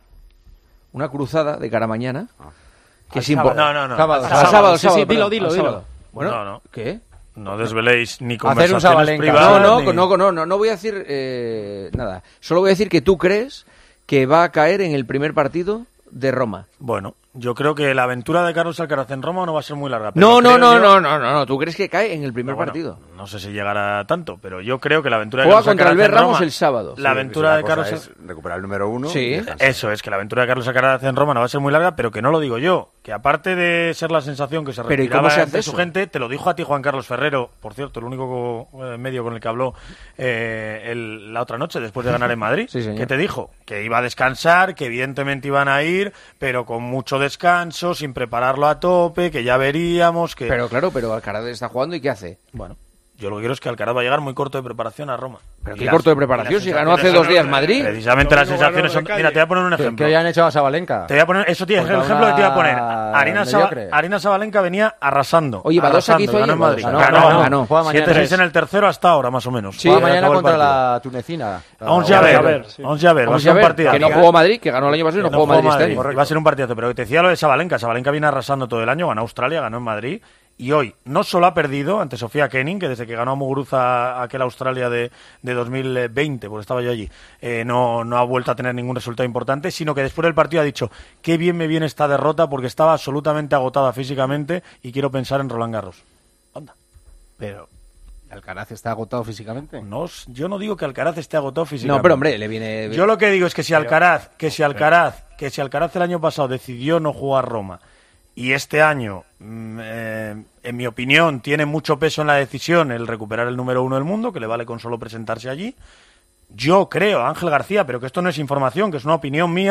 una cruzada de cara a mañana que Al es impo- sábado. No, no, no. Sábado, Al sábado, sábado. sábado, Sí, sí, perdón, dilo, dilo, al dilo. sábado. Bueno, No, no. ¿qué? no desveléis ni Hacer un conversaciones Sabalenka. privadas. No, no, ni- no, no, no, no voy a decir eh, nada. Solo voy a decir que tú crees que va a caer en el primer partido de Roma. Bueno, yo creo que la aventura de Carlos Alcaraz en Roma no va a ser muy larga. pero No, no, creo no, yo- no, no, no, no. ¿Tú crees que cae en el primer No, bueno, partido? No sé si llegará tanto, pero yo creo que la aventura de Juega Carlos contra el Alcaraz en Ramos Roma- el sábado. La sí, aventura si de cosa Carlos es recuperar el número uno. Sí. y dejarse. Eso es, que la aventura de Carlos Alcaraz en Roma no va a ser muy larga, pero que no lo digo yo. Que aparte de ser la sensación que se Pero, ¿y respiraba cómo se hace entre su eso? gente, te lo dijo a ti Juan Carlos Ferrero, por cierto, el único eh, medio con el que habló eh, el- la otra noche después de ganar en Madrid. Sí, señor. ¿Qué te dijo? Que iba a descansar, que evidentemente iban a ir, pero con mucho descanso, sin prepararlo a tope, que ya veríamos, que... Pero claro, pero Alcaraz está jugando y ¿qué hace? Bueno, yo lo que quiero es que Alcaraz va a llegar muy corto de preparación a Roma. ¿Pero Y qué las- corto de y preparación? las Si ganó hace sensaciones dos días son- Madrid. Precisamente las sensaciones son... Mira, te voy a poner un ¿Qué, ejemplo. qué habían hecho a Sabalenka? Te voy a poner, eso tío, es el Contra ejemplo que te iba a poner. una Arina, Saba- mediocre. Arina Sabalenka venía arrasando. Oye, Badosa, ¿qué arrasando, hizo ganó ayer? en Madrid. Badosa, no, ganó, ganó, ganó. Juega mañana. siete seis en el tercero hasta ahora, más o menos. Sí, Juega Se mañana acabó el contra partido. la tunecina. Vamos a ver, vamos a ver, va a Vamos ser a un ver, partido. que no jugó Madrid, que ganó el año pasado y no, Que jugó Madrid este Madrid. año. Va a ser un partidazo, pero te decía lo de Sabalenka. Sabalenka viene arrasando todo el año, ganó Australia, ganó en Madrid. Y hoy no solo ha perdido ante Sofía Kenin, que desde que ganó a Muguruza aquel Australia de, de dos mil veinte, porque estaba yo allí, eh, no, no ha vuelto a tener ningún resultado importante, sino que después del partido ha dicho, qué bien me viene esta derrota porque estaba absolutamente agotada físicamente y quiero pensar en Roland Garros. Anda. Pero, ¿Alcaraz está agotado físicamente? No, yo no digo que Alcaraz esté agotado físicamente. No, pero hombre, le viene... Yo lo que digo es que si Alcaraz, que si Alcaraz, que si Alcaraz el año pasado decidió no jugar Roma y este año, mm, eh, en mi opinión, tiene mucho peso en la decisión el recuperar el número uno del mundo, que le vale con solo presentarse allí. Yo creo, Ángel García, pero que esto no es información, que es una opinión mía,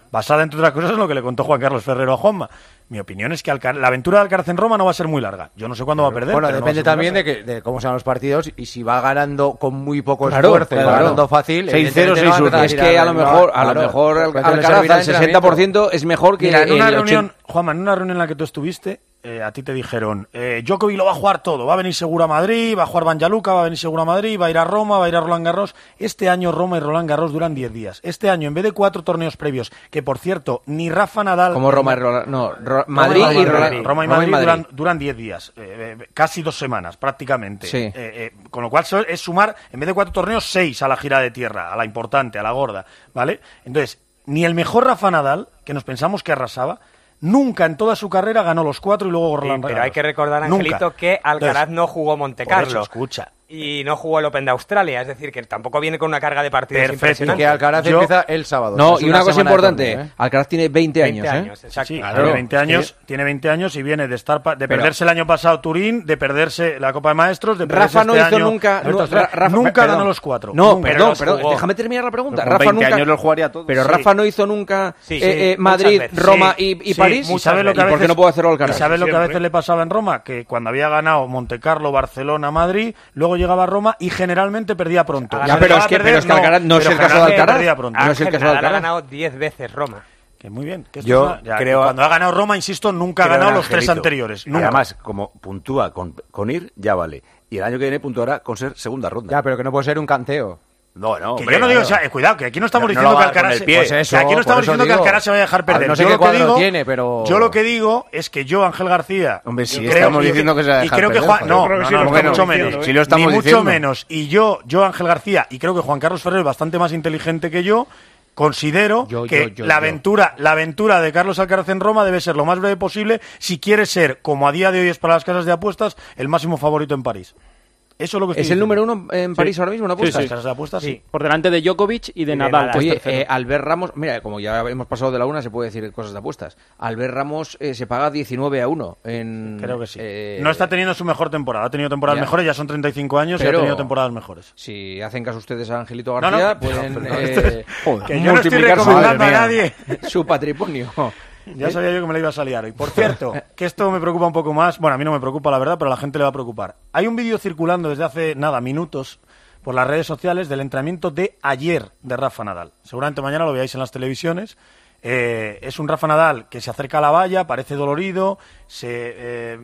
basada entre otras cosas en lo que le contó Juan Carlos Ferrero a Juanma. Mi opinión es que Alcar- la aventura de Alcaraz en Roma no va a ser muy larga. Yo no sé cuándo va a perder. Bueno, pero no depende va a ser también muy de, que, de cómo sean los partidos y si va ganando con muy poco Claro, esfuerzo y va claro. ganando fácil. seis cero, evidentemente seis no uno. va a Es tirar que a lo arriba, mejor, a lo claro. mejor Pues Alcaraz le servirá al sesenta por ciento es mejor que Mira, en una el reunión, ochenta. Juanma, en una reunión en la que tú estuviste, eh, a ti te dijeron, eh, Djokovic lo va a jugar todo, va a venir seguro a Madrid, va a jugar Banja Luka, va a venir seguro a Madrid, va a ir a Roma, va a ir a Roland Garros. Este año Roma y Roland Garros duran diez días. Este año, en vez de cuatro torneos previos, que por cierto, ni Rafa Nadal... Como Roma y Roland... No, Ro- Madrid Roma y Roland... Roma y Madrid, duran, duran diez días, eh, eh, casi dos semanas prácticamente. Sí. Eh, eh, con lo cual so- es sumar, en vez de cuatro torneos, seis a la gira de tierra, a la importante, a la gorda, ¿vale? Entonces, ni el mejor Rafa Nadal, que nos pensamos que arrasaba, nunca en toda su carrera ganó los cuatro y luego Sí, Roland pero Garros. hay que recordar, Nunca. Angelito, que Alcaraz Entonces, no jugó Monte por eso, Carlo. escucha. Y no jugó el Open de Australia, es decir, que tampoco viene con una carga de partidos Perfecto. impresionante. Que Alcaraz Yo- empieza el sábado. No, Es y una cosa semana de importante, torneo, ¿eh? Alcaraz tiene veinte años, veinte ¿eh? años, exacto. Sí, Claro. tiene veinte años, Sí. tiene veinte años y viene de estar pa- de Pero- perderse el año pasado Turín, de perderse la Copa de Maestros, de perderse Rafa no este hizo año nunca... la no, Vuelta a Ra- Australia. Rafa, nunca perdón. ganó los cuatro. No, Nunca. perdón, Los perdón, jugó. déjame terminar la pregunta. Pero con Rafa veinte nunca... años los jugaría todos. Pero Sí. Rafa no hizo nunca Sí, sí, eh, eh, muchas Madrid, veces. Roma Sí, y, y sí. París. ¿Y sabes lo que ¿Y a por qué veces- no puedo hacerlo Alcaraz? ¿Y sabes lo que a Siempre. veces le pasaba en Roma? Que cuando había ganado Monte Carlo, Barcelona, Madrid, luego llegaba a Roma y generalmente perdía pronto. Ya, Si pero llegaba es a que- perder, pero es que Alcaraz no es pero el caso de generalmente Alcaraz. perdía pronto. No es el Ángel caso de Nadal ha Alcaraz. ganado diez veces Roma. Que muy bien. Que esto Yo es una- ya, creo- que cuando ha ganado Roma, insisto, nunca ha Creo en ganado los tres Angelito. anteriores. Y Nunca. además, como puntúa con, con ir, ya vale. Y el año que viene puntuará con ser segunda ronda. Ya, pero que no puede ser un canteo. No, no, Que hombre, yo no digo, claro. o sea, eh, cuidado, que aquí no estamos No, no diciendo lo que haga con Alcaraz el se- pie. pues Pues que aquí no eso, estamos por eso diciendo que digo. Alcaraz se vaya a dejar A ver, perder. no sé yo qué lo que cuadro digo, tiene, pero- yo lo que digo es que yo, Ángel García, Hombre, si creo- estamos y diciendo que se va a y dejar creo que perder, Juan, joder. no, Yo creo que no, sí no, lo no, estamos mucho diciendo, menos, ¿eh? Si lo estamos ni mucho diciendo. menos. Y yo, yo Ángel García, y creo que Juan Carlos Ferrero es bastante más inteligente que yo. Considero Yo, que yo, yo, la yo. aventura, la aventura de Carlos Alcaraz en Roma debe ser lo más breve posible si quiere ser, como a día de hoy es para las casas de apuestas, el máximo favorito en París. Eso es lo que estoy ¿Es el diciendo. número uno en París ahora mismo en apuestas? Las casas de apuestas, sí. Por delante de Djokovic y de Nadal. que es Oye, tercero. eh, Albert Ramos, mira, como ya hemos pasado de la una, se puede decir cosas de apuestas. Albert Ramos eh, se paga diecinueve a uno. En, Creo que sí. eh, No está teniendo su mejor temporada. Ha tenido temporadas Ya. mejores, ya son treinta y cinco años y Pero- ha tenido temporadas mejores. Si hacen caso ustedes a Angelito No, no, García, pero- pueden pero eh, esto es- joder, que yo no estoy multiplicar su- recomendando a madre mía, nadie. su patrimonio. Ya sabía yo que me la iba a salir hoy. Por cierto, que esto me preocupa un poco más. Bueno, a mí no me preocupa, la verdad, pero a la gente le va a preocupar. Hay un vídeo circulando desde hace, nada, minutos, por las redes sociales del entrenamiento de ayer de Rafa Nadal. Seguramente mañana lo veáis en las televisiones. Eh, es un Rafa Nadal que se acerca a la valla, parece dolorido, se eh,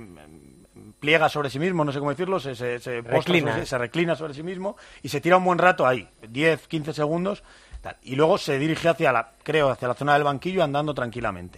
pliega sobre sí mismo, no sé cómo decirlo, se, se, se postra Reclina. sobre sí- se reclina sobre sí mismo y se tira un buen rato ahí, diez, quince segundos, tal. Y luego se dirige hacia la, creo, hacia la zona del banquillo andando tranquilamente.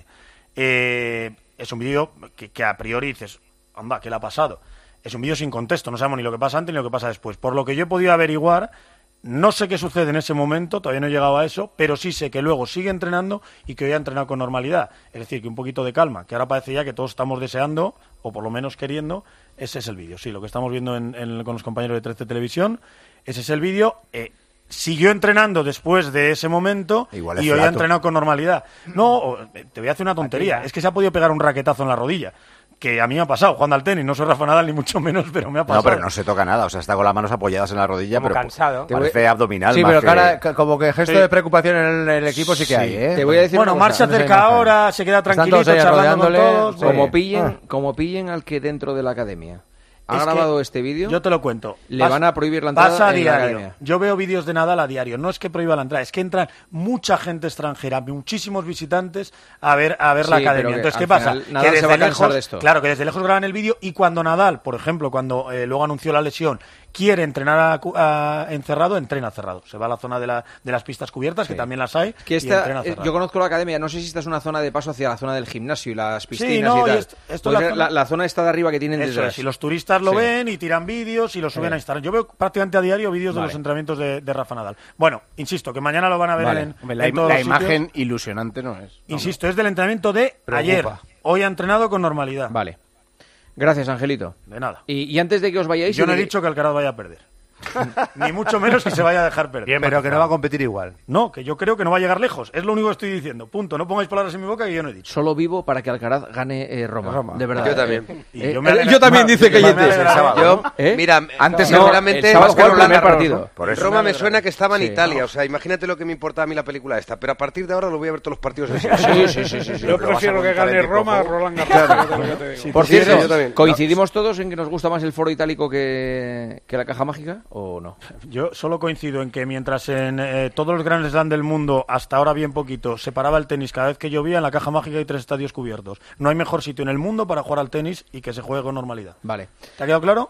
Eh, es un vídeo que, que a priori dices, anda, ¿qué le ha pasado? Es un vídeo sin contexto, no sabemos ni lo que pasa antes ni lo que pasa después. Por lo que yo he podido averiguar, no sé qué sucede en ese momento, todavía no he llegado a eso, pero sí sé que luego sigue entrenando y que hoy ha entrenado con normalidad. Es decir, que un poquito de calma, que ahora parece ya que todos estamos deseando, o por lo menos queriendo, ese es el vídeo. Sí, lo que estamos viendo en, en- con los compañeros de trece Televisión, ese es el vídeo. Eh, siguió entrenando después de ese momento Igual es y hoy ha flato. entrenado con normalidad. No, o- te voy a hacer una tontería, es que se ha podido pegar un raquetazo en la rodilla. Que a mí me ha pasado, jugando al tenis, no soy Rafa Nadal ni mucho menos, pero me ha pasado. No, pero no se toca nada. O sea, está con las manos apoyadas en la rodilla, Como pero cansado. parece abdominal. Sí, más pero que- cara, ca- como que gesto Sí. de preocupación en el equipo sí que Sí. hay, ¿eh? Te voy a decir Bueno, una Mar cosa. se acerca ahora, se queda Están tranquilito todos ahí charlando con rodeándole, todos. sí. bueno. Como pillen, Ah. como pillen al que dentro de la academia ha Es que grabado este vídeo, Yo te lo cuento. le Pas- van a prohibir la entrada Pasa a en la diario. academia. Yo veo vídeos de Nadal a diario. No es que prohíba la entrada, es que entran mucha gente extranjera, muchísimos visitantes a ver a ver la Sí, pero academia. que Entonces, al ¿qué pasa? final Que Nadal se desde va a cansar lejos, de esto. claro, que desde lejos graban el vídeo y cuando Nadal, por ejemplo, cuando eh, luego anunció la lesión, quiere entrenar a cu- a- encerrado, entrena cerrado. Se va a la zona de, la- de las pistas cubiertas, que también las hay, que y esta, entrena eh, cerrado. yo conozco la academia, no sé si esta es una zona de paso hacia la zona del gimnasio y las piscinas no, y y tal. esto- esto Puede la ser zona- la, la zona esta de arriba que tienen Eso detrás. es, y los turistas lo Sí. ven y tiran vídeos y los suben Eh. a Instagram. Yo veo prácticamente a diario vídeos de Vale. los entrenamientos de, de Rafa Nadal. Bueno, insisto, que mañana lo van a ver Vale. en, Hombre, la, en todos la los sitios. imagen ilusionante no es. Insisto, es del entrenamiento de Preocupa. ayer. Hoy ha entrenado con normalidad. Vale. Gracias, Angelito. De nada. Y, y antes de que os vayáis... Yo y no he de que- dicho que Alcaraz vaya a perder. Ni mucho menos que se vaya a dejar perder. Bien, pero que no va a competir igual. No, que yo creo que no va a llegar lejos. Es lo único que estoy diciendo. Punto. No pongáis palabras en mi boca que yo no he dicho. Solo vivo para que Alcaraz gane eh, Roma. Roma. De verdad. Yo también. Eh, yo, me alegra- yo también, dice me Cayete. alegra- Yo, ¿Eh? mira, Antes no, no, sinceramente, el sábado más que fue el Roland primer Garros, partido. ¿no? Por eso Roma me me suena que estaba en Sí. Italia, o sea, imagínate lo que me importaba a mí la película esta, pero a partir de ahora lo voy a ver todos los partidos en Sí, serio. sí, sí, sí, sí. Yo prefiero que gane Roma a Roland Garros. Yo te digo. Por Sí, sí, cierto, yo también. ¿coincidimos todos en que nos gusta más el foro itálico que, que la caja mágica o no? Yo solo coincido en que mientras en eh, todos los Grand Slam del mundo, hasta ahora bien poquito, se paraba el tenis cada vez que llovía, en la caja mágica hay tres estadios cubiertos. No hay mejor sitio en el mundo para jugar al tenis y que se juegue con normalidad. Vale. ¿Te ha quedado claro?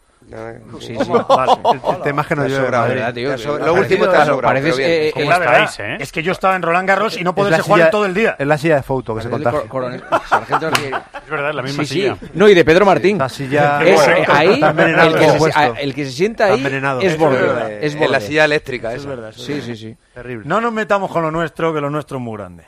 Sí, sí. Vale. El, el tema es que no Te ha llueve. sobrado, Madrid. ¿verdad, tío? Te ha Lo sobrado. último te ha Claro, sobrado, pareces, pero bien. eh, ¿Cómo eh, estáis, eh? Es que yo estaba en Roland Garros y no Es poderse la jugar silla- todo el día. Es la silla de foto que se Parece el contagia. cor- coronel- sargento Riera. Es verdad, es la misma Sí, silla. sí. No, y de Pedro Martín. La silla... Es, Bueno, eh, ahí, está envenenado el el que, se, compuesto. a- el que se sienta Está ahí envenenado. es Eso borde. es verdad, Es en borde. la silla eléctrica Eso esa. es verdad. eso es Sí, verdad. sí, sí. Terrible. No nos metamos con lo nuestro, que lo nuestro es muy grande.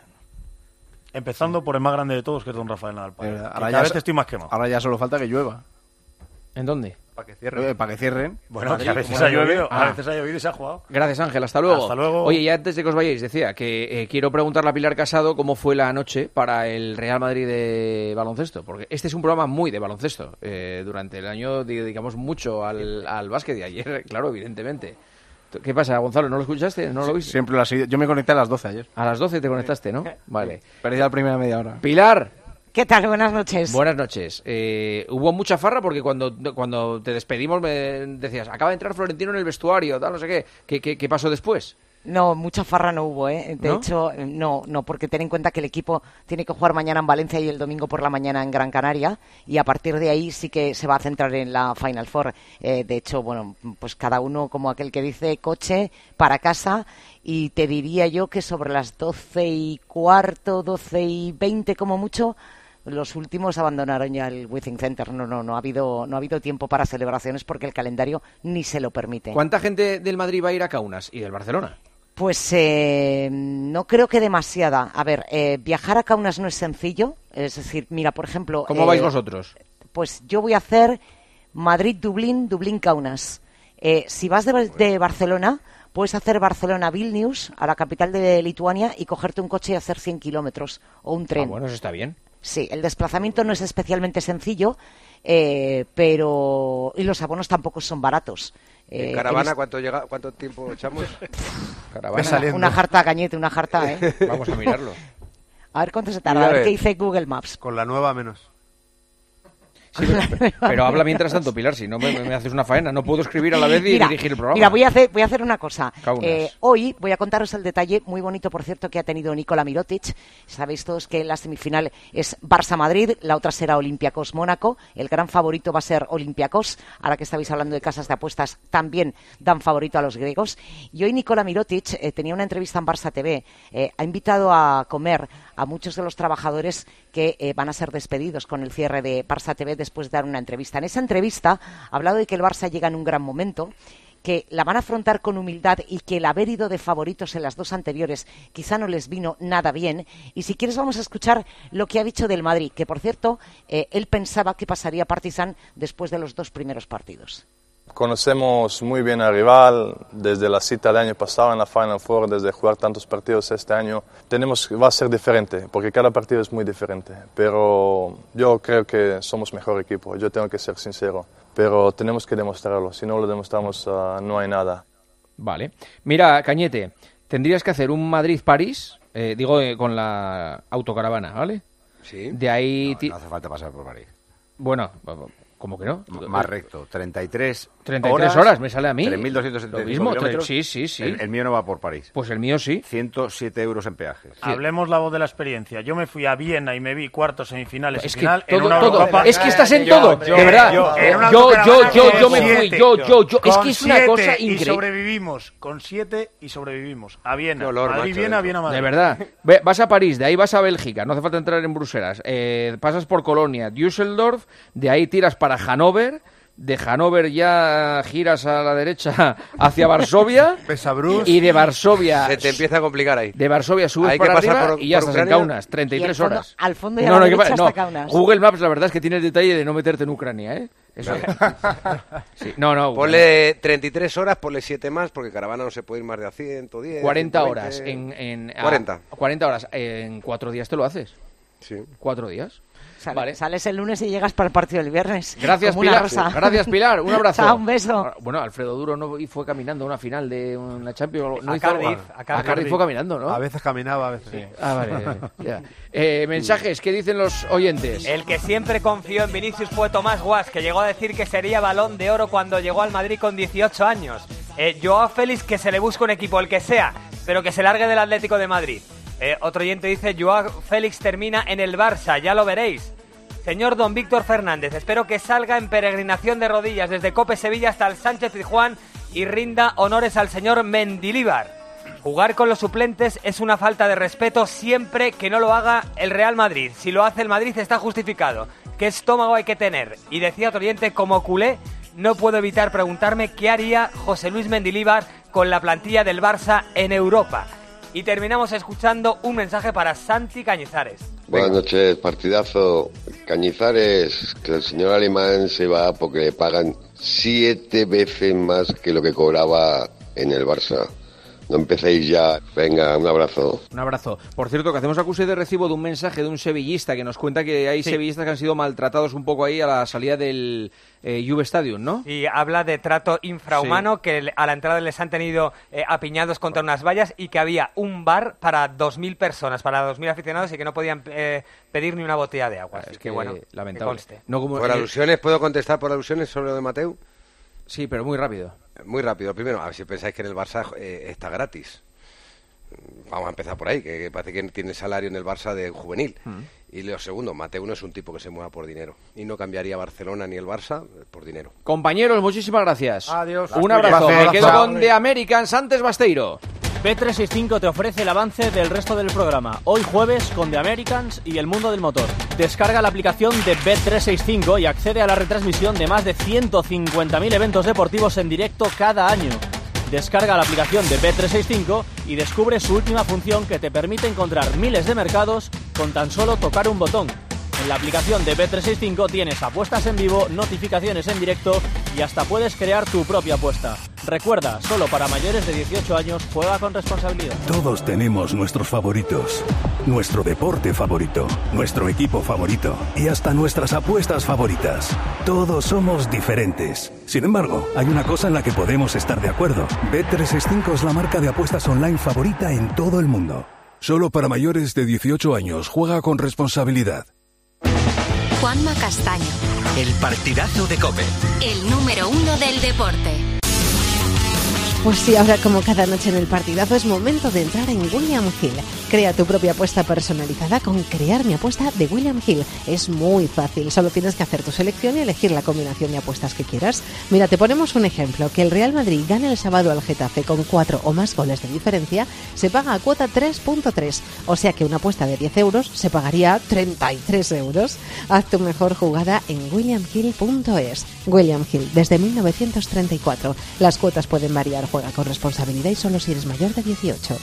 Empezando por el más grande de todos, que es don Rafael Nadal. Es verdad. Que Ahora Cada ya vez se- estoy más quemado. Ahora ya solo falta que llueva. ¿En dónde? Para que cierre. Eh, Para que cierren. Bueno, que a veces como ha llueve. llovido, a Ah. veces ha llovido y se ha jugado. Gracias, Ángel. Hasta luego. Hasta luego. Oye, ya antes de que os vayáis, decía que eh, quiero preguntarle a Pilar Casado cómo fue la noche para el Real Madrid de baloncesto. Porque este es un programa muy de baloncesto. Eh, durante el año dedicamos mucho al, al básquet y ayer, claro, evidentemente. ¿Qué pasa, Gonzalo? ¿No lo escuchaste? ¿No lo viste? Siempre lo has seguido. Yo me conecté a las doce ayer. A las doce te conectaste, ¿no? Vale. Perdí la primera media hora. Pilar. ¿Qué tal? Buenas noches. Buenas noches. Eh, hubo mucha farra porque cuando, cuando te despedimos me decías, acaba de entrar Florentino en el vestuario, tal, no sé qué. ¿Qué, qué, qué pasó después? No, mucha farra no hubo, ¿eh? De ¿No? hecho, no, no, porque ten en cuenta que el equipo tiene que jugar mañana en Valencia y el domingo por la mañana en Gran Canaria, y a partir de ahí sí que se va a centrar en la Final Four. Eh, de hecho, bueno, pues cada uno, como aquel que dice, coche para casa, y te diría yo que sobre las doce y cuarto, doce y veinte como mucho, los últimos abandonaron ya el Withing Center. No, no, no ha habido, no ha habido tiempo para celebraciones porque el calendario ni se lo permite. ¿Cuánta gente del Madrid va a ir a Kaunas y del Barcelona? Pues eh, no creo que demasiada. A ver, eh, viajar a Kaunas no es sencillo. Es decir, mira, por ejemplo... ¿Cómo eh, vais vosotros? Pues yo voy a hacer Madrid-Dublín, Dublín-Kaunas. Eh, si vas de, de Barcelona, puedes hacer Barcelona-Vilnius, a la capital de Lituania, y cogerte un coche y hacer cien kilómetros, o un tren. Ah, bueno, eso está bien. Sí, el desplazamiento no es especialmente sencillo, eh, pero... y los abonos tampoco son baratos. ¿En Eh, caravana he cuánto llega, cuánto tiempo echamos? visto- una, una jarta, Cañete, una jarta, ¿eh? Vamos a mirarlo. A ver cuánto se Mira, tarda, a a ver ver. qué dice Google Maps. Con la nueva menos. Sí, pero, pero habla mientras tanto, Pilar, si no me, me haces una faena. No puedo escribir a la vez y Mira, dirigir el programa. Mira, voy a hacer, voy a hacer una cosa. Kaunas. Eh, hoy voy a contaros el detalle muy bonito, por cierto, que ha tenido Nikola Mirotic. Sabéis todos que la semifinal es Barça-Madrid, la otra será Olympiacos-Mónaco. El gran favorito va a ser Olympiacos. Ahora que estabais hablando de casas de apuestas, también dan favorito a los griegos. Y hoy Nikola Mirotic eh, tenía una entrevista en Barça T V. Eh, ha invitado a comer a muchos de los trabajadores que eh, van a ser despedidos con el cierre de Barça T V después de dar una entrevista. En esa entrevista ha hablado de que el Barça llega en un gran momento, que la van a afrontar con humildad y que el haber ido de favoritos en las dos anteriores quizá no les vino nada bien. Y si quieres vamos a escuchar lo que ha dicho del Madrid, que por cierto eh, él pensaba que pasaría Partizan después de los dos primeros partidos. Conocemos muy bien al rival desde la cita del año pasado en la Final Four, desde jugar tantos partidos este año. Tenemos, va a ser diferente, porque cada partido es muy diferente, pero yo creo que somos mejor equipo, yo tengo que ser sincero, pero tenemos que demostrarlo, si no lo demostramos uh, no hay nada. Vale. Mira, Cañete, tendrías que hacer un Madrid-París, eh, digo, eh, con la autocaravana, ¿vale? Sí. De ahí... No, no hace falta pasar por París. Bueno, ¿cómo que no? M- Más recto, treinta y tres treinta y tres horas, me sale a mí. tres mil doscientos setenta y cinco Lo mismo, kilómetros. tre- sí, sí, sí. El, el mío no va por París. Pues el mío sí. ciento siete euros en peajes. Hablemos la voz de la experiencia. Yo me fui a Viena y me vi cuartos, semifinales Es y que final todo- en una todo- Eurocopa. es que estás en Yo- todo, yo- de verdad. Yo, en una Yo- autocaravana yo- yo- con yo me fui, siete, yo- yo- yo- es con que es una siete cosa y increíble. sobrevivimos, con siete y sobrevivimos. A Viena, Dolor, Madrid, macho, Viena, de Viena, Madrid. De verdad. Ve, vas a París, de ahí vas a Bélgica, no hace falta entrar en Bruselas. Eh, pasas por Colonia, Düsseldorf, de ahí tiras para Hannover, de Hannover ya giras a la derecha hacia Varsovia y de Varsovia se te empieza a complicar ahí. De Varsovia subes Hay para que pasar arriba por- y ya por estás en Ucrania. Kaunas, treinta y tres Y al fondo- horas. al fondo y a no, la no, hay que derecha pa- no. hasta Kaunas. Google Maps la verdad es que tiene el detalle de no meterte en Ucrania, ¿eh? Eso. Sí, no, no. Ponle treinta y tres horas, ponle siete más, porque caravana no se puede ir más de a ciento diez. cuarenta ciento veinte. horas en, en a- cuarenta. cuarenta horas en cuatro días te lo haces. Sí. Cuatro días. Sale- Vale. Sales el lunes y llegas para el partido del viernes. Gracias, como una Pilar. rosa. Gracias, Pilar. Un abrazo. Chao, un beso. Bueno, Alfredo Duro no y fue caminando a una final de una Champions. ¿No A hizo Cardiff, algo? a A Cardiff. Cardiff fue caminando, ¿no? A veces caminaba, a veces sí. Ah, vale. ya. Eh, mensajes, ¿qué dicen los oyentes? El que siempre confió en Vinicius fue Tomás Guas, que llegó a decir que sería Balón de Oro cuando llegó al Madrid con dieciocho años. Eh, Joao Félix, que se le busque un equipo, el que sea, pero que se largue del Atlético de Madrid. Eh, otro oyente dice, Joao Félix termina en el Barça, ya lo veréis. Señor Don Víctor Fernández, espero que salga en peregrinación de rodillas desde Cope Sevilla hasta el Sánchez Pizjuán y rinda honores al señor Mendilíbar. Jugar con los suplentes es una falta de respeto siempre que no lo haga el Real Madrid. Si lo hace el Madrid está justificado. ¿Qué estómago hay que tener? Y decía otro oyente, como culé, no puedo evitar preguntarme qué haría José Luis Mendilíbar con la plantilla del Barça en Europa. Y terminamos escuchando un mensaje para Santi Cañizares. Buenas noches, partidazo. Cañizares, que el señor Alemán se va porque le pagan siete veces más que lo que cobraba en el Barça. No empecéis ya. Venga, un abrazo. Un abrazo. Por cierto, que hacemos acuse de recibo de un mensaje de un sevillista que nos cuenta que hay Sí. sevillistas que han sido maltratados un poco ahí a la salida del eh, Juve Stadium, ¿no? Y habla de trato infrahumano, que le- a la entrada les han tenido eh, apiñados contra unas vallas y que había un bar para dos mil personas, para dos mil aficionados y que no podían eh, pedir ni una botella de agua. Así que, que bueno, lamentable. que conste. No como Por eh, alusiones, ¿puedo contestar por alusiones sobre lo de Mateu? Sí, pero muy rápido. Muy rápido. Primero, a ver si pensáis que en el Barça eh, está gratis. Vamos a empezar por ahí, que, que parece que tiene salario en el Barça de juvenil. Mm. Y lo segundo, Mateu no es un tipo que se mueva por dinero. Y no cambiaría Barcelona ni el Barça por dinero. Compañeros, muchísimas gracias. Adiós. Un abrazo. Gracias. Me quedo Chao. con The Americans, antes Basteiro. B trescientos sesenta y cinco te ofrece el avance del resto del programa. Hoy jueves con The Americans y el mundo del motor. Descarga la aplicación de B trescientos sesenta y cinco y accede a la retransmisión de más de ciento cincuenta mil eventos deportivos en directo cada año. Descarga la aplicación de B trescientos sesenta y cinco y descubre su última función que te permite encontrar miles de mercados con tan solo tocar un botón. En la aplicación de B trescientos sesenta y cinco tienes apuestas en vivo, notificaciones en directo y hasta puedes crear tu propia apuesta. Recuerda, solo para mayores de dieciocho años, juega con responsabilidad. Todos tenemos nuestros favoritos, nuestro deporte favorito, nuestro equipo favorito y hasta nuestras apuestas favoritas. Todos somos diferentes. Sin embargo, hay una cosa en la que podemos estar de acuerdo. B trescientos sesenta y cinco es la marca de apuestas online favorita en todo el mundo. Solo para mayores de dieciocho años, juega con responsabilidad. Juanma Castaño, El partidazo de COPE. el número uno del deporte. Pues sí, ahora como cada noche en el partidazo es momento de entrar en William Hill. Crea tu propia apuesta personalizada con Crear mi apuesta de William Hill. Es muy fácil, solo tienes que hacer tu selección y elegir la combinación de apuestas que quieras. Mira, te ponemos un ejemplo, que el Real Madrid gane el sábado al Getafe con cuatro o más goles de diferencia, se paga a cuota tres punto tres, o sea que una apuesta de diez euros se pagaría treinta y tres euros. Haz tu mejor jugada en william hill punto es. William Hill, desde mil novecientos treinta y cuatro. Las cuotas pueden variar, juega con responsabilidad y solo si eres mayor de dieciocho.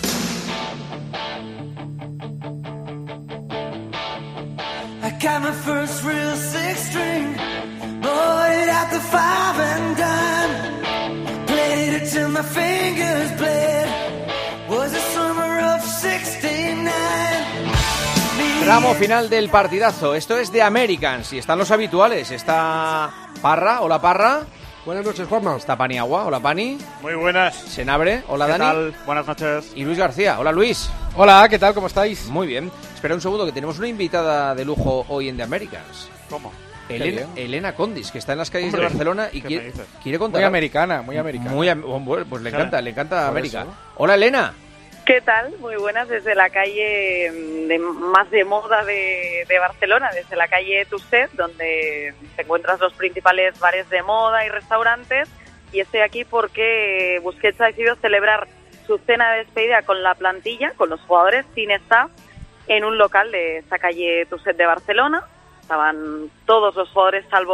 I got my first real six string, bought it at the five and dime, played it till my fingers bled, was the summer of sixty-nine. Tramo final del partidazo. Esto es The Americans y están los habituales. Está Parra, hola Parra. Buenas noches, Juanma. Está Paniagua, hola Pani. Muy buenas. Senabre, hola ¿Qué Dani. tal? Buenas noches. Y Luis García, hola Luis. Hola, ¿qué tal? ¿Cómo estáis? Muy bien. Espera un segundo, que tenemos una invitada de lujo hoy en The Americans. ¿Cómo? Elena, Elena Condis, que está en las calles Hombre, de Barcelona y ¿qué quiere, me dices? quiere contar. Muy americana, muy americana. Muy am- bueno, pues le encanta, le encanta Por América. eso. Hola Elena. ¿Qué tal? Muy buenas, desde la calle de, más de moda de, de Barcelona, desde la calle Tusset, donde te encuentras los principales bares de moda y restaurantes, y estoy aquí porque Busquets ha decidido celebrar su cena de despedida con la plantilla, con los jugadores sin staff, en un local de esta calle Tusset de Barcelona. Estaban todos los jugadores salvo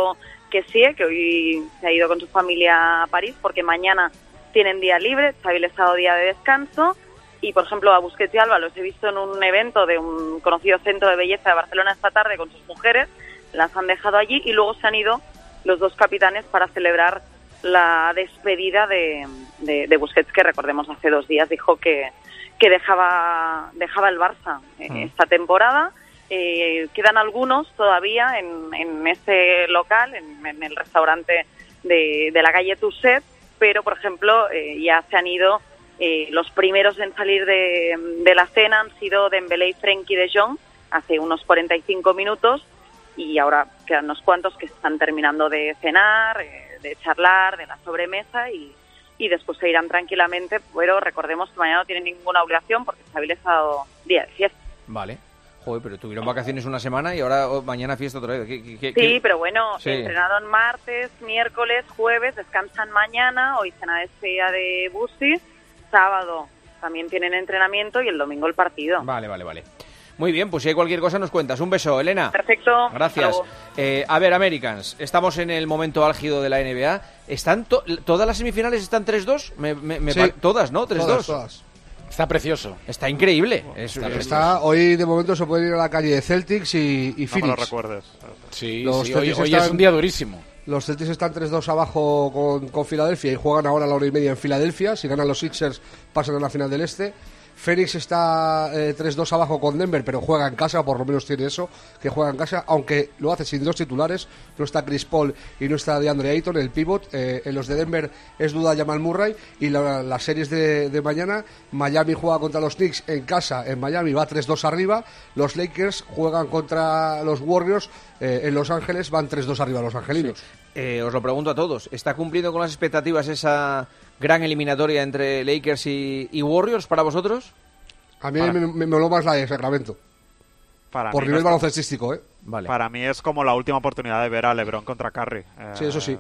que sí, que hoy se ha ido con su familia a París porque mañana tienen día libre, Xavi les ha dado día de descanso. Y, por ejemplo, a Busquets y Alba los he visto en un evento de un conocido centro de belleza de Barcelona esta tarde con sus mujeres, las han dejado allí y luego se han ido los dos capitanes para celebrar la despedida de, de, de Busquets, que recordemos hace dos días dijo que, que dejaba, dejaba el Barça en esta temporada. Eh, quedan algunos todavía en, en ese local, en, en el restaurante de, de la calle Tusset, pero, por ejemplo, eh, ya se han ido. Eh, los primeros en salir de, de la cena han sido Dembélé y Frenkie de Jong hace unos cuarenta y cinco minutos y ahora quedan unos cuantos que están terminando de cenar, eh, de charlar, de la sobremesa y, y después se irán tranquilamente, pero recordemos que mañana no tienen ninguna obligación porque Xavi les ha dado día de fiesta. Vale. Joder, pero tuvieron vacaciones una semana y ahora oh, mañana fiesta otra vez. ¿Qué, qué, qué, sí, qué? pero bueno, Sí. entrenaron martes, miércoles, jueves, descansan mañana, hoy cena de despedida de Busi. Sábado también tienen entrenamiento y el domingo el partido. Vale, vale, vale. Muy bien, pues si hay cualquier cosa nos cuentas. Un beso, Elena. Perfecto. Gracias. Eh, a ver, Americans, estamos en el momento álgido de la N B A. ¿Están to- ¿Todas las semifinales están tres dos? Me, me, me Sí. pa- Todas, ¿no? tres dos. Todas, todas. Está precioso. Está increíble. Es- Está, es- está- hoy de momento se puede ir a la calle de Celtics y, y No Phoenix. me lo recuerdes. Sí, Los sí, Celtics hoy, hoy están- es un día durísimo. Los Celtics están tres dos abajo con, con Filadelfia y juegan ahora a la hora y media en Filadelfia. Si ganan los Sixers pasan a la final del Este. Phoenix está eh, tres dos abajo con Denver, pero juega en casa, por lo menos tiene eso, que juega en casa, aunque lo hace sin dos titulares. No está Chris Paul y no está DeAndre Ayton, el pivot. Eh, en los de Denver es duda Jamal Murray. Y la- las series de, de mañana, Miami juega contra los Knicks en casa, en Miami va tres dos arriba. Los Lakers juegan contra los Warriors eh, en Los Ángeles, van tres dos arriba los angelinos. Eh, os lo pregunto a todos. ¿Está cumpliendo con las expectativas esa gran eliminatoria entre Lakers y, y Warriors para vosotros? A mí Para- me, me, me moló más la de Sacramento. Para Por mí nivel no está- baloncestístico, ¿eh? Vale. Para mí es como la última oportunidad de ver a LeBron contra Curry. Eh, Sí, eso sí.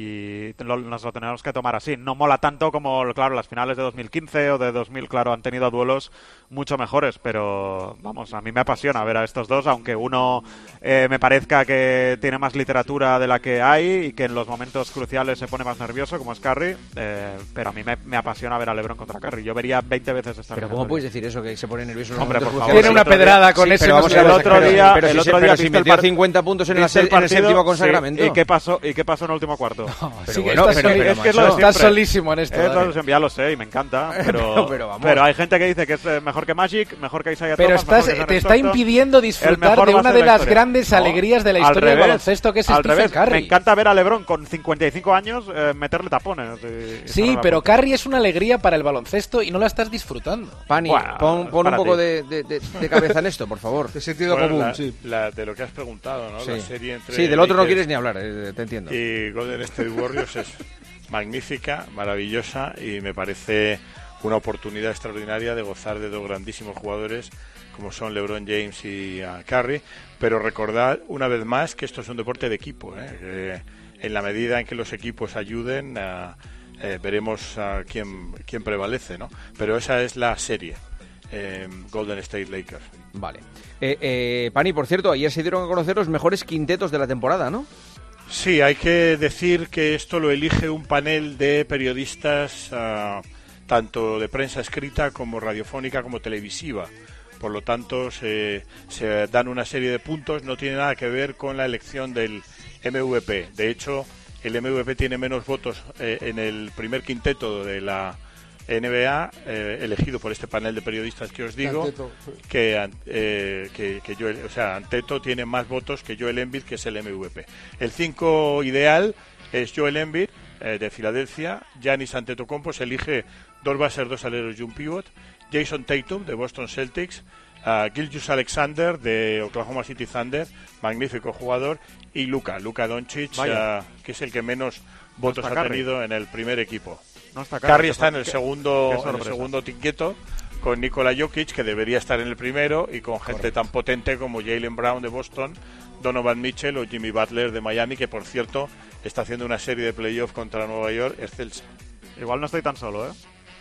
Y lo- nos lo tenemos que tomar así. No mola tanto como, claro, las finales de dos mil quince o de dos mil, claro, han tenido duelos mucho mejores, pero vamos, a mí me apasiona ver a estos dos, aunque uno eh, me parezca que tiene más literatura de la que hay y que en los momentos cruciales se pone más nervioso, como es Curry, eh, pero a mí me, me apasiona ver a LeBron contra Curry. Yo vería veinte veces esta Pero ¿cómo puedes decir eso, que se pone nervioso en los Hombre, por momentos favor. cruciales? Tiene una pedrada con Sí, ese pero vamos a el ver, otro pero- día, pero el si otro se- día pero si viste el metió par- cincuenta puntos en, la viste el se- en el partido, séptimo con sí, Sacramento. ¿Y qué pasó? ¿Y qué pasó en el último cuarto? Pero Sí, bueno, estás pero- soli- pero, es que es lo macho. de siempre. Estás solísimo en esto, Es lo Dani. de siempre, ya lo sé y me encanta, pero, Pero- pero vamos. pero hay gente que dice que es eh, mejor que Magic, mejor que Isaiah Pero Thomas, estás, mejor que John te está Stockton. impidiendo El disfrutar mejor de va a una ser de la las historia. grandes No, alegrías de la al historia del revés, baloncesto, que es al Stephen revés. Curry. Me encanta ver a LeBron con cincuenta y cinco años eh, meterle tapones. y- y Sí, cerrar la pero puerta. Curry es una alegría para el baloncesto y no la estás disfrutando. Pani, Bueno, pon, pon un para poco ti. de, de- de- de cabeza en esto, por favor. De sentido Bueno, común, la- sí. la- de lo que has preguntado, ¿no? Sí. La serie entre Sí, del otro no Lakers quieres ni hablar, eh, te entiendo. Y Golden State Warriors es magnífica, maravillosa y me parece una oportunidad extraordinaria de gozar de dos grandísimos jugadores como son LeBron James y uh, Curry, pero recordad una vez más que esto es un deporte de equipo, ¿eh? Que en la medida en que los equipos ayuden uh, eh, veremos uh, quién, quién prevalece, ¿no? Pero esa es la serie, eh, Golden State Lakers. Vale. Eh, eh, Pani, por cierto, ayer se dieron a conocer los mejores quintetos de la temporada, ¿no? Sí, hay que decir que esto lo elige un panel de periodistas, uh, tanto de prensa escrita como radiofónica como televisiva. Por lo tanto, se, se dan una serie de puntos, no tiene nada que ver con la elección del M V P. De hecho, el M V P tiene menos votos eh, en el primer quinteto de la N B A, eh, elegido por este panel de periodistas que os digo, Anteto. que, an- eh, que, que yo, o sea, Anteto tiene más votos que Joel Embiid, que es el M V P. El cinco ideal es Joel Embiid, eh, de Filadelfia. Giannis Antetokounmpo se elige dos bases, dos aleros y un pivot. Jason Tatum, de Boston Celtics. Uh, Gilgeous Alexander, de Oklahoma City Thunder, magnífico jugador. Y Luka, Luka Doncic, Vaya. uh, que es el que menos votos está ha Curry. tenido en el primer equipo. No está Curry, Curry, está en qué- el qué- segundo, qué en el sorpresa. segundo tinqueto, con Nikola Jokic, que debería estar en el primero, y con gente tan potente como Jaylen Brown de Boston, Donovan Mitchell o Jimmy Butler de Miami, que por cierto está haciendo una serie de playoffs contra Nueva York excelsa. Igual no estoy tan solo, ¿eh?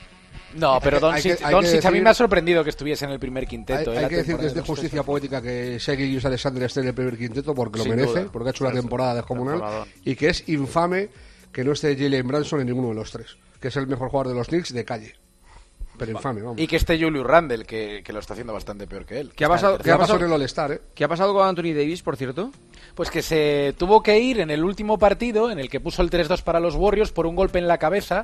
No, pero Hay Doncic, que- hay que Doncic a mí decir- me ha sorprendido que estuviese en el primer quinteto. Hay, eh, hay la que decir que temporada es de los tres. justicia poética que Shai Gilgeous Alexander esté en el primer quinteto porque lo Sin merece, duda. porque ha hecho una Sí, sí. temporada descomunal, Temporadón. y que es infame que no esté Jalen Branson en ninguno de los tres, que es el mejor jugador de los Knicks de calle. Pero infame, vamos. Y que esté Julius Randle, que, que lo está haciendo bastante peor que él. ¿Qué ha Está pasado, en qué ha tercero. pasado- en el All-Star, ¿eh? ¿Qué ha pasado con Anthony Davis, por cierto? Pues que se tuvo que ir en el último partido, en el que puso el tres dos para los Warriors por un golpe en la cabeza.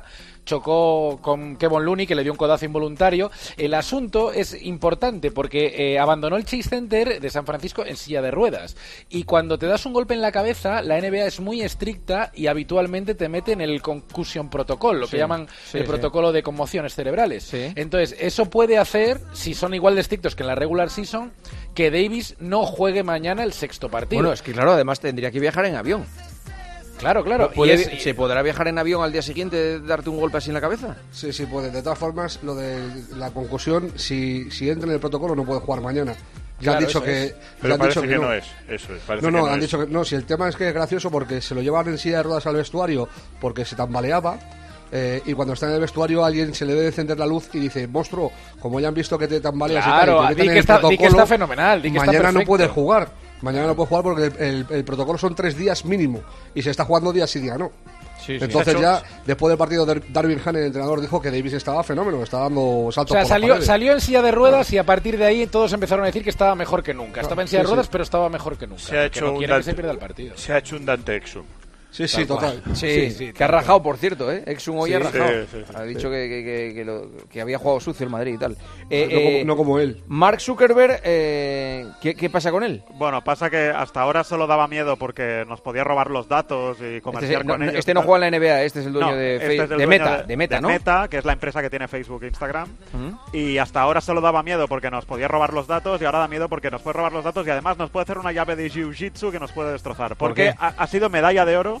Chocó con Kevon Looney, que le dio un codazo involuntario. El asunto es importante porque eh, abandonó el Chase Center de San Francisco en silla de ruedas. Y cuando te das un golpe en la cabeza, la N B A es muy estricta y habitualmente te mete en el Concussion Protocol, lo Sí, que llaman sí, el sí. protocolo de conmociones cerebrales. Entonces, eso puede hacer, si son igual de estrictos que en la regular season, que Davis no juegue mañana el sexto partido. Bueno, es que claro, además tendría que viajar en avión. Claro, claro. ¿Puede- Y es- ¿Se podrá viajar en avión al día siguiente de darte un golpe así en la cabeza? Sí, sí, puede. De todas formas, lo de la concusión, si, si entra en el protocolo, no puede jugar mañana. Ya han Claro, dicho eso que. es. ya Pero han parece dicho que no es, eso es, parece no, no, que no han es. dicho que no. Si el tema es que es gracioso porque se lo llevan en silla de ruedas al vestuario porque se tambaleaba. eh, y cuando está en el vestuario alguien se le debe encender la luz y dice, monstruo, como ya han visto que te tambaleas Claro, y tal, y te di meten que en el está- di que protocolo, está fenomenal, di que está mañana no perfecto. puede jugar. Mañana no puede jugar porque el, el- el protocolo son tres días mínimo y se está jugando día sí, día no. sí. Entonces Se ha ya, hecho- después del partido, Dar- Darvin Ham, el entrenador, dijo que Davis estaba fenómeno, que estaba dando O saltos sea, por las salió, paredes. salió en silla de ruedas y a partir de ahí todos empezaron a decir que estaba mejor que nunca. Estaba en silla Sí, de ruedas, sí. pero estaba mejor que nunca. Se ha porque hecho no un quiere que Dante- se pierda el partido. Se ha hecho un Dante Exum. Sí, sí, total. Sí, Sí, sí, que ha tal rajado, por cierto, ¿eh? Exum hoy Sí, ha rajado. sí, sí, sí. ha dicho que, que- que- que lo- que había jugado sucio el Madrid y tal. Eh, No como- eh, no como él. Mark Zuckerberg, eh, ¿qué, qué pasa con él? Bueno, pasa que hasta ahora solo daba miedo porque nos podía robar los datos y Este, comerciar no, con no, ellos. este y no tal. juega en la N B A, este es el dueño No, de, este Fe- es el de dueño Meta, de Meta, ¿no? Meta, que es la empresa que tiene Facebook e Instagram. Ujú. Y hasta ahora solo daba miedo porque nos podía robar los datos y ahora da miedo porque nos puede robar los datos y además nos puede hacer una llave de Jiu-Jitsu que nos puede destrozar. ¿Por Porque qué? ha, ha sido medalla de oro.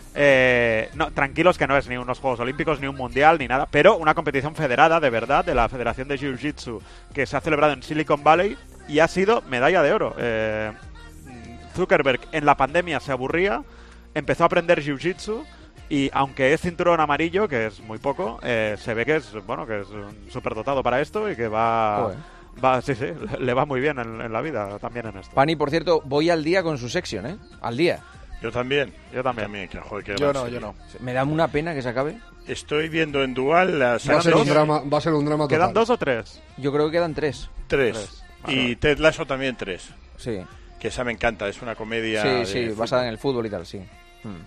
Eh, no, tranquilos que no es ni unos Juegos Olímpicos, ni un Mundial, ni nada, pero una competición federada de verdad de la Federación de Jiu-Jitsu que se ha celebrado en Silicon Valley y ha sido medalla de oro. Eh, Zuckerberg en la pandemia se aburría, empezó a aprender Jiu-Jitsu y aunque es cinturón amarillo, que es muy poco, eh, se ve que es bueno que es un superdotado para esto y que va... Joder. Va, sí, sí, le va muy bien en, en la vida, también en esto. Pani, por cierto, voy al día con su section, ¿eh? Al día. Yo también. Yo también. que, joder, que Yo va no, a ser. yo no. Me da una pena que se acabe. Estoy viendo en Dual las Va a ser un dos. drama, va a ser un drama ¿Quedan total. dos o tres? Yo creo que quedan tres. Tres. Vale, Y vale. Ted Lasso también tres. Sí. Que esa me encanta, es una comedia. Sí, de sí, fútbol. basada en el fútbol y tal, sí. Hmm.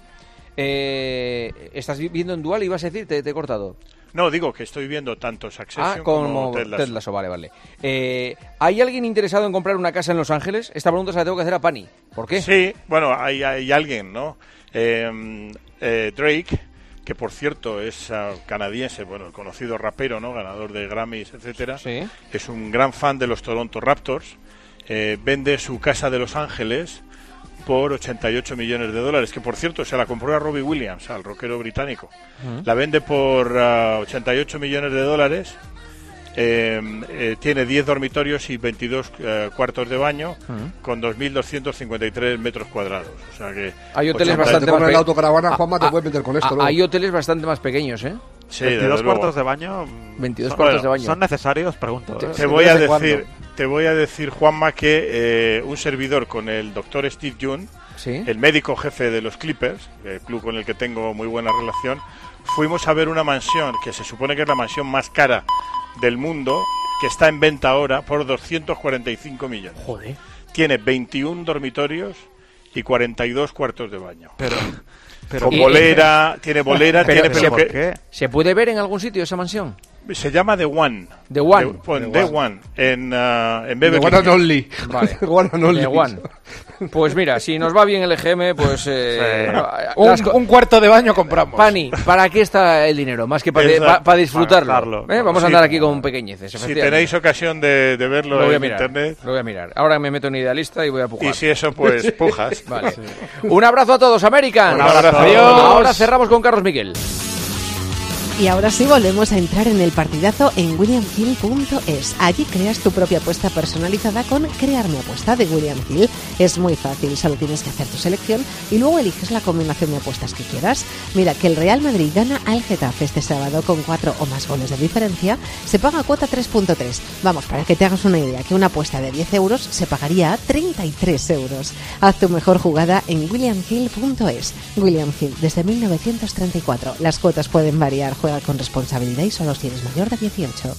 Eh, ¿Estás vi- viendo en Dual y vas a decir? Te, te he cortado. No, digo que estoy viendo tanto Succession Ah, como como Ted Lasso. Ted Lasso, vale, vale. Eh, ¿Hay alguien interesado en comprar una casa en Los Ángeles? Esta pregunta se la tengo que hacer a Pani. ¿Por qué? Sí, bueno, hay, hay alguien, ¿no? Eh, eh, Drake, que por cierto es ah, canadiense, bueno, el conocido rapero, ¿no? Ganador de Grammys, etcétera. Sí. Es un gran fan de los Toronto Raptors. Eh, vende su casa de Los Ángeles por ochenta y ocho millones de dólares, que por cierto se la compró a Robbie Williams, al rockero británico. Ujú. La vende por ah, ochenta y ocho millones de dólares. Eh, eh, tiene diez dormitorios y veintidós eh, cuartos de baño Ujú. con dos mil doscientos cincuenta y tres metros cuadrados. O sea que Hay hoteles ochenta bastante Te más pones pe- la autocaravana, Juanma, te Ah, puedes meter con esto, ah, ¿no? Hay hoteles bastante más pequeños, ¿eh? Sí, veintidós desde luego. cuartos de baño. veintidós son- cuartos de bueno, baño. ¿Son necesarios? Pregunto. Te, ¿eh? te voy a ¿Desde decir, cuándo? te voy a decir, Juanma, que eh, un servidor con el doctor Steve Young, Sí. el médico jefe de los Clippers, el club con el que tengo muy buena relación, fuimos a ver una mansión que se supone que es la mansión más cara del mundo, que está en venta ahora por doscientos cuarenta y cinco millones. Joder. Tiene veintiún dormitorios y cuarenta y dos cuartos de baño. Pero, Con Y- bolera, tiene bolera, Pero- tiene pero peluque- ¿por qué? ¿Se puede ver en algún sitio esa mansión? Se llama The One. The One. The, pon The The One. En, ah, en The Beverly one and Hills. only. Vale. The one and only. The One. Pues mira, si nos va bien el E G M, pues... Eh, Un, las co- un cuarto de baño compramos. Pani, ¿para qué está el dinero? Más que para, Exacto. para disfrutarlo. Para gastarlo. ¿Eh? Vamos Sí. a andar aquí con pequeñeces. Si efectivamente. tenéis ocasión de, de verlo Lo voy a en mirar. internet. Lo voy a mirar. Ahora me meto en idealista y voy a pujar. Y si eso, pues pujas. Vale. Un abrazo a todos, American. Un abrazo. Adiós. Adiós. Ahora cerramos con Carlos Miguel. Y ahora sí volvemos a entrar en el partidazo en william hill punto es. Allí creas tu propia apuesta personalizada con Crear mi apuesta de William Hill. Es muy fácil, solo tienes que hacer tu selección y luego eliges la combinación de apuestas que quieras. Mira, que el Real Madrid gana al Getafe este sábado con cuatro o más goles de diferencia, se paga cuota tres punto tres. Vamos, para que te hagas una idea, que una apuesta de diez euros se pagaría a treinta y tres euros. Haz tu mejor jugada en william hill punto es. William Hill, desde mil novecientos treinta y cuatro. Las cuotas pueden variar, juega con responsabilidad y solo si eres mayor de dieciocho.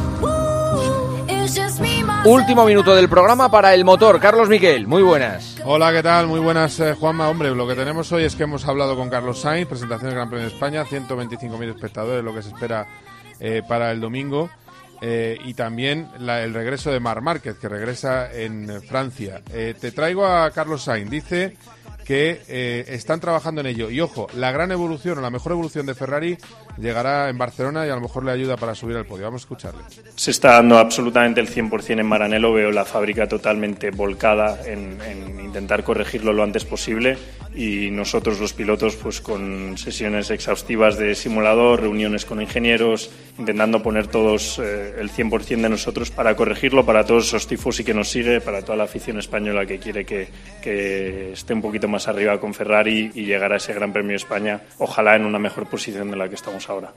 Último minuto del programa para el motor. Carlos Miquel, muy buenas. Hola, ¿qué tal? Muy buenas, eh, Juanma. Hombre, lo que tenemos hoy es que hemos hablado con Carlos Sainz, presentación del Gran Premio de España, ciento veinticinco mil espectadores, lo que se espera eh, para el domingo. Eh, y también la, el regreso de Marc Márquez, que regresa en Francia. Eh, te traigo a Carlos Sainz. Dice que eh, están trabajando en ello. Y ojo, la gran evolución o la mejor evolución de Ferrari llegará en Barcelona y a lo mejor le ayuda para subir al podio. Vamos a escucharle. Se está dando absolutamente el cien por ciento en Maranello. Veo la fábrica totalmente volcada en, en intentar corregirlo lo antes posible y nosotros los pilotos pues con sesiones exhaustivas de simulador, reuniones con ingenieros, intentando poner todos eh, el cien por ciento de nosotros para corregirlo, para todos esos tifosi que nos sigue, para toda la afición española que quiere que, que esté un poquito más arriba con Ferrari y llegar a ese Gran Premio de España, ojalá en una mejor posición de la que estamos ahora.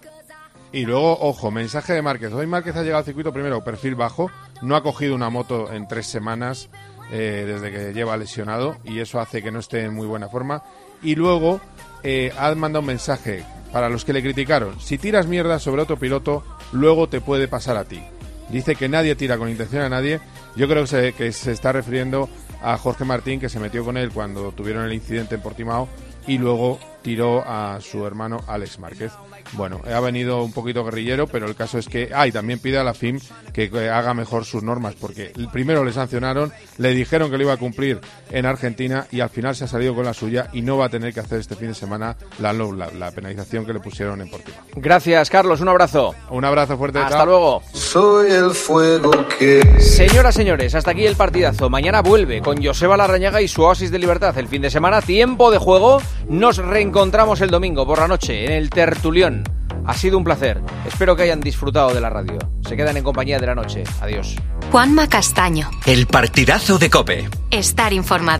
Y luego, ojo, mensaje de Márquez. Hoy Márquez ha llegado al circuito primero, perfil bajo, no ha cogido una moto en tres semanas eh, desde que lleva lesionado y eso hace que no esté en muy buena forma. Y luego eh, ha mandado un mensaje para los que le criticaron. Si tiras mierda sobre otro piloto, luego te puede pasar a ti. Dice que nadie tira con intención a nadie. Yo creo que se, que se está refiriendo a Jorge Martín, que se metió con él cuando tuvieron el incidente en Portimao y luego tiró a su hermano Alex Márquez. Bueno, ha venido un poquito guerrillero, pero el caso es que... Ah, y también pide a la F I M que, que haga mejor sus normas, porque primero le sancionaron, le dijeron que lo iba a cumplir en Argentina y al final se ha salido con la suya y no va a tener que hacer este fin de semana la, la, la penalización que le pusieron en Portimao. Gracias, Carlos, un abrazo. Un abrazo fuerte. Hasta chao. luego. Soy el fuego que... Señoras, señores, hasta aquí el partidazo. Mañana vuelve con Joseba Larrañaga y su oasis de libertad. El fin de semana, tiempo de juego. Nos reencontramos el domingo por la noche en el Tertulión. Ha sido un placer. Espero que hayan disfrutado de la radio. Se quedan en compañía de la noche. Adiós. Juanma Castaño. El partidazo de COPE. Estar informado.